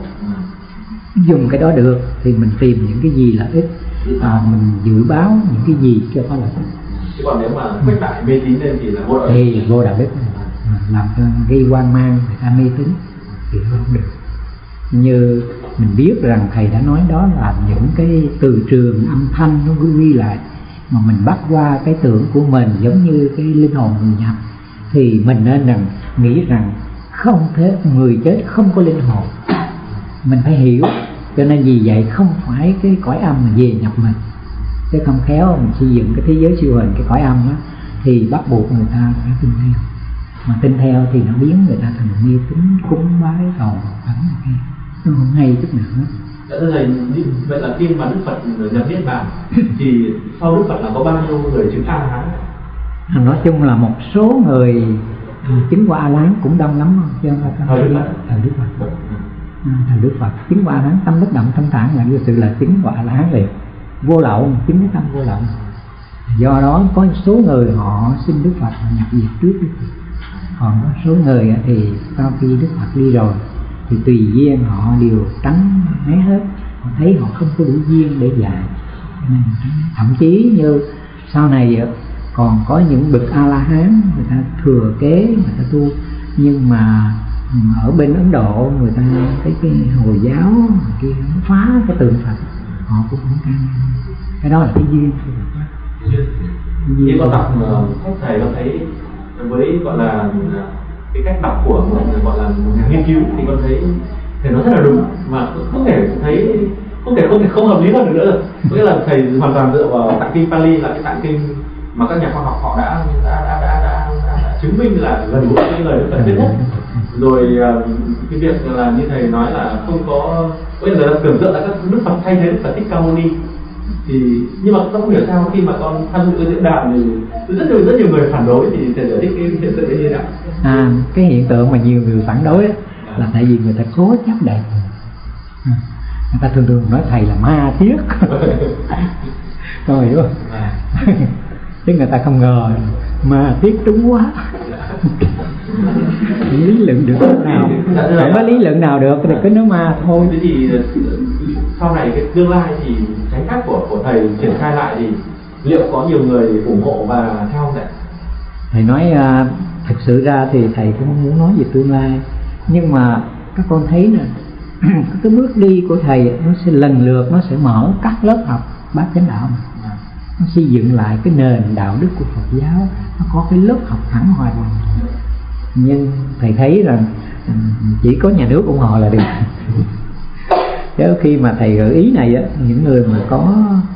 dùng cái đó được thì mình tìm những cái gì là ích, mình dự báo những cái gì cho có lợi ích. Chứ còn nếu mà quét đại mê tín lên thì là vô đạo đức. Thì vô đạo đức, làm cho gây hoang mang người ta mê tín thì không được. Như mình biết rằng thầy đã nói đó là những cái từ trường âm thanh nó ghi lại mà mình bắt qua cái tưởng của mình giống như cái linh hồn người nhập, thì mình nên nghĩ rằng không thế, người chết không có linh hồn, mình phải hiểu. Cho nên vì vậy không phải cái cõi âm mà về nhập mình, chứ không khéo mình xây dựng cái thế giới siêu hình, cái cõi âm đó thì bắt buộc người ta phải tin theo, mà tin theo thì nó biến người ta thành mê tín cúng bái cầu khấn này, nó không hay chút nào hết. Vậy là khi mà Đức Phật nhập niết bàn thì sau Đức Phật là có bao nhiêu người chứng A-la-hán? Nói chung là một số người chứng qua A-la-hán cũng đông lắm không? Chứ không phải thời Đức Phật. Thời Đức Phật chứng qua A-la-hán tâm bất động thanh thản là như sự là chứng qua A-la-hán liền, vô lậu, chứng cái tâm vô lậu. Do đó có số người họ xin Đức Phật họ nhập diệt trước Đức Phật, còn có số người thì sau khi Đức Phật đi rồi thì tùy duyên họ đều tránh né hết, họ thấy họ không có đủ duyên để dạy. Thậm chí như sau này còn có những bậc A-la-hán người ta thừa kế, người ta tu, nhưng mà ở bên Ấn Độ người ta cái Hồi giáo kia nó phá cái tượng Phật, họ cũng không can. Cái đó là cái duyên của Phật. Như con đọc sách thầy con thấy với gọi là cái cách đọc của một gọi là một nhà nghiên cứu thì con thấy thầy nói rất là đúng, mà không thể thấy không hợp lý hơn được nữa rồi. Có nghĩa là thầy hoàn toàn dựa vào tạng kinh Pali, là cái tạng kinh mà các nhà khoa học họ đã chứng minh là gần gũi với lời Đức Phật thuyết nhất. Rồi cái việc là như thầy nói là không có nghĩa là tưởng tượng là các Đức Phật thay thế Đức Phật Thích Ca Mâu Ni, thì nhưng mà con không hiểu sao khi mà con tham dự cái diễn đàn thì rất nhiều người phản đối, thì thầy giải thích cái hiện tượng như thế nào? Cái hiện tượng mà nhiều người phản đối là tại vì người ta cố chấp đẹp. Người ta thường nói thầy là ma thiết. Con hiểu không? Chứ người ta không ngờ ma thiết đúng quá. Lý luận được thế nào? Không có lý luận nào được thì cứ nói ma thôi. Thế thì sau này cái tương lai thì chánh pháp của thầy triển khai lại thì liệu có nhiều người ủng hộ và theo không thầy? Thầy nói thực sự ra thì thầy cũng không muốn nói về tương lai, nhưng mà các con thấy nè, cái bước đi của thầy nó sẽ lần lượt nó sẽ mở các lớp học bát chánh đạo, nó xây dựng lại cái nền đạo đức của Phật giáo, nó có cái lớp học thẳng hoàn toàn. Nhưng thầy thấy rằng chỉ có nhà nước ủng hộ là được. Chứ khi mà thầy gợi ý này á, những người mà có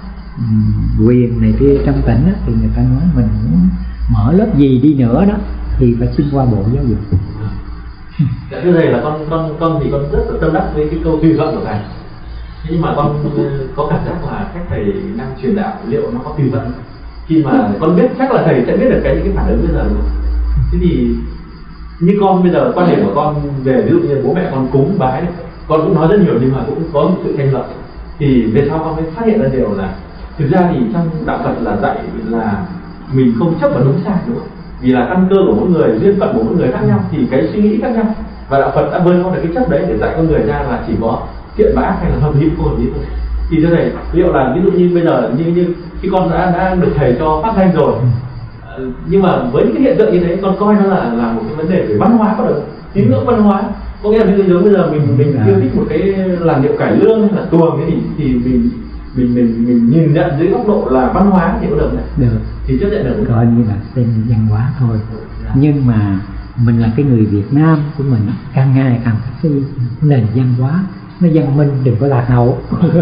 quyền này kia trong tỉnh á, thì người ta nói mình muốn mở lớp gì đi nữa đó thì phải xin qua Bộ Giáo dục. Dạ thưa thầy là con thì con rất là tâm đắc với cái câu suy luận của thầy. Thế nhưng mà con có cảm giác là cách thầy đang truyền đạo liệu nó có tùy thuận, khi mà con biết chắc là thầy sẽ biết được những cái phản ứng bây giờ rồi. Thế thì như con bây giờ quan điểm của con về ví dụ như bố mẹ con cúng bái này, con cũng nói rất nhiều nhưng mà cũng có một sự tranh luận. Thì về sau con mới phát hiện ra điều là thực ra thì trong đạo Phật là dạy là mình không chấp vào đúng sai nữa, vì là căn cơ của mỗi người, duyên phận của mỗi người khác nhau thì cái suy nghĩ khác nhau, và đạo Phật đã vơi con được cái chấp đấy để dạy con người ra là chỉ có thiện và ác hay là hợp lý không hợp lý thôi. Thì thưa thầy liệu là ví dụ như bây giờ như khi con đã được thầy cho phát danh rồi, nhưng mà với những cái hiện tượng như thế con coi nó là một cái vấn đề về văn hóa, có được tín ngưỡng văn hóa, có nghĩa là ví dụ bây giờ mình yêu thích một cái làn điệu cải lương hay là tuồng ấy thì mình nhìn nhận dưới góc độ là văn hóa thì có được không? Được, thì chấp nhận được, coi như là xem văn hóa thôi. Nhưng mà mình là cái người Việt Nam của mình càng ngày càng phát huy nền văn hóa nó văn minh, đừng có lạc hậu.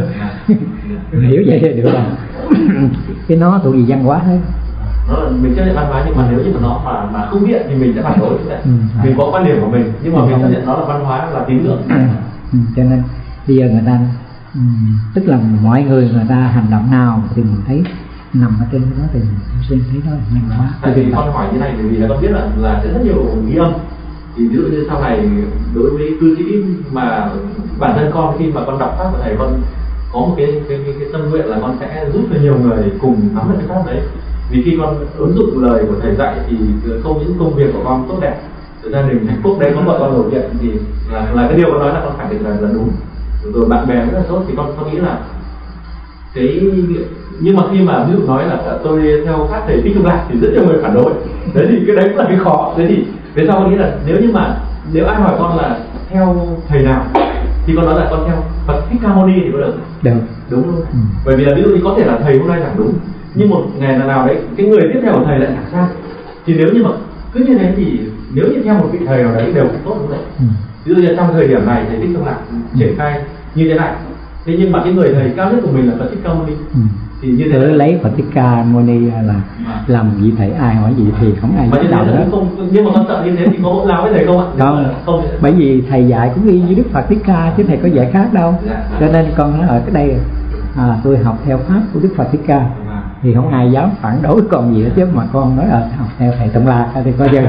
Hiểu vậy thì được rồi. Cái nó thuộc về văn hóa hết. Nó là mình chấp nhận văn hóa, nhưng mà nếu như mà nó mà không biết thì mình sẽ phản đối. Mình có quan điểm của mình nhưng mà mình chấp nhận nó là văn hóa, là tín ngưỡng. Cho nên bây giờ người ta tức là mọi người ta hành động nào thì mình thấy nằm ở trên đó thì mình cũng xem thấy đó là văn hóa. Tại vì con hỏi như này bởi vì là con biết là sẽ rất nhiều ghi âm. Thì ví dụ như sau này đối với cư sĩ mà bản thân con khi mà con đọc pháp của thầy, con có một cái tâm nguyện là con sẽ giúp cho nhiều người cùng nắm được cái pháp đấy. Vì khi con ứng dụng lời của thầy dạy thì không những công việc của con tốt đẹp, gia đình hạnh phúc, đây con gọi con đầu tiên thì là cái điều con nói là con khẳng định là đúng. Rồi bạn bè rất là tốt, thì con nghĩ là cái, nhưng mà khi mà ví dụ nói là tôi theo pháp thầy Thích Trung Lạc thì rất nhiều người phản đối. Đấy thì cái đấy cũng là cái khó. Thế thì về sau con nghĩ là nếu ai hỏi con là theo thầy nào thì con nói là con theo Phật Thích Ca Mâu Ni thì có được? Được, đúng luôn. Bởi vì là ví dụ như có thể là thầy hôm nay giảng đúng, nhưng một ngày nào đấy cái người tiếp theo của thầy lại giảng sai. Thì nếu như mà cứ như thế thì nếu như theo một vị thầy nào đấy đều cũng tốt, đúng không? Ví dụ như trong thời điểm này thầy Thích Trung Lạc triển khai như thế này, thế nhưng mà cái người thầy cao nhất của mình là Phật Thích Ca Mâu Ni, thì như thế lấy Phật Thích Ca Mâu Ni là làm vị thầy, ai hỏi gì thì không ai dám đầu đó. Nhưng mà con sợ như thế thì có hỗn láo với thầy không ạ? Không, bởi vì thầy dạy cũng y như Đức Phật Thích Ca chứ thầy có dạy khác đâu. Cho nên con nói ở cái đây tôi học theo pháp của Đức Phật Thích Ca thì không ai dám phản đối con gì hết, chứ mà con nói học theo thầy Tông La thì coi như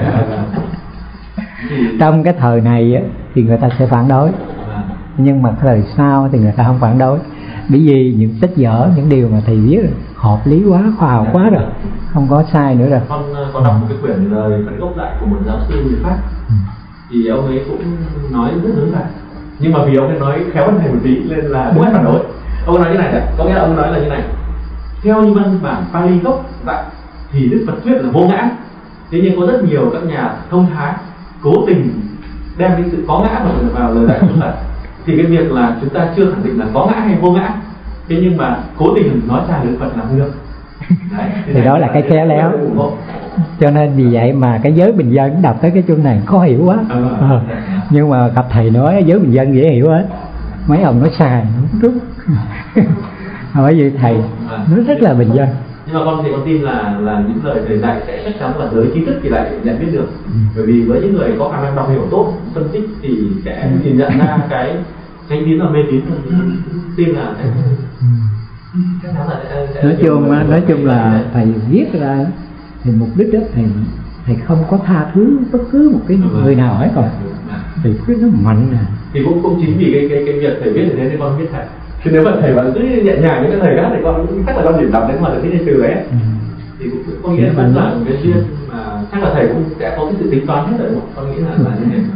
trong cái thời này thì người ta sẽ phản đối, nhưng mà thời sau thì người ta không phản đối, bởi vì những sách vở, những điều mà thầy viết hợp lý quá, khoa học quá rồi, không có sai nữa rồi. Con có đọc một cái quyển lời phật gốc đại của một giáo sư người Pháp, thì ông ấy cũng nói rất hướng đại, nhưng mà vì ông ấy nói khéo hơn thầy một tí nên là không ai phản đối. Ông nói như này, có nghĩa là ông nói là như này: theo như văn bản Pali gốc đại thì Đức Phật thuyết là vô ngã, thế nhưng có rất nhiều các nhà thông thái cố tình đem cái sự có ngã vào lời dạy của Phật. Thì cái việc là chúng ta chưa khẳng định là có ngã hay vô ngã, thế nhưng mà cố tình nói sai Đức Phật là không được. Thì đó là cái khéo léo. Cho nên vì vậy mà cái giới bình dân đọc tới cái chương này khó hiểu quá. Nhưng mà gặp thầy nói giới bình dân dễ hiểu hết, mấy ông nói sai không đúng. Bởi vì thầy nó rất là bình dân. Nhưng mà con thì con tin là những lời thầy dạy sẽ chắc chắn là giới trí thức thì lại nhận biết được. Bởi vì với những người có khả năng đọc hiểu tốt, phân tích thì sẽ nhìn nhận ra cái tránh tín và mê tín, tin là chắc chắn là sẽ nói chung là thầy viết ra thì mục đích đó thầy không có tha thứ bất cứ một cái người nào hết còn. Thầy quyết nó mạnh nè. Thì cũng chính vì cái việc thầy viết thế nên con biết thầy. Chứ nếu mà thầy vẫn cứ nhẹ nhàng với cái thầy khác thì con chắc là con chỉ đọc đến mà được cái từ đấy. Thì cũng có nghĩa là một cái duyên mà chắc là thầy cũng sẽ có cái sự tính toán hết rồi, con nghĩ là như thế.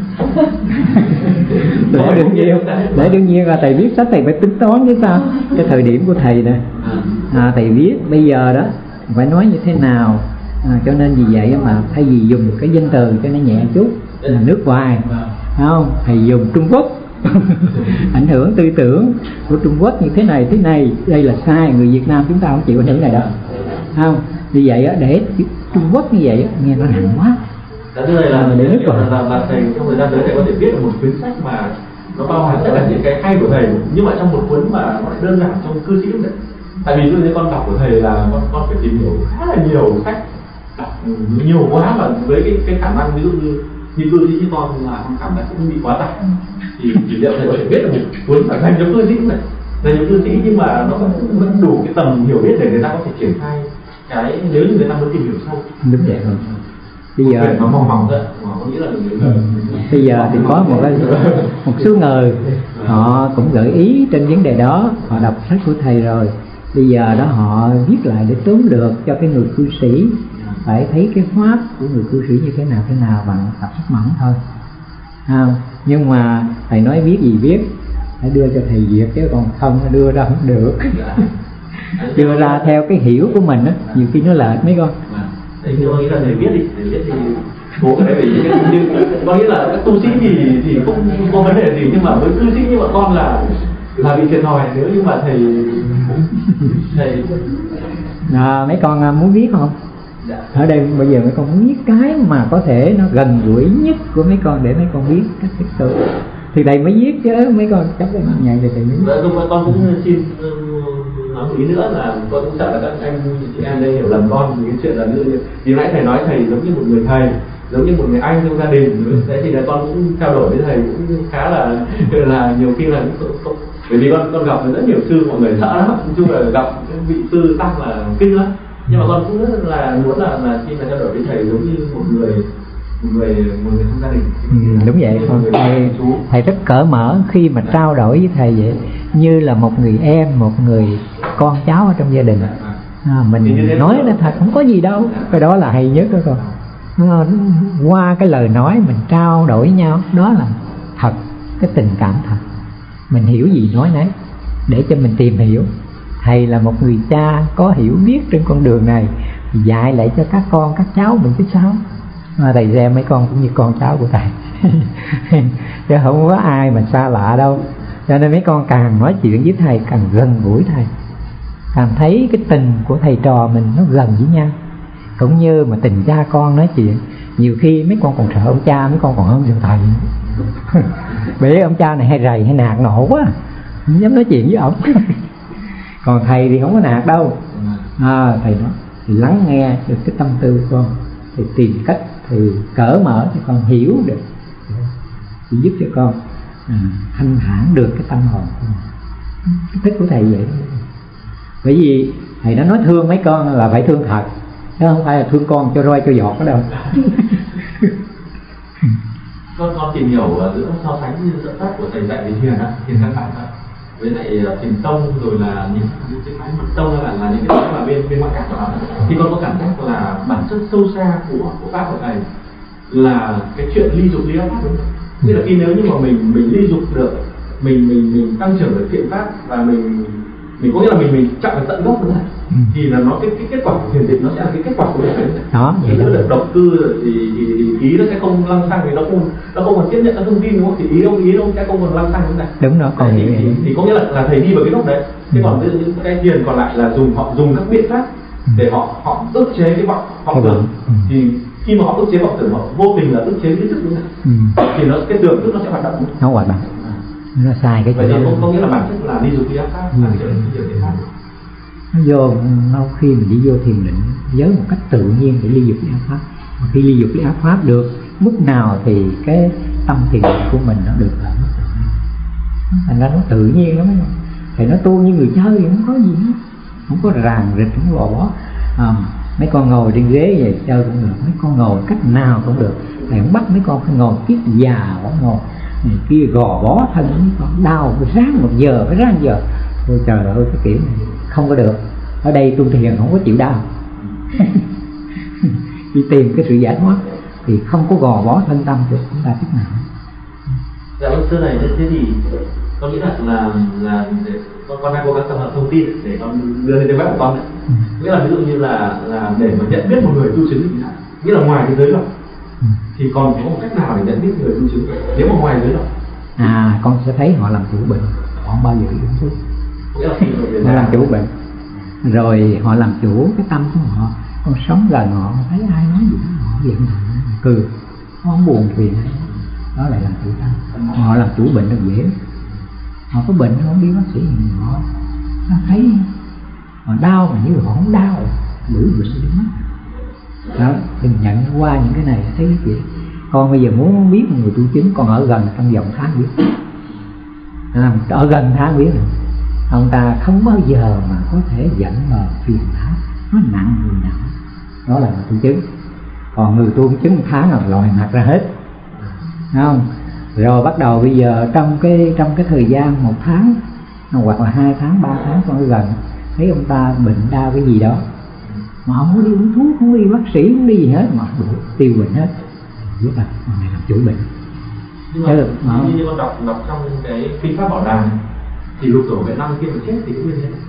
Đương nhiên là thầy viết sách thầy phải tính toán chứ sao. Cái thời điểm của thầy nè, thầy viết bây giờ đó phải nói như thế nào, cho nên vì vậy mà thay vì dùng cái danh từ cho nó nhẹ chút là nước ngoài, không, thầy dùng Trung Quốc. Ảnh hưởng tư tưởng của Trung Quốc như thế này, đây là sai, người Việt Nam chúng ta không chịu ảnh hưởng này đâu, không. Vì vậy á, để Trung Quốc như vậy nghe nó nặng quá. Thứ này là thầy trong thời gian tới thầy có thể viết được một cuốn sách mà nó bao hàm tất cả những cái hay của thầy, nhưng mà trong một cuốn mà nó lại đơn giản trong cư sĩ đấy. Tại vì như con đọc của thầy là con phải tìm hiểu khá là nhiều sách, đọc nhiều quá, và với cái khả năng ví dụ như cư sĩ như con là con cảm giác cũng bị quá tải. Thì liệu thầy có thể viết được một cuốn phải dành cho cư sĩ này, dành cho cư sĩ nhưng mà nó vẫn đủ cái tầm hiểu biết để người ta có thể triển khai cái nếu như người ta muốn tìm hiểu sâu. Đúng vậy rồi. Bây giờ nó mỏng thôi, có nghĩa là bây giờ thì có một số người họ cũng gợi ý trên vấn đề đó, họ đọc sách của thầy rồi, bây giờ đó họ viết lại để tóm lược cho cái người cư sĩ phải thấy cái pháp của người cư sĩ như thế nào bằng tập sách mỏng thôi. Nhưng mà thầy nói viết gì viết, hãy đưa cho thầy duyệt chứ còn không đưa ra không được. Đưa ra theo cái hiểu của mình á, nhiều khi nó lệch mấy con. Thế nhưng mà nghĩ là thầy viết thì cố cái đấy vì có nghĩa là các tu sĩ thì cũng không có vấn đề gì, nhưng mà với cư sĩ như bọn con là bị thiệt thòi nếu như mà thầy mấy con muốn viết không? Ở đây bây giờ mấy con muốn viết cái mà có thể nó gần gũi nhất của mấy con để mấy con viết cách thực sự thì thầy mới viết chứ mấy con chắc là ngày thì thầy mới viết. Con cũng xin nói một ý nữa là con cũng sợ là các anh chị em đây hiểu lầm con vì cái chuyện là như nãy thầy nói thầy giống như một người thầy, giống như một người anh trong gia đình. Thế thì là con cũng trao đổi với thầy cũng khá là nhiều khi là không, bởi vì con gặp rất nhiều sư, mọi người sợ lắm, nói chung là gặp vị sư tăng là kinh lắm. Nhưng mà con cũng rất là muốn là khi mà trao đổi với thầy giống như một người trong gia đình. Đúng vậy, thầy rất cởi mở khi mà trao đổi với thầy vậy, như là một người em, một người con cháu ở trong gia đình. Mình nói là thật không có gì đâu, cái đó là hay nhất đó con. Qua cái lời nói mình trao đổi với nhau, đó là thật, cái tình cảm thật. Mình hiểu gì nói nấy để cho mình tìm hiểu. Thầy là một người cha có hiểu biết trên con đường này, dạy lại cho các con các cháu mình chứ sao. Thầy xem mấy con cũng như con cháu của thầy. Chứ không có ai mà xa lạ đâu. Cho nên mấy con càng nói chuyện với thầy càng gần gũi thầy, càng thấy cái tình của thầy trò mình nó gần với nhau. Cũng như mà tình cha con nói chuyện, nhiều khi mấy con còn sợ ông cha, mấy con còn hơn sợ thầy. Bởi ông cha này hay rầy hay nạt nộ quá, không dám nói chuyện với ổng. Còn thầy thì không có nạt đâu. Thầy nói thì lắng nghe được cái tâm tư của con, thì tìm cách thì cởi mở cho con hiểu được, thì giúp cho con thanh thản được cái tâm hồn của mình. Cái thích của thầy vậy đó. Bởi vì thầy đã nói thương mấy con là phải thương thật, chứ không phải là thương con cho roi cho giọt đó đâu. Con tìm hiểu giữa so sánh giữa tác của thầy dạy về thiền thiền căn bản với lại thiền tông, rồi là những cái phái mật tông, là những cái mà bên ngoại cảnh của nó, thì con có cảm giác là bản chất sâu xa của pháp của thầy là cái chuyện ly dục ly ác pháp, đúng không? Nghĩa là khi nếu như mà mình ly dục được, mình tăng trưởng được thiện pháp, và mình có nghĩa là mình chạm được tận gốc, đúng không? Thì là nó cái kết quả của thiền định nó sẽ là cái kết quả của thiền định đó. Nếu được độc cư rồi thì ý nó sẽ không lăng xăng, thì nó không còn tiếp nhận các thông tin, đúng không? Thì ý ông sẽ không còn lăng xăng, đúng không? Đúng đó, còn thì có nghĩa là thầy đi vào cái gốc đấy. Thế còn những cái thiền còn lại là họ dùng các biện pháp để họ ức chế cái vọng tưởng. Thì khi mà họ ức chế vọng tưởng, họ vô tình là ức chế cái thức đúng không? Thì cái tưởng thức nó sẽ hoạt động. Nó hoạt động. Nó sai cái vậy thì có nghĩa là bản chất là ly dục ly ác pháp, là điều kiện pháp. Nó khi mình đi vô thiền định với một cách tự nhiên để ly dục ly ác pháp. Mà khi ly dục ly ác pháp được mức nào thì cái tâm thiền định của mình nó được ở mức tự nhiên. Thành ra nó tự nhiên lắm. Thì nó tu như người chơi, không có gì hết, không có ràng rịch, không có gò bó. Mấy con ngồi trên ghế về chơi cũng được, mấy con ngồi cách nào cũng được. Thầy không bắt mấy con phải ngồi kiết già bỏ ngồi này kia gò bó thân, mấy con đau phải ráng 1 giờ, phải ráng 1 giờ. Ôi trời ơi, cái kiểu này không có được. Ở đây tu thiền không có chịu đau. Đi tìm cái sự giải thoát thì không có gò bó thân tâm của chúng ta chút nào. Dạ vâng, thưa thầy, thế thì có nghĩa là con đang cố gắng tập hợp thông tin để con đưa lên trên web của con đấy. Nghĩa là ví dụ như là để mà nhận biết một người tu chứng thì nghĩa là ngoài cái giới luật thì còn có một cách nào để nhận biết người tu chứng nếu mà ngoài giới luật? Con sẽ thấy họ làm chủ bệnh, họ không bao giờ uống thuốc. Họ làm chủ bệnh, rồi họ làm chủ cái tâm của họ. Con sống gần họ, thấy ai nói gì họ giận cười, họ không buồn phiền, đó lại làm chủ tâm. Họ làm chủ bệnh rất dễ. Họ có bệnh họ không đi bác sĩ, họ thấy họ đau mà như là họ không đau, đuổi bệnh đi mất. Đó, đừng nhận qua những cái này thấy cái chuyện. Con bây giờ muốn biết một người tu chứng, con ở gần trong vòng tháng biết. Ở gần tháng biết rồi. Ông ta không bao giờ mà có thể giận mà phiền não, nó nặng người nặng. Đó là người tu chứng. Còn người tu chứng 1 tháng là lòi mặt ra hết, đúng không? Rồi bắt đầu bây giờ trong cái thời gian 1 tháng hoặc là 2 tháng, 3 tháng con ở gần thấy ông ta bệnh đau cái gì đó mà không có đi uống thuốc, không có đi bác sĩ, không đi gì hết mà đủ tiêu bệnh hết, biết là ông này làm chủ bệnh. Nhưng mà như con đọc trong cái kinh pháp Bảo Đàm thì Lục Tổ Việt Nam kia mà chết thì cũng như thế.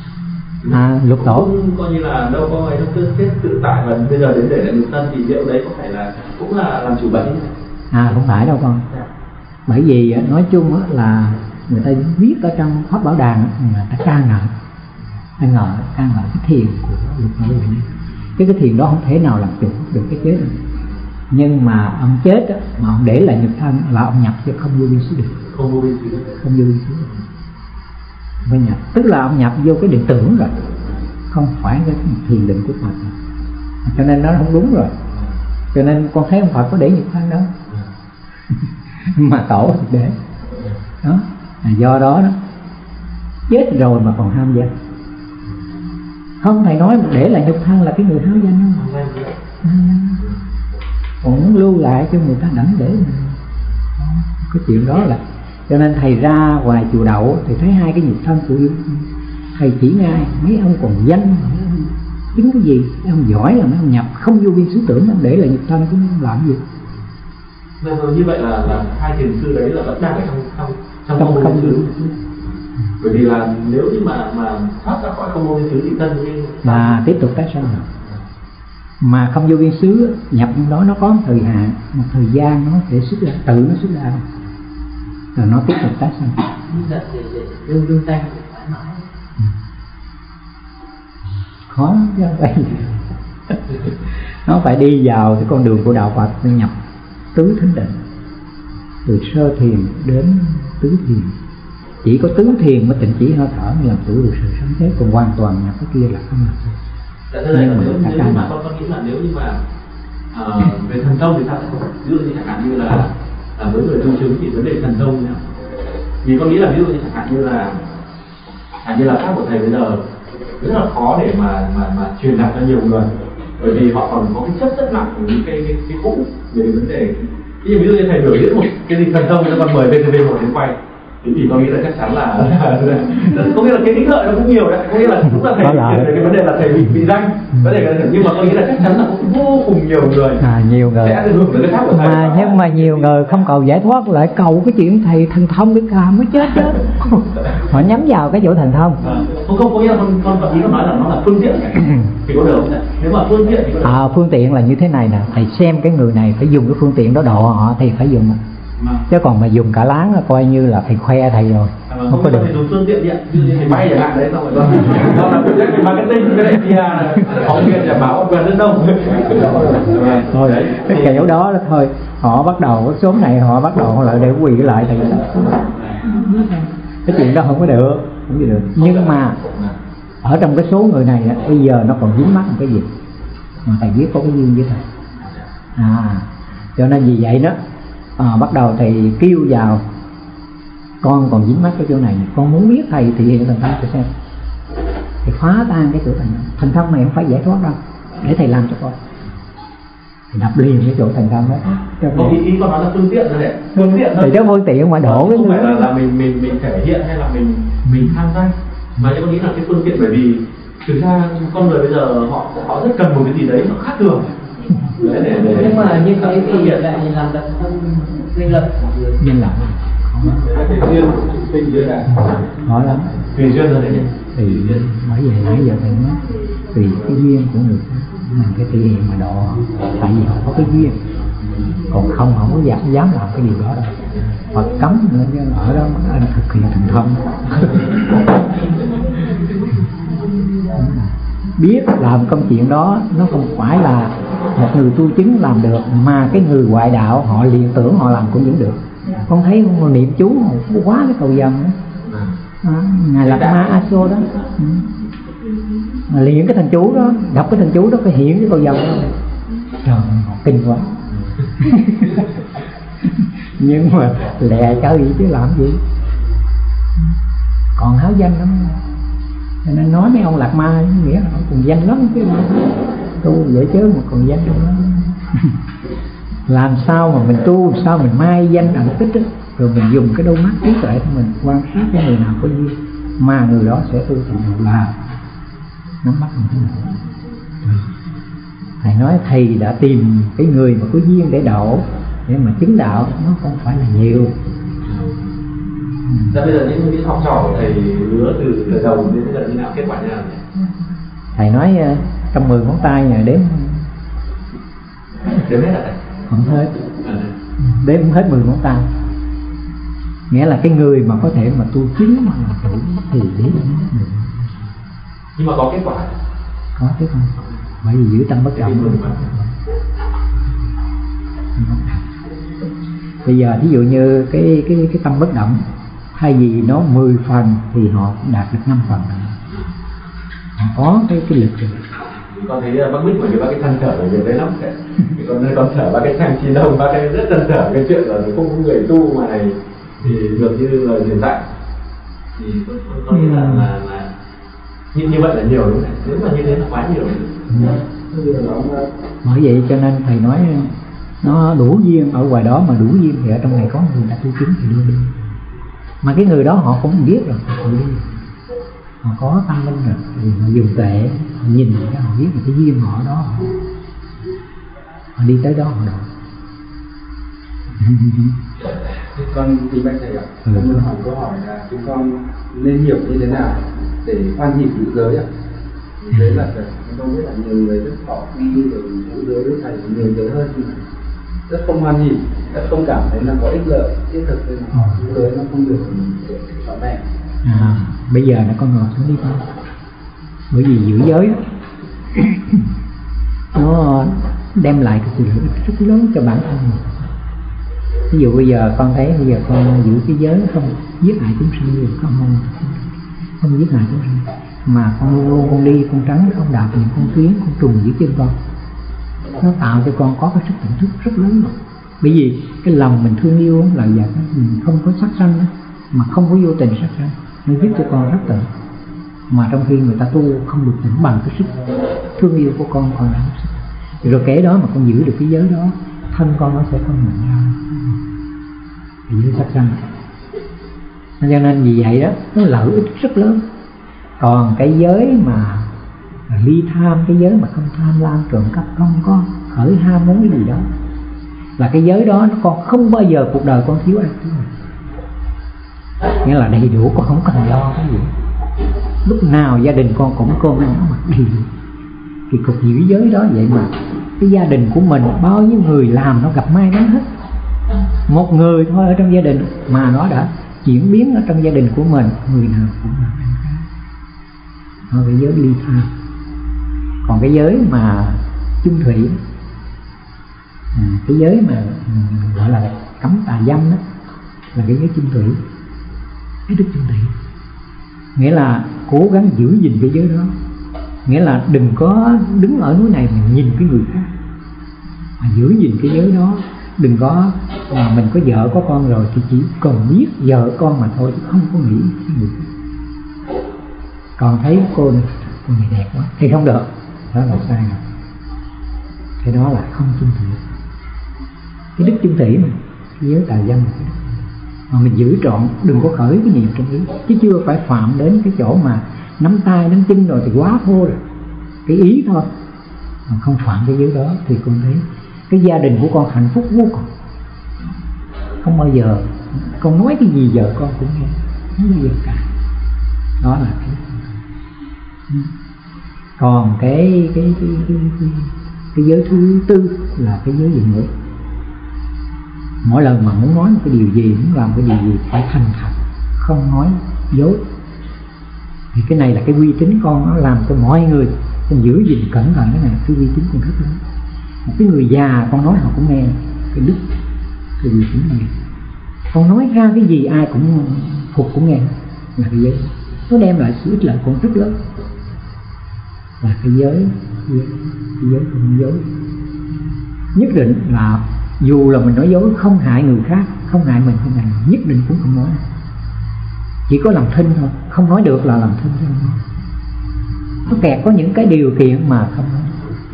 Lục Tổ coi như là đâu có ấy, nó cứ chết tự tại và bây giờ đến để lại nhục thân thì liệu đấy có phải là cũng là làm chủ bệnh như thế? Không phải đâu con. Bởi vì nói chung là người ta viết ở trong pháp Bảo Đàm, người ta ca ngợi cái thiền của Lục Tổ Việt Nam. Cái thiền đó không thể nào làm chủ được cái chết được. Nhưng mà ông chết mà ông để lại nhục thân là ông nhập cho không vô biên xứ được. Không vô biên xứ được. Mới nhập, tức là ông nhập vô cái định tưởng rồi, không phải cái thiền định của Phật. Cho nên nó không đúng rồi. Cho nên con thấy ông Phật có để nhục thân đâu. Mà Tổ thì để. Đó. Do đó chết rồi mà còn ham danh. Không, thầy nói để lại nhục thân là cái người ham danh đó. Còn muốn lưu lại cho người ta đẳng để cái chuyện đó là. Cho nên thầy ra ngoài chùa Đậu thì thấy 2 cái nhục thân của thầy chỉ ngay mấy ông còn danh, mấy ông chứng cái gì, mấy ông giỏi là mấy ông nhập không vô biên xứ tưởng, ông để lại nhục thân chứ không làm gì. Rồi như vậy là 2 thiền sư đấy là vẫn đang ở trong không vô biên xứ. Bởi vì là nếu như mà thoát ra khỏi không vô biên xứ thì thân là tiếp tục tái sanh rồi. Mà không vô biên xứ nhập đó nó có một thời hạn, một thời gian nó sẽ xuất ra, tự nó xuất ra rồi nó tiếp tục tái sanh. Lương tay thoải mái. Khó chứ vậy. Nó phải đi vào cái con đường của đạo Phật để nhập tứ thánh định, từ sơ thiền đến tứ thiền. Chỉ có tứ thiền mới tịnh chỉ hơi thở mới làm chủ được sự sống chết, còn hoàn toàn nhập cái kia là không làm được. Nhưng mà con nghĩ là nếu như mà về thần thông thì sao sẽ không? Ví dụ như chẳng hạn như là với người tu chứng thì vấn đề thần thông nhá. Vì con nghĩ là ví dụ như chẳng hạn như là pháp của thầy bây giờ rất là khó để mà truyền đạt cho nhiều người, bởi vì họ còn có cái chất rất nặng những cái cũ về vấn đề. Ví dụ như thầy biểu diễn một cái gì thần thông thì nó còn mời VTV1 đến quay thì con nghĩ là chắc chắn là có nghĩa là cái ích lợi nó cũng nhiều đấy, có nghĩa là cũng là thầy cái vấn đề là thầy bị danh vấn đề, nhưng mà con nghĩ là chắc chắn là cũng vô cùng nhiều người sẽ được hưởng cái pháp của thầy. Nhưng mà nhiều người không cầu giải thoát lại cầu cái chuyện thầy thần thông cái càm mới chết đó. Họ nhắm vào cái chỗ thần thông. Không có nghĩa là con ý con nói là nó là phương tiện thì có được không? Nếu mà phương tiện thì có được. Phương tiện là như thế này nè, thầy xem cái người này phải dùng cái phương tiện đó độ họ thì phải dùng. Chứ còn mà dùng cả láng là coi như là thầy khoe thầy rồi. không có được. Thì dùng phương tiện điện, ví dụ như máy bay chẳng hạn đấy, xong rồi đó là project về marketing, cái này kia là phóng viên đảm bảo quyền rất đông. Thôi cái kiểu đó là thôi, họ bắt đầu số này họ bắt đầu lại để quỳ lại thì cái chuyện đó không có được, không có được. Nhưng mà ở trong cái số người này đó, bây giờ nó còn dính mắc một cái gì mà thầy viết có cái duyên với thầy, cho nên vì vậy đó bắt đầu thầy kêu vào, con còn dính mắc cái chỗ này, con muốn biết thầy thì hiện thần thông cho xem, thì phá tan cái chỗ thần thông này không phải giải thoát đâu, để thầy làm cho con. Thì đập liền cái chỗ thành công đó. Không, ý con nói là phương tiện rồi đấy, phương tiện thôi. Thì đó phương tiện mà đổ cái không phải là mình thể hiện hay là mình tham gia, mà em có nghĩ là cái phương tiện, bởi vì thực ra con người bây giờ họ rất cần một cái gì đấy nó khác thường. Nhưng mà như thế thì lại làm được linh lực nhân lập khó lắm, tùy duyên rồi đấy. Tùy duyên, bởi vì nãy giờ thầy nói tùy cái duyên của người khác, mình cái thể hiện mà độ, tại vì họ có cái duyên, còn không có dám làm cái điều đó đâu. Phật cấm nên ở đó anh thực hiện thần thông. Biết làm công chuyện đó nó không phải là một người tu chứng làm được, mà cái người ngoại đạo họ liền tưởng họ làm cũng vẫn được. Con thấy con niệm chú quá cái cầu dòng đó, ngài Lạt Ma A Xô đó, mà liền cái thần chú đó, đọc cái thần chú đó phải hiện cái cầu dòng đó. Trời họ kinh quá. Nhưng mà lẹ chơi gì chứ làm gì, còn háo danh lắm. Cho nên nói mấy ông Lạt Ma nghĩa là còn danh lắm chứ, tu dễ chớ mà còn danh lắm. Làm sao mà mình tu, sao mình mai danh ẩn tích đó, rồi mình dùng cái đôi mắt trí tuệ của mình quan sát cái người nào có duyên, mà người đó sẽ tu thành đạo là nắm bắt mình thế nào. Thầy nói thầy đã tìm cái người mà có duyên để độ, để mà chứng đạo, nó không phải là nhiều. Bây giờ những cái học trò của thầy lứa từ đầu đến bây giờ như nào, kết quả như nào nhỉ? Thầy nói trong 10 ngón tay này đếm hết là thầy? Không hết, đếm không hết 10 ngón tay. Nghĩa là cái người mà có thể mà tu chứng mà làm chủ thì đếm được. Nhưng mà có kết quả? Có chứ không? Bởi vì giữ tâm bất động luôn. Bây giờ thí dụ như cái tâm bất động, thay vì nó 10 phần thì họ đạt được 5 phần. Họ có cái lực rồi. Con thấy bác Bích bởi vì bác cái than thở là nhiều đấy lắm. Con thở bác cái sang chi đông, bác cái rất than thở cái chuyện là không có người tu mà này thì được như lời truyền dạy. Thì con nghĩ là như vậy là nhiều đúng không? Nếu mà như thế là quá nhiều. Bởi vậy cho nên thầy nói nó đủ duyên ở ngoài đó, mà đủ duyên thì ở trong này có người đã tu chứng thì đưa đi. Mà cái người đó họ cũng biết rồi, họ có tâm linh rồi, thì họ dùng tuệ, họ nhìn cái họ biết là cái duyên họ đó, họ đi tới đó họ độ. Con thì bạch thầy ạ, con muốn hỏi câu hỏi là chúng con nên hiểu như thế nào để hoan hỷ nữ giới ạ? Đấy là con không biết là nhiều người rất khó đi rồi nữ giới với thầy nhiều giới hơn, nhưng mà rất không hoan hỷ, rất không cảm thấy là có ích lợi thiết thực, nên là họ nữ giới nó không được trọn vẹn. Bây giờ nó con ngồi xuống đi con, bởi vì giữ giới nó đem lại cái sự lợi ích rất lớn cho bản thân mình. Ví dụ bây giờ con thấy bây giờ con giữ cái giới không giết hại chúng sinh, nhiều con không giết hại chúng sinh, mà con luôn luôn con đi con tránh, con đạp những con kiến, con trùng dưới chân con, nó tạo cho con có cái sức tỉnh thức rất lớn rồi. Bởi vì cái lòng mình thương yêu là vậy, mình không có sát sanh đó, mà không có vô tình sát sanh, nó giúp cho con rất tỉnh. Mà trong khi người ta tu không được tỉnh bằng cái sức thương yêu của con đã sức. Rồi kể đó mà con giữ được cái giới đó, thân con nó sẽ không nhận ra giữ sát sanh. Cho nên vì vậy đó, nó lợi ích rất lớn. Còn cái giới mà ly tham, cái giới mà không tham lam trộm cắp, không có khởi ham muốn cái gì đó, là cái giới đó nó con không bao giờ cuộc đời con thiếu ăn thiếu mặc. Nghĩa là đầy đủ, con không cần lo cái gì, lúc nào gia đình con cũng cơm ăn mặc đầy đủ. Thì cục giữ giới đó vậy mà cái gia đình của mình bao nhiêu người làm nó gặp may mắn hết. Một người thôi ở trong gia đình mà nó đã chuyển biến ở trong gia đình của mình, người nào cũng làm ăn khá. Đó cái giới ly tha. Còn cái giới mà chung thủy, cái giới mà gọi là cấm tà dâm đó, là cái giới chung thủy, cái đức chung thủy, nghĩa là cố gắng giữ gìn cái giới đó, nghĩa là đừng có đứng ở núi này mà nhìn cái người khác, mà giữ gìn cái giới đó. Đừng có là mình có vợ có con rồi thì chỉ còn biết vợ con mà thôi, chứ không có nghĩ cái người khác. Còn thấy cô này đẹp quá thì không được, đó là sai rồi. Cái đó là không chung thủy. Cái đức chung thủy mà cái giới tà dâm mà mình giữ trọn, đừng có khởi cái niệm trong ý, chứ chưa phải phạm đến cái chỗ mà nắm tay nắm chân rồi thì quá thô rồi, cái ý thôi. Mà không phạm cái giới đó thì con thấy cái gia đình của con hạnh phúc vô cùng. Không bao giờ con nói cái gì vợ con cũng nghe, không bao giờ cả. Đó là cái. Còn cái giới thứ tư là cái giới dị ngữ. Mỗi lần mà muốn nói một cái điều gì, muốn làm cái điều gì phải thành thật, không nói dối. Thì cái này là cái uy tín con, nó làm cho mọi người con giữ gìn cẩn thận. Cái này là cái uy tín con rất lớn. Một cái người già con nói họ cũng nghe, cái đức, cái uy tín nghe. Con nói ra cái gì ai cũng phục, cũng nghe, là cái giới. Nó đem lại sự ích lợi con rất lớn. Là cái giới không dối. Nhất định là dù là mình nói dối không hại người khác, không hại mình, không hại mình, nhất định cũng không nói. Chỉ có làm thinh thôi, không nói được là làm thinh thôi. Nó kẹt có những cái điều kiện mà không nói.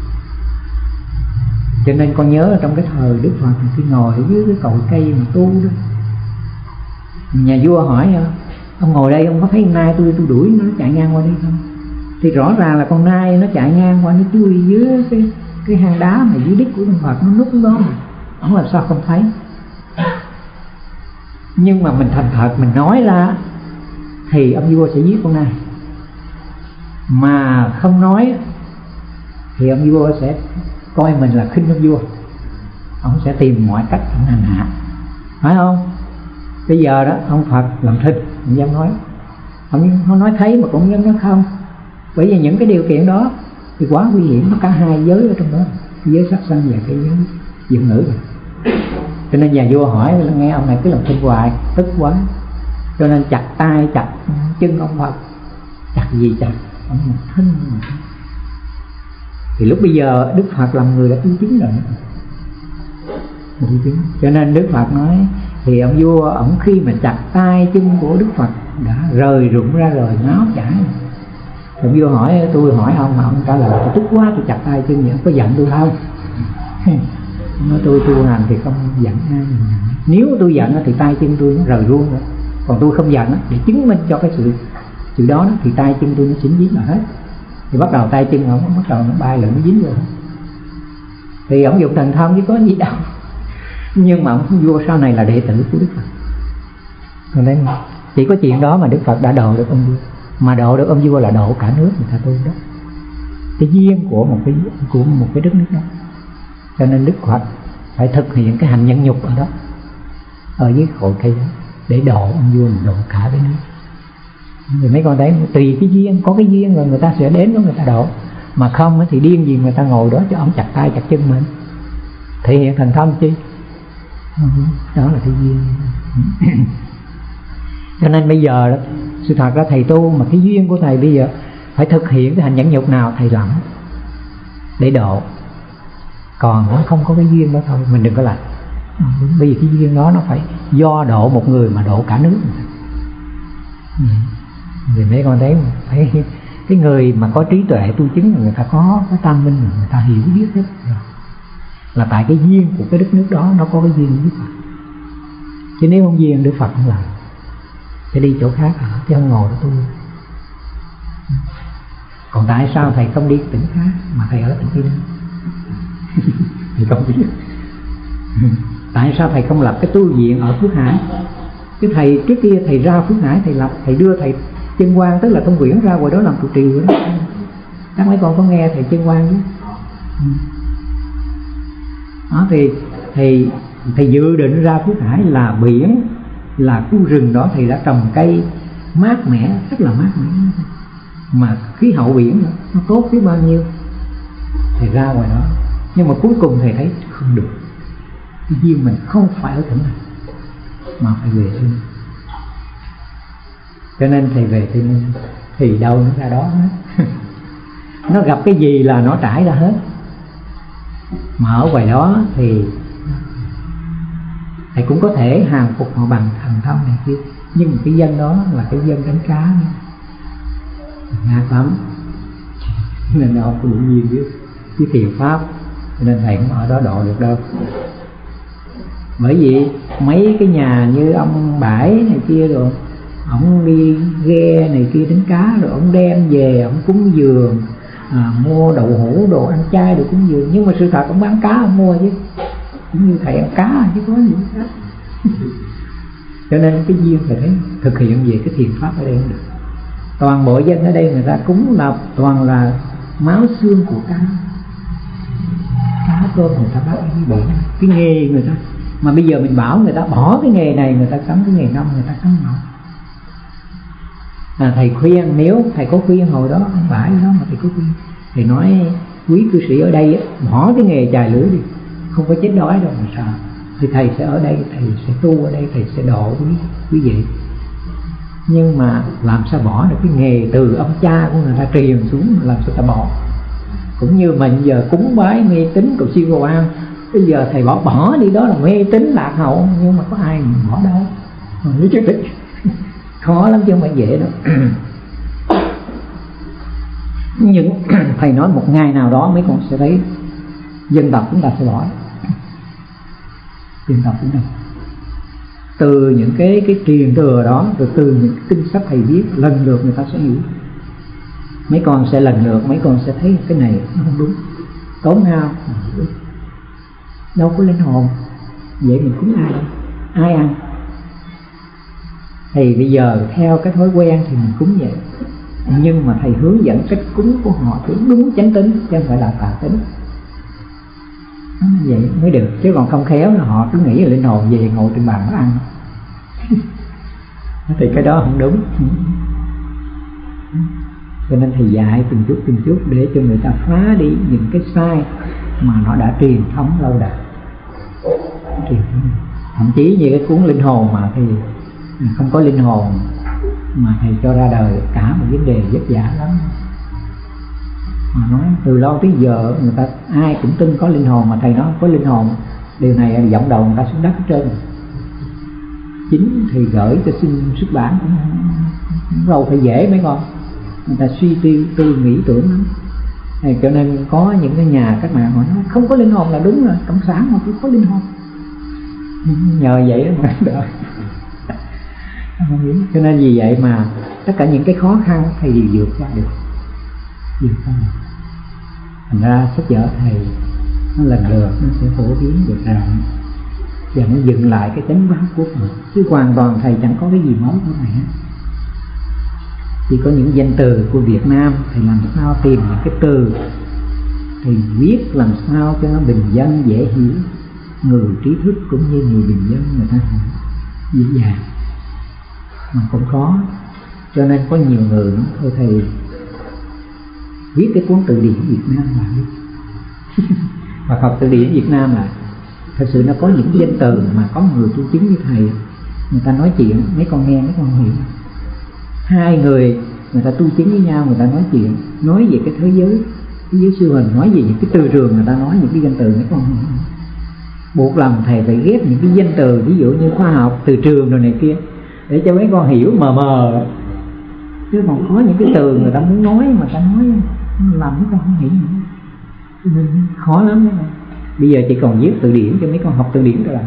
Cho nên con nhớ trong cái thời Đức Phật khi ngồi dưới cái cội cây mà tu đó, nhà vua hỏi ông ngồi đây ông có thấy nai tôi đuổi nó chạy ngang qua đây không? Thì rõ ràng là con nai nó chạy ngang qua, nó chui dưới cái hang đá mà dưới đít của Đức Phật, nó núp đó mà ông làm sao không thấy. Nhưng mà mình thành thật mình nói ra thì ông vua sẽ giết con nai, mà không nói thì ông vua sẽ coi mình là khinh ông vua, ông sẽ tìm mọi cách ông hành hạ, phải không? Bây giờ đó ông Phật làm thinh, ông dám nói, ông không nói thấy mà cũng dám nói không. Bởi vì những cái điều kiện đó thì quá nguy hiểm, nó cả hai giới ở trong đó, cái giới sát sanh và cái giới dị ngữ rồi. Cho nên nhà vua hỏi nghe ông này cứ làm thinh hoài, tức quá, cho nên chặt tay chặt chân ông Phật. Chặt gì chặt, ông một thinh. Thì lúc bây giờ Đức Phật làm người đã tu chứng rồi. Cho nên Đức Phật nói thì ông vua ổng khi mà chặt tay chân của Đức Phật đã rời rụng ra rồi, máu chảy. Ông vua hỏi, tôi hỏi ông mà ông trả lời tôi tức quá, tôi chặt tay chân vậy, ông có giận tôi không? Nói tôi tu hành thì không giận ai. Nếu tôi giận thì tay chân tôi nó rời luôn rồi. Còn tôi không giận để chứng minh cho cái sự đó thì tay chân tôi nó xỉn dính là hết. Thì bắt đầu tay chân ông bắt đầu nó bay lại, nó dính rồi. Thì ông dùng thần thông chứ có gì đâu. Nhưng mà ông vua sau này là đệ tử của Đức Phật. Còn đấy chỉ có chuyện đó mà Đức Phật đã độ được ông vua. Mà độ được ông vua là độ cả nước người ta tu đó. Cái duyên của một cái đất nước đó. Cho nên Đức Phật phải thực hiện cái hành nhẫn nhục ở đó, ở dưới cội cây đó, để độ ông vua, độ cả cái nước. Thì mấy con thấy tùy cái duyên, có cái duyên rồi người ta sẽ đến đó người ta độ. Mà không thì điên gì người ta ngồi đó cho ông chặt tay chặt chân mình, thể hiện thần thông chi. Đó là cái duyên. Cho nên bây giờ đó, sự thật ra thầy tu mà cái duyên của thầy bây giờ phải thực hiện cái hành nhẫn nhục nào thầy làm để độ. Còn nó không có cái duyên đó thôi mình đừng có làm. Bởi vì cái duyên đó nó phải do độ một người mà độ cả nước. Vì mấy con thấy cái người mà có trí tuệ tu chứng, người ta có tam minh, người ta hiểu biết hết rồi. Là tại cái duyên của cái đất nước đó nó có cái duyên với Đức Phật. Chứ nếu không duyên Đức Phật không làm, sẽ đi chỗ khác ở, chứ không ngồi đó tu. Còn tại sao thầy không đi tỉnh khác mà thầy ở tỉnh kia? Thì không biết. Tại sao thầy không lập cái tu viện ở Phước Hải? Chứ thầy trước kia thầy ra Phước Hải thầy lập, thầy đưa thầy Chân Quang, tức là Thông Quyển ra ngoài đó làm trụ trì đó. Các mấy con có nghe thầy Chân Quang chứ? Đó thì thầy dự định ra Phước Hải là biển là khu rừng đó thầy đã trồng cây mát mẻ, rất là mát mẻ, mà khí hậu biển nữa, nó tốt biết bao nhiêu. Thầy ra ngoài đó, nhưng mà cuối cùng thầy thấy không được, cái duyên mình không phải ở tỉnh này mà phải về Tây Ninh. Cho nên thầy về Tây Ninh thì đâu nó ra đó hết. Nó gặp cái gì là nó trải ra hết. Mà ở ngoài đó thì thầy cũng có thể hàng phục họ bằng thần thông này kia, nhưng cái dân đó là cái dân đánh cá nữa, ngạc lắm. Nên họ có đủ duyên với thiền pháp, nên thầy cũng ở đó độ được đâu. Bởi vì mấy cái nhà như ông Bãi này kia rồi, ông đi ghe này kia đánh cá rồi ông đem về ông cúng dường, mua đậu hũ đồ ăn chay đồ cúng dường. Nhưng mà sự thật ông bán cá ông mua chứ, cũng như thầy ăn cá chứ có gì khác. Cho nên cái duyên thầy thấy thực hiện về cái thiền pháp ở đây cũng được. Toàn bộ dân ở đây người ta cúng là toàn là máu xương của cá cơm người ta bắt đi bỏ cái nghề người ta. Mà bây giờ mình bảo người ta bỏ cái nghề này, người ta cấm cái nghề nông, người ta cấm nổi. Thầy khuyên, nếu thầy có khuyên hồi đó không phải đó mà thầy có khuyên, thầy nói quý cư sĩ ở đây bỏ cái nghề chài lưỡi đi, không có chết đói đâu mà sợ. Thì thầy sẽ ở đây, thầy sẽ tu ở đây, thầy sẽ độ quý vị. Nhưng mà làm sao bỏ được cái nghề từ ông cha của người ta truyền xuống, làm sao ta bỏ. Cũng như mình giờ cúng bái mê tín cầu siêu cầu an, bây giờ thầy bỏ đi đó là mê tín lạc hậu, nhưng mà có ai mà bỏ đâu. Nói chứ khó lắm chứ không phải dễ đâu. Nhưng thầy nói một ngày nào đó mấy con sẽ thấy dân tộc chúng ta sẽ bỏ. Dân tộc chúng ta từ những cái truyền thừa đó, rồi từ những kinh sách thầy viết, lần lượt người ta sẽ hiểu. Mấy con sẽ lần lượt, mấy con sẽ thấy cái này nó không đúng, tốn hao, đâu có linh hồn. Vậy mình cúng ai đâu, ai ăn. Thì bây giờ theo cái thói quen thì mình cúng vậy, nhưng mà thầy hướng dẫn cách cúng của họ thì đúng chánh tính, chứ không phải là tà tính. Vậy mới được, chứ còn không khéo là họ cứ nghĩ là linh hồn về ngồi trên bàn nó ăn. Thì cái đó không đúng. Cho nên thầy dạy từng chút để cho người ta phá đi những cái sai mà nó đã truyền thống lâu đời. Thậm chí như cái cuốn linh hồn mà thì không có linh hồn mà thầy cho ra đời cả một vấn đề vất vả lắm. Mà nói từ lâu tới giờ người ta ai cũng tin có linh hồn, mà thầy nói có linh hồn, điều này giọng đầu người ta xuống đất hết trơn. Chính thì gửi cho xin xuất bản cũng đâu phải dễ mấy con, người ta suy tư nghĩ tưởng lắm. Cho nên có những cái nhà cách mạng họ nói không có linh hồn là đúng rồi, cộng sản mà cũng có linh hồn. Nhờ vậy đó mà đợi. Cho nên vì vậy mà tất cả những cái khó khăn thầy đều vượt qua được. Thành ra sách vở thầy nó lần lượt nó sẽ phổ biến được rằng và nó dựng lại cái tính báo quốc mình, chứ hoàn toàn thầy chẳng có cái gì mới của thầy hết. Chỉ có những danh từ của Việt Nam, thầy làm sao tìm những cái từ thầy viết làm sao cho nó bình dân dễ hiểu, người trí thức cũng như người bình dân người ta hiểu dễ dàng mà cũng có. Cho nên có nhiều người nói thôi thầy viết cái cuốn từ điển Việt Nam lại và học từ điển Việt Nam là thật sự nó có những danh từ mà có người tu chứng như thầy, người ta nói chuyện mấy con nghe mấy con hiểu. Hai người ta tu chứng với nhau, người ta nói chuyện, nói về cái thế giới siêu hình, nói về những cái từ trường, người ta nói những cái danh từ mấy con hiểu. Buộc lòng thầy phải ghép những cái danh từ ví dụ như khoa học, từ trường rồi này kia để cho mấy con hiểu mờ mờ. Chứ còn có những cái từ người ta muốn nói mà ta nói làm mấy con không hiểu nữa, nên khó lắm đấy. Bây giờ chỉ còn viết từ điển cho mấy con học từ điển rồi lại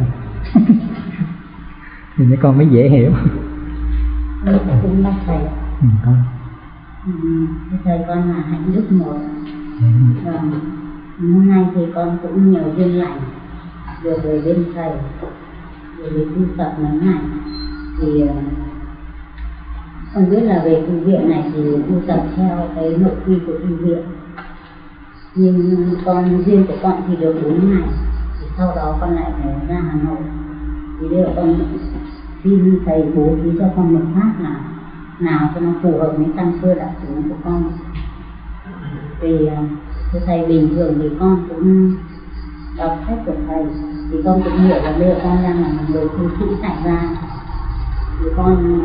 thì mấy con mới dễ hiểu. Cũng bác thầy. Con. Thầy con là Hạnh Đức một. Và hôm nay thì con cũng nhiều duyên lành được về bên thầy để tu tập mấy ngày. Thì con biết là về tu viện này thì tu tập theo cái nội quy của tu viện. Nhưng con duyên của con thì được 4 ngày, thì sau đó con lại phải ra Hà Nội. Thì bây giờ con xin thầy bố trí cho con một pháp là nào cho nó phù hợp với căn cơ đặc tính của con. Vì thầy bình thường thì con cũng đọc sách của thầy thì con cũng hiểu là bây giờ con đang là một người tu sĩ tại gia, thì con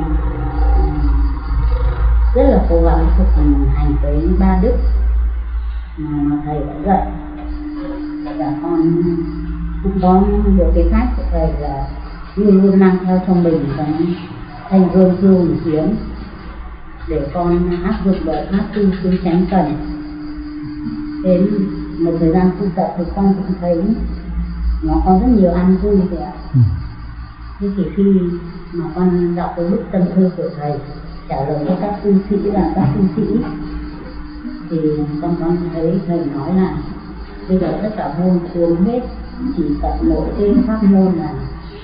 rất là cố gắng thực hành tới 3 đức mà thầy đã dạy, và con cũng có được cái pháp của thầy là luôn luôn mang theo trong mình cái thanh gương thương tiếng để con áp dụng vào pháp tu tứ chánh cần. Đến một thời gian tu tập thì con cũng thấy nó có rất nhiều ăn vui kìa. Thế thì khi mà con đọc cái bức tâm thư của thầy trả lời cho các tu sĩ và các tu sĩ thì con thấy thầy nói là bây giờ tất cả môn xuống hết, chỉ tập mỗi cái pháp môn là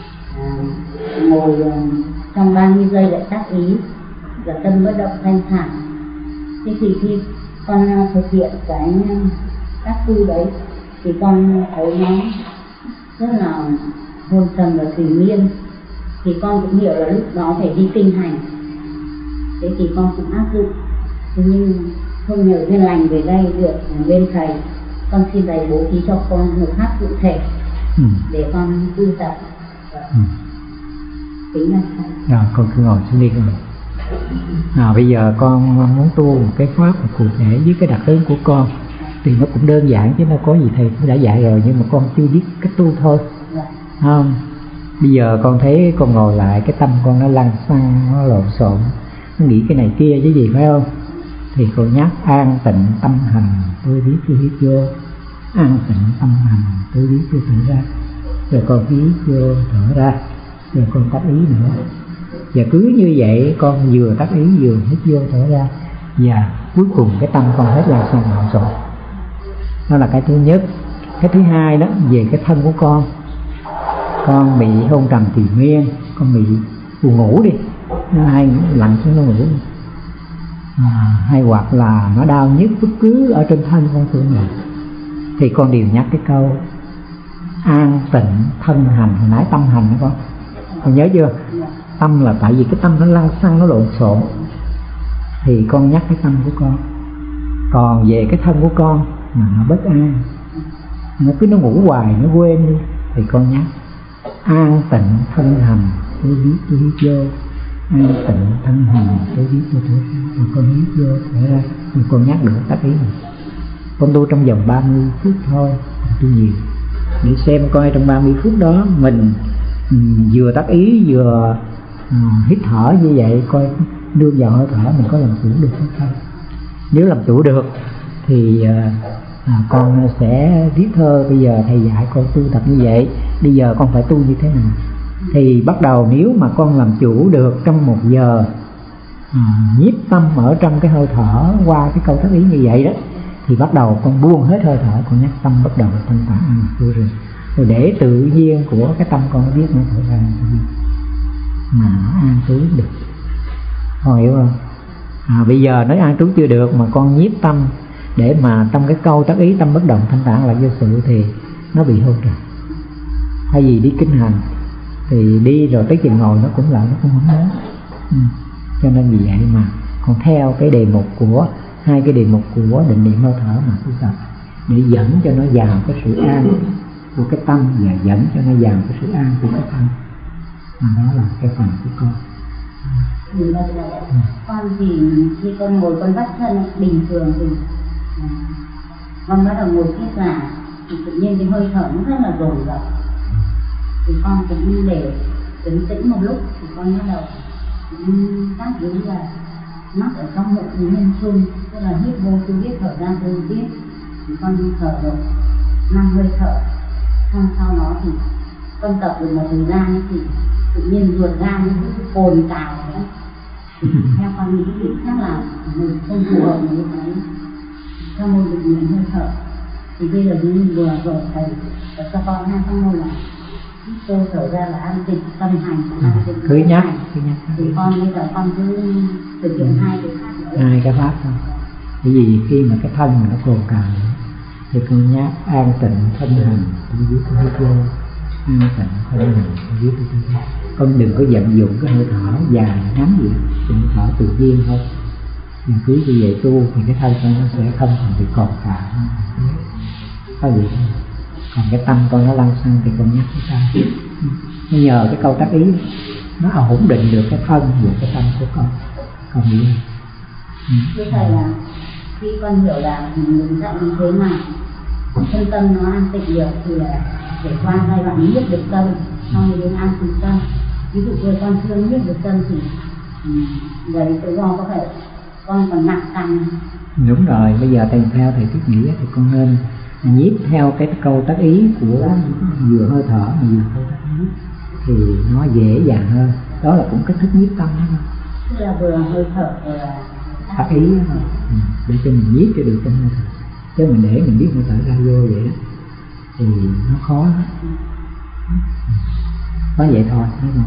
ngồi trong 30 giây lại tác ý và tâm bất động thanh thản. Thế thì khi con thực hiện các tu đấy thì con thấy nó rất là hồn trầm và thủy miên, thì con cũng hiểu là lúc đó phải đi kinh hành. Thế thì con cũng áp dụng. Thế nhưng không nhờ duyên lành về đây được bên thầy, con xin thầy bố trí cho con một pháp cụ thể để con tu tập. Tính là rồi con cứ ngồi xuống đi con. Bây giờ con muốn tu một cái pháp cụ thể với cái đặc tính của con thì nó cũng đơn giản chứ nó có gì thầy cũng đã dạy rồi, nhưng mà con chưa biết cách tu thôi. Không, bây giờ con thấy con ngồi lại cái tâm con nó lăn xăng, nó lộn xộn, nó nghĩ cái này kia chứ gì, phải không? Thì con nhắc an tịnh tâm hành, tôi biết tôi hít vô, an tịnh tâm hành, tôi biết tôi thở ra, rồi con hít vô thở ra, rồi con tác ý nữa. Và cứ như vậy con vừa tác ý vừa hít vô thở ra, và cuối cùng cái tâm con hết là sang lộn xộn. Đó là cái thứ nhất. Cái thứ hai đó về cái thân của con bị hôn trầm trì miên, con bị buồn ngủ đi, nó hay lặn xuống nó ngủ, hay hoặc là nó đau nhức bất cứ ở trên thân con tưởng này, thì con đều nhắc cái câu an tịnh thân hành. Hồi nãy tâm hành đó con nhớ chưa? Tâm là tại vì cái tâm nó lăn xăng, nó lộn xộn, thì con nhắc cái tâm của con. Còn về cái thân của con mà nó bất an, nó cứ nó ngủ hoài, nó quên đi, thì con nhắc an tịnh thân hành, tôi biết tôi hít vô, an tịnh thân hành, tôi biết tôi thở ra, rồi con hít vô thở ra, rồi con nhắc được tác ý này. Con tu trong vòng 30 phút thôi, tu nhiều, để xem coi trong 30 phút đó mình vừa tác ý vừa hít thở như vậy, coi đưa vào hơi thở mình có làm chủ được hay không. Nếu làm chủ được thì con sẽ viết thơ. Bây giờ thầy dạy con tu tập như vậy, bây giờ con phải tu như thế nào. Thì bắt đầu nếu mà con làm chủ được trong 1 giờ nhiếp tâm ở trong cái hơi thở qua cái câu tác ý như vậy đó, thì bắt đầu con buông hết hơi thở, con nhắc tâm bất động thanh thản rồi để tự nhiên của cái tâm con biết nó thở ra mà nó an trú được. Con hiểu không? Bây giờ nói an trú chưa được mà con nhiếp tâm để mà trong cái câu tác ý tâm bất động thanh thản là vô sự thì nó bị hôn trầm. Thay vì đi kinh hành thì đi rồi tới chừng ngồi nó cũng lại, nó cũng không nhớ. Cho nên vì vậy mà con theo cái đề mục của hai cái đề mục của định niệm hơi thở mà tu tập, để dẫn cho nó vào cái sự an của cái tâm và dẫn cho nó vào cái sự an của cái thân. Đó là cái phần của con. Con thì khi con ngồi con vắt chân bình thường thì con bắt đầu ngồi tiếp là thì tự nhiên cái hơi thở nó rất là dồn dập, thì con cũng để trấn tĩnh một lúc thì con bắt đầu tác ý là mắt ở trong bụng nhân trung, tức là hít vô tôi biết, thở ra tôi biết, thì con thở được 5 hơi thở. Xong sau đó thì con tập được một thời gian thì tự nhiên ruột gan nó cứ cồn cào nữa. Thì theo con nghĩ thì chắc là mình không phù hợp với cái theo môn định niệm hơi thở. Thì bây giờ như vừa rồi thầy cho con hai cái môn là tôi thở ra là an tịnh tâm hành, an tịnh cứ nhắc. Thì con bây giờ con cứ thực hiện hai cái pháp thôi. Bởi vì khi mà cái thân mà nó cồn cào thì con nhắc an tịnh thân hành, tôi biết tôi hít vô, Thành không mình biết được. Con đừng có vận dụng cái hơi thở dài ngắn gì, hơi thở tự nhiên thôi. Mà cứ như vậy tu thì cái thân con nó sẽ không còn bị cột cả. Có gì thôi. Còn cái tâm con nó lăn xăng thì con nhắc cái tâm. Nó nhờ cái câu tác ý nó ổn định được cái thân và cái tâm của con. Con hiểu không? Thưa thầy là khi con hiểu là mình dạy như thế mà thân tâm nó an tịnh được thì là để qua giai đoạn nhiếp được tâm, xong rồi đến an tịnh tâm. Ví dụ như con chưa nhiếp được tâm thì đấy tự do có phải con còn nặng tăng. Đúng rồi, bây giờ thầy theo thầy thiết nghĩ thì con nên nhiếp theo cái câu tác ý của vừa hơi thở mà vừa câu tác ý thì nó dễ dàng hơn. Đó là cũng cách thức nhiếp tâm đó. Tức là vừa hơi thở vừa tác ý đó. Để cho mình nhiếp cho được trong hơi thở. Chứ mình để mình biết hơi thở ra vô vậy đó thì nó khó đó. Có vậy thôi.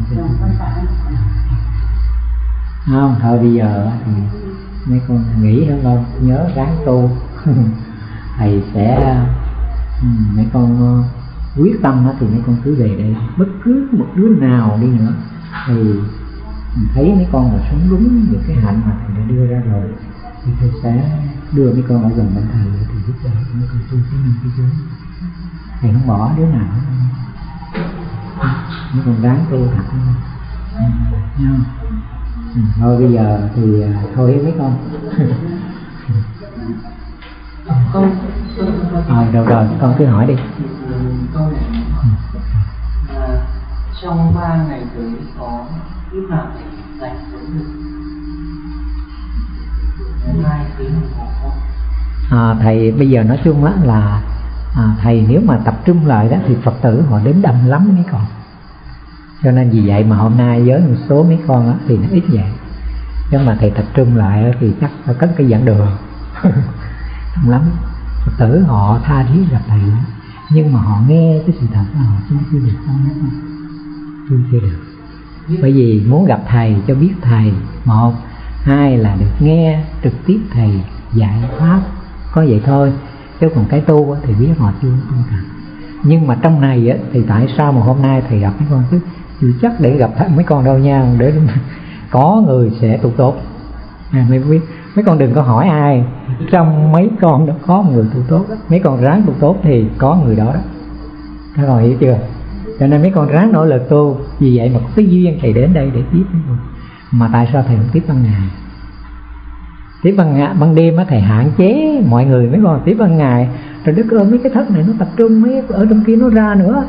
Không, thôi bây giờ thì mấy con nghĩ hơn đâu, nhớ ráng tu. Thầy sẽ mấy con quyết tâm đó thì mấy con cứ về đây. Bất cứ một đứa nào đi nữa thì mình thấy mấy con là sống đúng những cái hạnh mà thầy đã đưa ra rồi thì thầy sẽ đưa mấy con ở gần bên thầy thì giúp đỡ mấy con tu cái năm cái giới. Thầy không bỏ đứa nào hết. Mấy con ráng tu thật nha. Thôi bây giờ thì thôi mấy con. Rồi con cứ hỏi đi. Câu này trong 3 ngày tới có lúc nào thầy dành sớm được 2 tiếng đồng hồ không? Thầy bây giờ nói chung là thầy nếu mà tập trung lại đó thì Phật tử họ đến đông lắm mấy con. Cho nên vì vậy mà hôm nay với một số mấy con đó, thì nó ít vậy. Nhưng mà thầy tập trung lại thì chắc phải cất cái giảng đường. Đông lắm. Phật tử họ tha thiết gặp thầy lắm. Nhưng mà họ nghe cái sự thật là họ chưa được không? Chưa được. Bởi vì muốn gặp thầy cho biết thầy, một, hai là được nghe trực tiếp thầy dạy pháp, có vậy thôi. Chứ còn cái tu thì biết họ chưa cần. Nhưng mà trong này thì tại sao mà hôm nay thầy gặp mấy con chứ chưa chắc để gặp mấy con đâu nha, để có người sẽ tu tốt. Mấy biết mấy con đừng có hỏi ai, trong mấy con đó có một người tu tốt đó. Mấy con ráng tu tốt thì có người đó đó. Các con hiểu chưa? Cho nên mấy con ráng nỗ lực tu. Vì vậy mà có cái duyên thầy đến đây để tiếp mấy con. Mà tại sao thầy không tiếp ban ngày? Tiếp ban đêm á thầy hạn chế mọi người, mấy con tiếp ban ngày rồi đứt ơi mấy cái thất này nó tập trung, mấy ở trong kia nó ra nữa.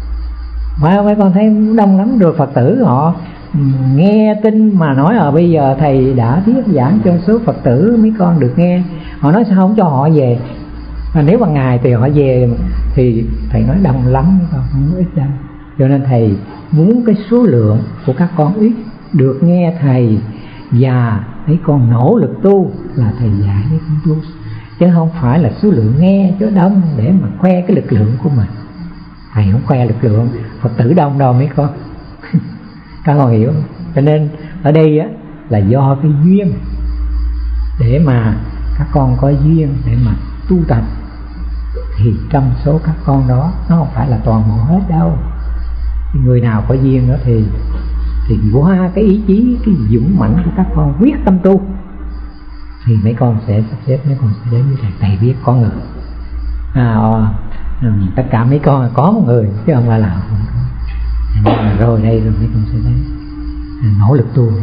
Mà mấy con thấy đông lắm. Rồi Phật tử họ nghe tin mà nói bây giờ thầy đã thuyết giảng cho số Phật tử mấy con được nghe, họ nói sao không cho họ về. Mà nếu ban ngày thì họ về thì thầy nói đông lắm, không ít đâu. Cho nên thầy muốn cái số lượng của các con ít được nghe thầy và mấy con nỗ lực tu là thầy dạy mấy con tu, chứ không phải là số lượng nghe cho đông để mà khoe cái lực lượng của mình. Thầy không khoe lực lượng Phật tử đông đâu mấy con. Các con hiểu không? Cho nên ở đây á là do cái duyên, để mà các con có duyên để mà tu tập thì trong số các con đó nó không phải là toàn bộ hết đâu. Người nào có duyên đó thì qua cái ý chí, cái dũng mãnh của các con quyết tâm tu thì mấy con sẽ sắp xếp, mấy con sẽ đến với thầy. Thầy biết có người tất cả mấy con có một người chứ không phải là không có. Rồi đây rồi mấy con sẽ đến nỗ lực tu.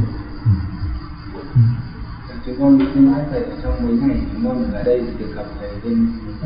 Chúng con xin phép thầy trong mấy ngày chúng con ở đây thì được gặp thầy bên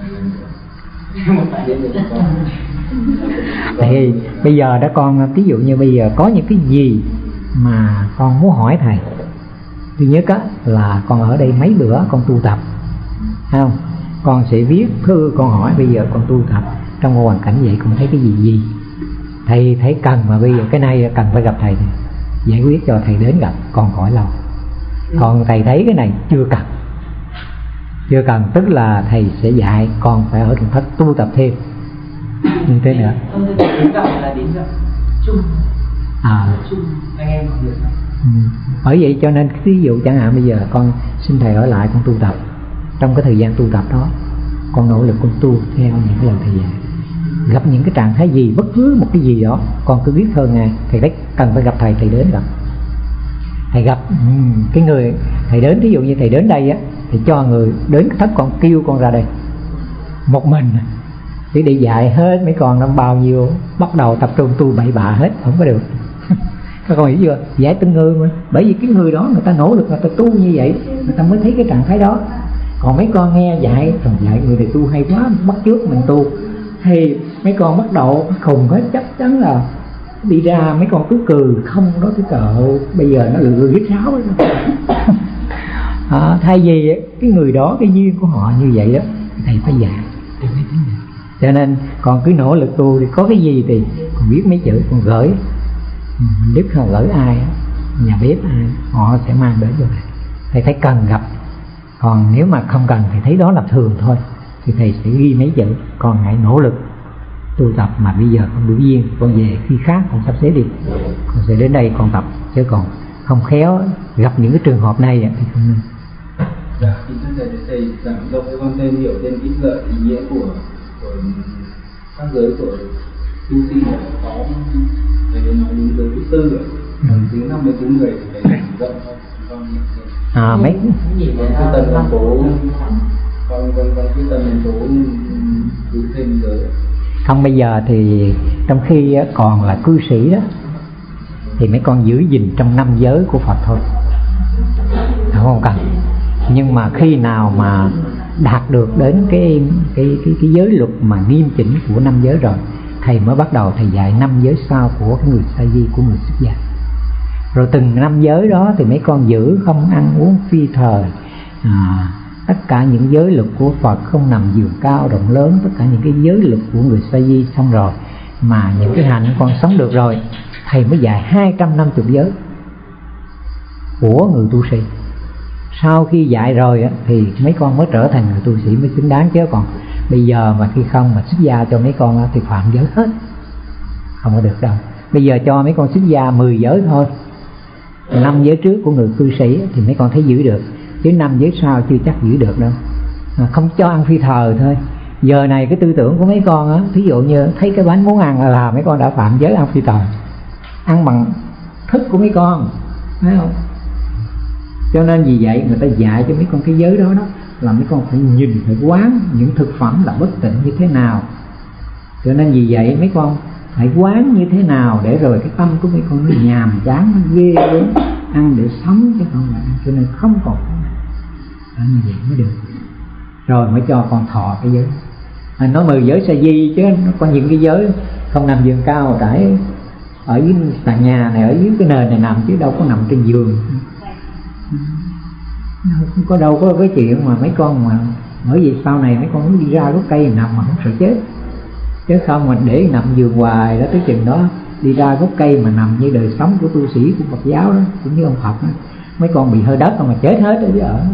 thì bây giờ đó con ví dụ như bây giờ có những cái gì mà con muốn hỏi thầy. Thứ nhất á là con ở đây mấy bữa con tu tập, không? Con sẽ viết thư con hỏi bây giờ con tu tập trong hoàn cảnh vậy con thấy cái gì thầy thấy cần mà bây giờ cái này cần phải gặp thầy, giải quyết cho thầy đến gặp, con hỏi lâu. Còn thầy thấy cái này chưa cần tức là thầy sẽ dạy con phải ở trong thất tu tập thêm như thế nữa. Là đến gặp chung anh em được. Bởi vậy cho nên ví dụ chẳng hạn bây giờ con xin thầy ở lại con tu tập, trong cái thời gian tu tập đó con nỗ lực con tu theo những cái lời thầy dạy. gặp những cái trạng thái gì, bất cứ một cái gì đó con cứ biết hơn Ngài. Thầy thấy cần phải gặp thầy đến gặp thầy, gặp cái người thầy đến, ví dụ như thầy đến đây á thì cho người đến thất con kêu con ra đây một mình để dạy hết mấy con năm bao nhiêu, bắt đầu tập trung tu bậy bạ hết không có được. Các con hiểu chưa? Dạy từng người mà, bởi vì cái người đó người ta nỗ lực, người ta tu như vậy người ta mới thấy cái trạng thái đó. Còn mấy con nghe dạy rồi dạy người này tu hay quá, bắt chước mình tu, thì mấy con bắt đầu khùng hết, chắc chắn là đi ra mấy con cứ cười không đó, cái cỡ bây giờ nó lừa viết sáo thay vì cái người đó cái duyên của họ như vậy đó, thầy phải dạy. Cho nên con cứ nỗ lực tu thì có cái gì thì con biết mấy chữ con gửi, Đức gửi ai, nhà bếp ai, họ sẽ mang đến cho thầy thấy cần gặp. Còn nếu mà không cần thì thấy đó là thường thôi, thì thầy sẽ ghi mấy chữ con hãy nỗ lực tu tập, mà bây giờ con đủ duyên con về khi khác con sắp xếp đi, con sẽ đến đây con tập, chứ còn không khéo gặp những cái trường hợp này thì không nên. Dạ, thì thầy giảng rộng cho con thêm hiểu thêm ít lợi ý nghĩa của các giới của tu sĩ có. Thầy nói những giới thứ tư rồi, thứ 54 người thì thầy giảng rộng hơn. Mấy cái tầng thành phố con cái tầng thành phố cứ thêm giới. Không, bây giờ thì trong khi còn là cư sĩ đó thì mấy con giữ gìn trong 5 giới của Phật thôi, không cần. Nhưng mà khi nào mà đạt được đến cái giới luật mà nghiêm chỉnh của 5 giới rồi, thầy mới bắt đầu thầy dạy 5 giới sau của người sa di, của người xuất gia. Rồi từng 5 giới đó thì mấy con giữ không ăn uống phi thời, tất cả những giới luật của Phật, không nằm giường cao rộng lớn, tất cả những cái giới luật của người sa di xong rồi, mà những cái hạnh con sống được rồi, thầy mới dạy 250 giới của người tu sĩ. Sau khi dạy rồi thì mấy con mới trở thành người tu sĩ mới xứng đáng, chứ còn bây giờ mà khi không mà xuất gia cho mấy con thì phạm giới hết, không có được đâu. Bây giờ cho mấy con xuất gia 10 giới thôi, 5 giới trước của người cư sĩ thì mấy con thấy giữ được, chứ 5 giới sau chưa chắc giữ được đâu. Không cho ăn phi thời thôi. Giờ này cái tư tưởng của mấy con á, thí dụ như thấy cái bánh muốn ăn là mấy con đã phạm giới ăn phi thời, ăn bằng thức của mấy con, thấy không? Cho nên vì vậy người ta dạy cho mấy con cái giới đó là mấy con phải nhìn, phải quán những thực phẩm là bất tịnh như thế nào. Cho nên vì vậy mấy con phải quán như thế nào để rồi cái tâm của mấy con nó nhàm chán, nó ghê gớm, ăn để sống chứ không phải ăn. Cho nên không còn ăn như vậy mới được, rồi mới cho con thọ cái giới. Nói 10 giới sa di chứ nó có những cái giới không nằm giường cao, trải ở dưới sàn nhà này, ở dưới cái nền này nằm, chứ đâu có nằm trên giường. Không có đâu có cái chuyện mà mấy con mà, bởi vì sau này mấy con muốn đi ra gốc cây nằm mà không sợ chết, chứ không mà để nằm giường hoài đó, tới chừng đó đi ra gốc cây mà nằm như đời sống của tu sĩ của Phật giáo đó, cũng như ông Phật đó, mấy con bị hơi đất mà chết hết đó chứ ở.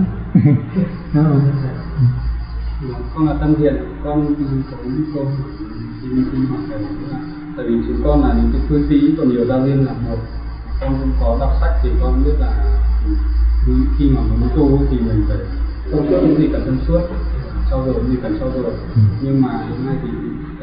Con là Tâm Thiện, con có câu xin hỏi thầy là tại vì chúng con là những cái cư sĩ còn nhiều giao liên là một, con không có đọc sách thì con biết là khi mà muốn tu thì mình phải không trước những gì cần thân suốt, trau dồi gì cần trau dồi. Nhưng mà hiện nay thì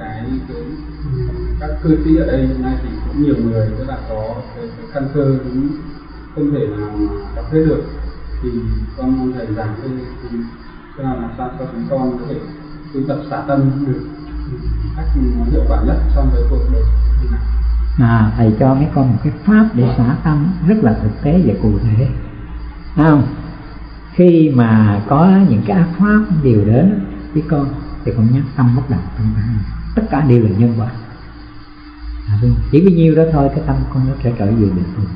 các cư sĩ ở đây hiện nay thì cũng nhiều người rất là có cái căn cơ cũng không thể nào mà đọc hết được, thì con mong thầy giảng cái nào làm sao cho chúng con có thể tu tập xả tâm được cách hiệu quả nhất trong cái cuộc đời này. Thầy cho mấy con một cái pháp để xả tâm rất là thực tế và cụ thể, không? Khi mà có những cái ác pháp điều đến với con thì con nhắc tâm bất động, tất cả đều là nhân quả. Chỉ bấy nhiêu đó thôi, cái tâm con nó sẽ trở về bình thường,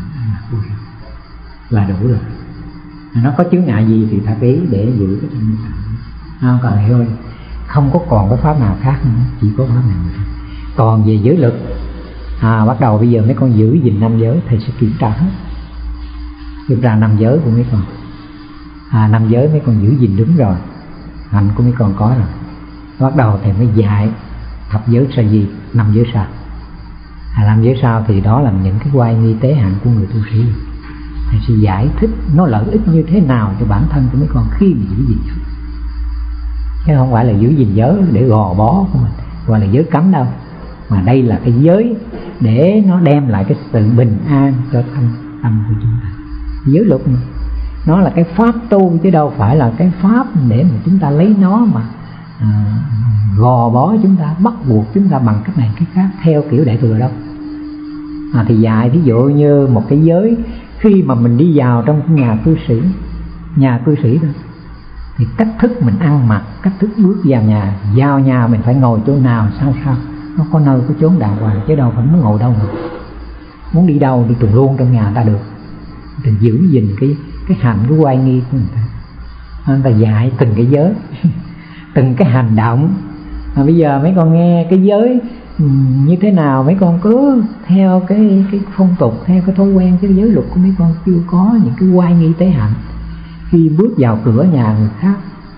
là đủ rồi. Nó có chướng ngại gì thì thật ý để giữ cái tâm không cần hiểu ơi, không có còn cái pháp nào khác nữa, chỉ có pháp này. Còn về giới lực, bắt đầu bây giờ mấy con giữ gìn 5 giới, thầy sẽ kiểm tra hết, kiểm tra 5 giới của mấy con. 5 giới mấy con giữ gìn đúng rồi, hạnh của mấy con có rồi, bắt đầu thầy mới dạy thập giới sa di, 5 giới sau. 5 giới sau thì đó là những cái quay nghi tế hạnh của người tu sĩ. Thầy sẽ giải thích nó lợi ích như thế nào cho bản thân của mấy con khi mà giữ gìn, chứ không phải là giữ gìn giới để gò bó của mình. gọi là giới cấm đâu, mà đây là cái giới để nó đem lại cái sự bình an cho tâm của chúng ta. Giới luật này, nó là cái pháp tu chứ đâu phải là cái pháp để mà chúng ta lấy nó mà gò bó chúng ta, bắt buộc chúng ta bằng cách này cái khác theo kiểu đại thừa đâu. Thì dạy ví dụ như một cái giới, khi mà mình đi vào trong nhà cư sĩ thôi, thì cách thức mình ăn mặc, cách thức bước vào nhà mình phải ngồi chỗ nào sao nó có nơi có chốn đàng hoàng, chứ đâu phải muốn ngồi đâu mà muốn đi đâu đi tuần luôn trong nhà ta được. Mình giữ gìn cái hạnh, cái oai nghi của người ta. Người ta dạy từng cái giới từng cái hành động. Bây giờ mấy con nghe cái giới như thế nào, mấy con cứ theo cái phong tục, theo cái thói quen, cái giới luật của mấy con chưa có những cái oai nghi tế hạnh. Khi bước vào cửa nhà người khác,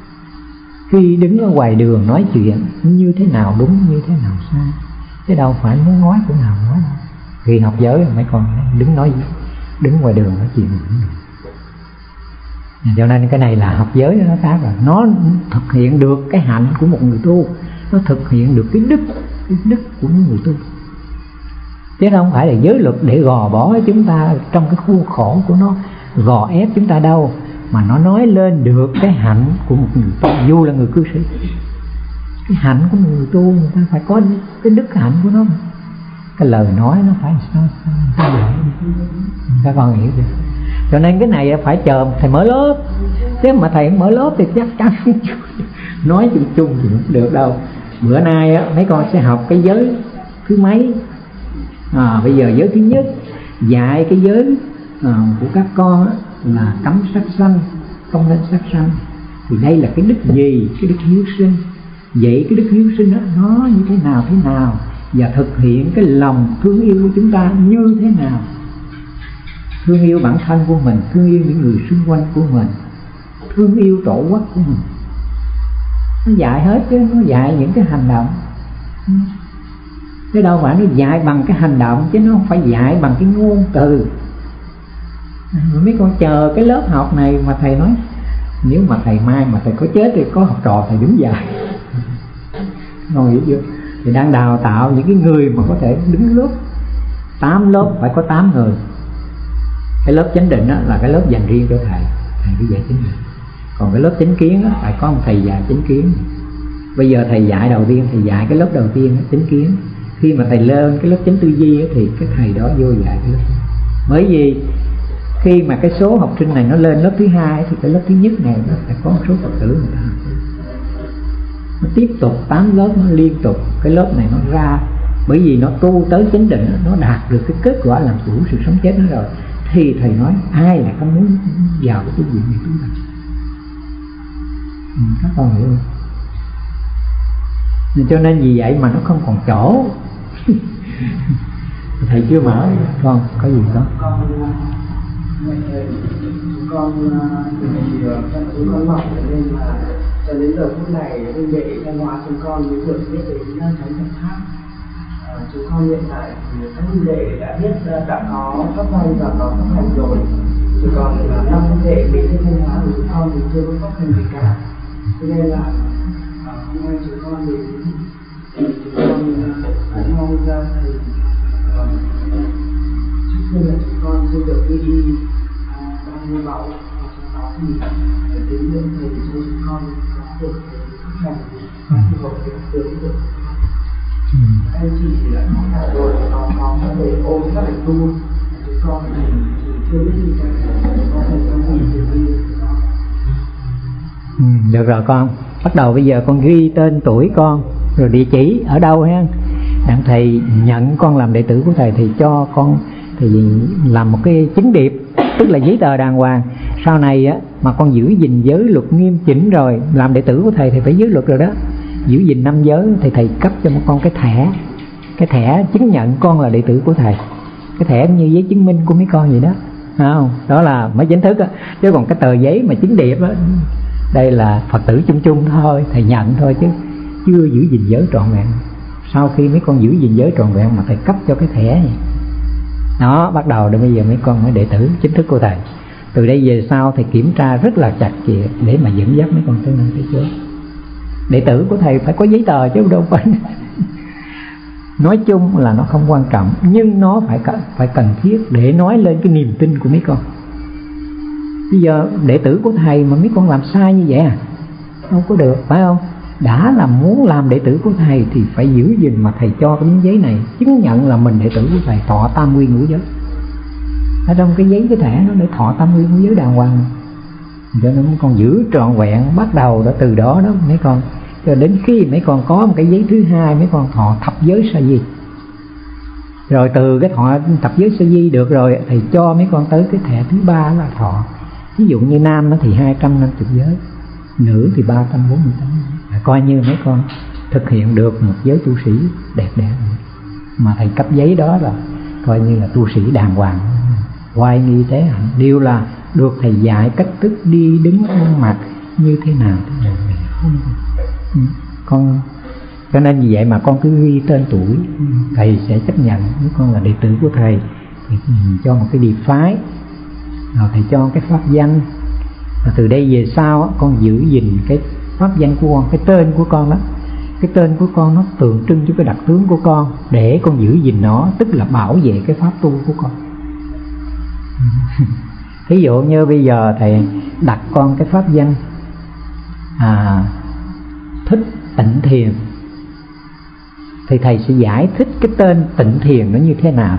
khi đứng ở ngoài đường nói chuyện như thế nào đúng, như thế nào sai, chứ đâu phải muốn nói chỗ nào nói đâu. Khi học giới mấy con đứng ngoài đường nói chuyện cũng được. Cho nên cái này là học giới nó khác rồi, nó thực hiện được cái hạnh của một người tu, nó thực hiện được cái đức của người tu, chứ không phải là giới luật để gò bó chúng ta trong cái khuôn khổ của nó, gò ép chúng ta đâu, mà nó nói lên được cái hạnh của một người tu. Dù là người cư sĩ, cái hạnh của một người tu người ta phải có cái đức hạnh của nó, cái lời nói nó phải sao vậy, các con hiểu chưa? Cho nên cái này phải chờ thầy mở lớp, chứ mà thầy mở lớp thì chắc chắn nói chung thì không được đâu. Bữa nay mấy con sẽ học cái giới thứ mấy? Bây giờ giới thứ nhất, dạy cái giới của các con là cấm sát sanh, không nên sát sanh. Thì đây là cái đức gì? Cái đức hiếu sinh. Vậy cái đức hiếu sinh đó nó như thế nào và thực hiện cái lòng thương yêu của chúng ta như thế nào? Thương yêu bản thân của mình, thương yêu những người xung quanh của mình, thương yêu tổ quốc của mình. Nó dạy hết chứ, nó dạy những cái hành động. Chứ đâu phải nó dạy bằng cái hành động, chứ nó không phải dạy bằng cái ngôn từ. Mấy con chờ cái lớp học này mà thầy nói, nếu mà thầy mai mà thầy có chết thì có học trò thầy đứng dạy. Ngồi hiểu chưa? Thì đang đào tạo những cái người mà có thể đứng lớp 8 lớp phải có 8 người. Cái lớp chánh định đó là cái lớp dành riêng cho thầy cứ dạy chánh định. Còn cái lớp chánh kiến đó, phải có một thầy dạy chánh kiến. Bây giờ thầy dạy đầu tiên, thầy dạy cái lớp đầu tiên chánh kiến. Khi mà thầy lên cái lớp chánh tư duy thì cái thầy đó vô dạy cái lớp. Bởi vì khi mà cái số học sinh này nó lên lớp thứ 2 thì cái lớp thứ nhất này nó phải có một số Phật tử người ta học. Nó tiếp tục 8 lớp, nó liên tục, cái lớp này nó ra. Bởi vì nó tu tới chánh định, nó đạt được cái kết quả làm chủ sự sống chết nó rồi, thì thầy nói ai là có muốn vào cái chuyện này chúng ta. Các con hiểu không? Cho nên vì vậy mà nó không còn chỗ. Thầy chưa mở. Con có gì không? Con mong nên là cho đến giờ phút này huynh đệ văn hóa chúng con mới được biết đến thánh Phật pháp. Chúng con hiện tại thì các huynh đệ đã biết, đã có pháp danh và có pháp hành rồi. Chỉ còn là 5 huynh đệ đến với văn hóa của chúng con thì chưa có pháp hành gì cả. Cho nên là hôm nay chúng con đến chúng con cũng mong ra thầy trước tiên là chúng con sẽ được đi bao nhiêu bảo, và sau đó thì đến những thầy cho chúng con có được pháp hành và phù hợp với tướng được. Các anh chị thì đã nói cả rồi, có thể ôm các để tu, chúng con thì chưa biết gì cả, có thể trong gì thì đi. Được rồi con, bắt đầu bây giờ con ghi tên tuổi con, rồi địa chỉ ở đâu ha. Đặng thầy nhận con làm đệ tử của thầy thì cho con thì làm một cái chứng điệp, tức là giấy tờ đàng hoàng. Sau này á mà con giữ gìn giới luật nghiêm chỉnh rồi, làm đệ tử của thầy thì phải giới luật rồi đó, giữ gìn 5 giới thì thầy cấp cho một con cái thẻ chứng nhận con là đệ tử của thầy. Cái thẻ như giấy chứng minh của mấy con vậy đó, không? Đó là mới chính thức á, chứ còn cái tờ giấy mà chứng điệp á, đây là Phật tử chung thôi, thầy nhận thôi chứ chưa giữ gìn giới trọn vẹn. Sau khi mấy con giữ gìn giới trọn vẹn mà thầy cấp cho cái thẻ này đó, bắt đầu đến bây giờ mấy con mới đệ tử chính thức của thầy. Từ đây về sau thầy kiểm tra rất là chặt chẽ để mà dẫn dắt mấy con tới nơi tới chốn. Đệ tử của thầy phải có giấy tờ chứ đâu phải. Nói chung là nó không quan trọng, nhưng nó phải cần thiết để nói lên cái niềm tin của mấy con. Bây giờ đệ tử của thầy mà mấy con làm sai như vậy à, không có được, phải không? Đã là muốn làm đệ tử của thầy thì phải giữ gìn, mà thầy cho cái miếng giấy này chứng nhận là mình đệ tử của thầy, thọ tam quy ngũ giới. Ở trong cái giấy cái thẻ nó để thọ tam quy ngũ giới đàng hoàng, cho nên mấy con giữ trọn vẹn. Bắt đầu đó từ đó đó mấy con, cho đến khi mấy con có một cái giấy thứ hai, mấy con thọ thập giới sa di. Rồi từ cái thọ thập giới sa di được rồi, thầy cho mấy con tới cái thẻ thứ ba là thọ. Ví dụ như nam nó thì 250 giới, nữ thì 348. Coi như mấy con thực hiện được một giới tu sĩ đẹp đẽ, mà thầy cấp giấy đó là coi như là tu sĩ đàng hoàng, oai nghi tế hạnh, đều là được thầy dạy cách thức đi đứng ăn mặc như thế nào không. Con cho nên vì vậy mà con cứ ghi tên tuổi, thầy sẽ chấp nhận nếu con là đệ tử của thầy thì cho một cái điệp phái, rồi thầy cho cái pháp danh. Và từ đây về sau con giữ gìn cái pháp danh của con, cái tên của con đó, cái tên của con nó tượng trưng cho cái đặc tướng của con, để con giữ gìn nó, tức là bảo vệ cái pháp tu của con. Ví dụ như bây giờ thầy đặt con cái pháp danh Thích Tịnh Thiền, thì thầy sẽ giải thích cái tên Tịnh Thiền nó như thế nào.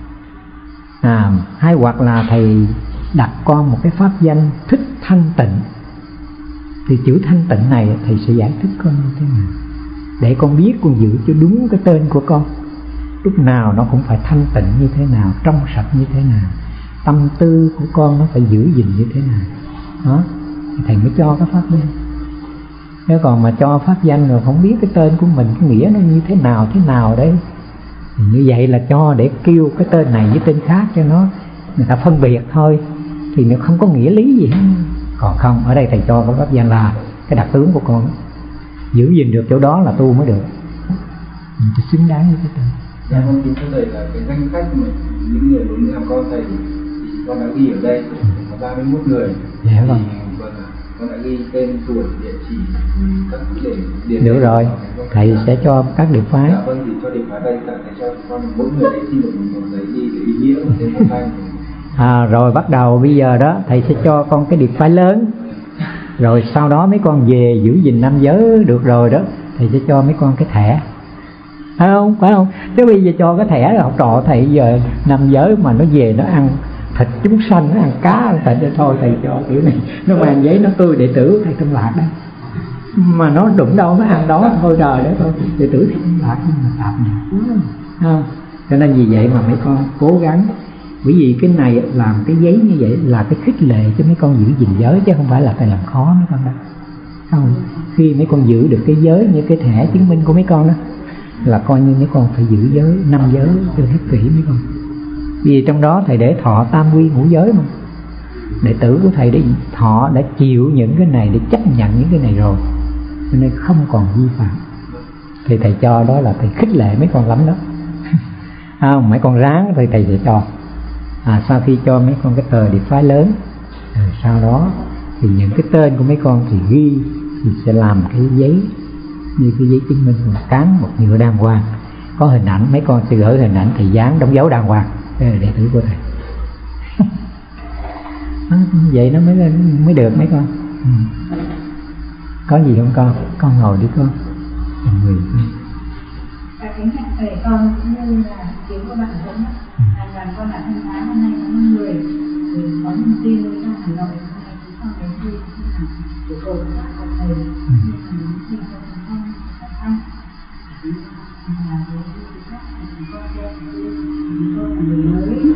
Hay hoặc là thầy đặt con một cái pháp danh Thích Thanh Tịnh, thì chữ thanh tịnh này thầy sẽ giải thích con như thế nào, để con biết con giữ cho đúng cái tên của con. Lúc nào nó cũng phải thanh tịnh như thế nào, trong sạch như thế nào, tâm tư của con nó phải giữ gìn như thế nào đó, thầy mới cho cái pháp danh. Nếu còn mà cho pháp danh rồi không biết cái tên của mình, cái nghĩa nó như thế nào đấy, thì như vậy là cho để kêu cái tên này với tên khác cho nó người ta phân biệt thôi, thì nó không có nghĩa lý gì hết. Còn không, ở đây thầy cho cái pháp danh là cái đặc tướng của con, giữ gìn được chỗ đó là tu mới được, mình phải xứng đáng với cái tên. Dạ con kính thưa thầy là cái danh sách mà những người muốn làm con thầy thì con đã ghi ở đây có 31 người. Dạ vâng. Con đã ghi tên, tuổi, địa chỉ, các để điền. Được rồi, thầy sẽ cho các địa phái. Dạ vâng, thì cho địa phái đây, thầy cho con mỗi người để xin được một giấy ghi cái ý nghĩa của tên con danh. Rồi bắt đầu bây giờ đó thầy sẽ cho con cái điệp phái lớn, rồi sau đó mấy con về giữ gìn năm giới được rồi đó, thầy sẽ cho mấy con cái thẻ, phải không? Chứ bây giờ cho cái thẻ học trò thầy giờ năm giới mà nó về nó ăn thịt chúng sanh, nó ăn cá ăn thịt, thôi thầy cho kiểu này, nó mang giấy nó tươi đệ tử thầy Tâm Lạc đó, mà nó đụng đâu nó ăn đó thôi trời đấy, thôi đệ tử thầy Tâm Lạc nhưng mà tạp nhạp không. Cho nên vì vậy mà mấy con cố gắng, bởi vì cái này làm cái giấy như vậy là cái khích lệ cho mấy con giữ gìn giới, chứ không phải là thầy làm khó mấy con đâu. Không, khi mấy con giữ được cái giới như cái thẻ chứng minh của mấy con đó, là coi như mấy con phải giữ giới 5 giới cho hết kỹ mấy con. Vì trong đó thầy để thọ tam quy ngũ giới mà, đệ tử của thầy để thọ đã chịu những cái này, để chấp nhận những cái này rồi, cho nên không còn vi phạm. Thì thầy cho đó là thầy khích lệ mấy con lắm đó. Mấy con ráng thì thầy sẽ cho. Sau khi cho mấy con cái tờ điệp phái lớn, sau đó thì những cái tên của mấy con thì ghi, thì sẽ làm cái giấy như cái giấy chứng minh, một cán một nhựa đàng hoàng, có hình ảnh, mấy con sẽ gửi hình ảnh thầy dán đóng dấu đàng hoàng, đây là đệ tử của thầy. Vậy nó mới được mấy con. Có gì không con ngồi đi con. Kính thưa thầy, con cũng như là tiếng của bạn Tuấn, đoàn con đã Thanh Hóa hôm nay có 5 người, thì có thông tin với trong Hà Nội hôm nay chúng con đến đây của tổ của thầy, như là những gì cho chúng con anh và với các chúng con là người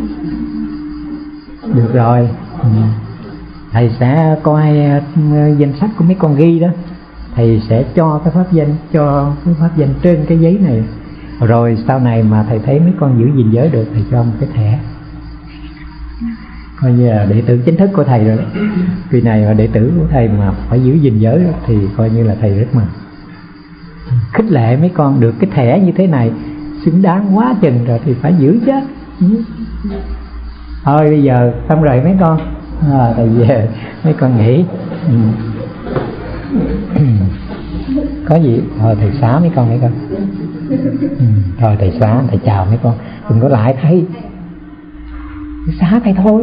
mới. Được rồi, thầy sẽ coi danh sách của mấy con ghi đó, thầy sẽ cho cái pháp danh, cho cái pháp danh trên cái giấy này. Rồi sau này mà thầy thấy mấy con giữ gìn giới được, thầy cho một cái thẻ, coi như là đệ tử chính thức của thầy rồi đó. Vì này mà đệ tử của thầy mà phải giữ gìn giới đó, thì coi như là thầy rất mừng. Khích lệ mấy con được cái thẻ như thế này, xứng đáng quá chừng rồi thì phải giữ chứ. Thôi bây giờ xong rồi mấy con, thầy về mấy con nghỉ. Có gì thôi thầy xá mấy con. Thôi thầy xá, thầy chào mấy con, đừng có lại thầy xá thầy thôi.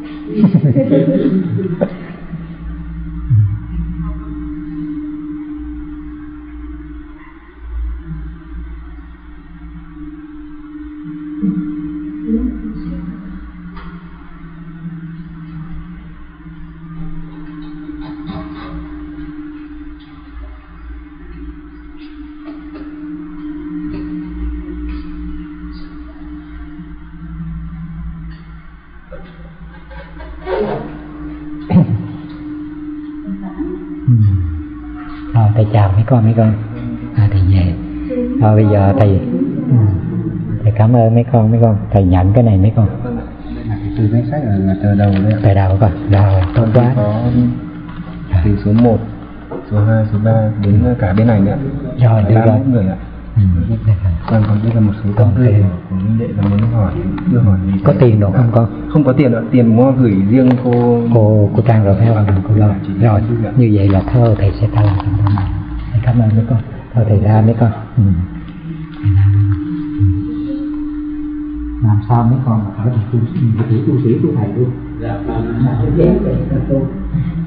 Thôi thầy chào mấy con. Thầy về. Thôi bây giờ thầy cảm ơn mấy con. Thầy nhận cái này mấy con. Từ danh sách là từ đầu đây. Từ đầu coi. Rồi tốt quá. Có từ số 1, số 2, số 3 đến cả bên này nữa. Rồi được rồi. Người ạ. Còn đây là một số con gửi của Minh Đệ là muốn hỏi, đưa hỏi gì. Có tiền được không con? Không có tiền ạ, tiền mua gửi riêng cô Trang rồi phải không? Cô lo. Rồi như vậy là thôi thầy sẽ ta làm trong đó này. Thầy cảm ơn mấy con. Thôi thầy ra mấy con. Thầy làm sao mấy con mà phải tu sĩ tu thầy luôn. Dạ.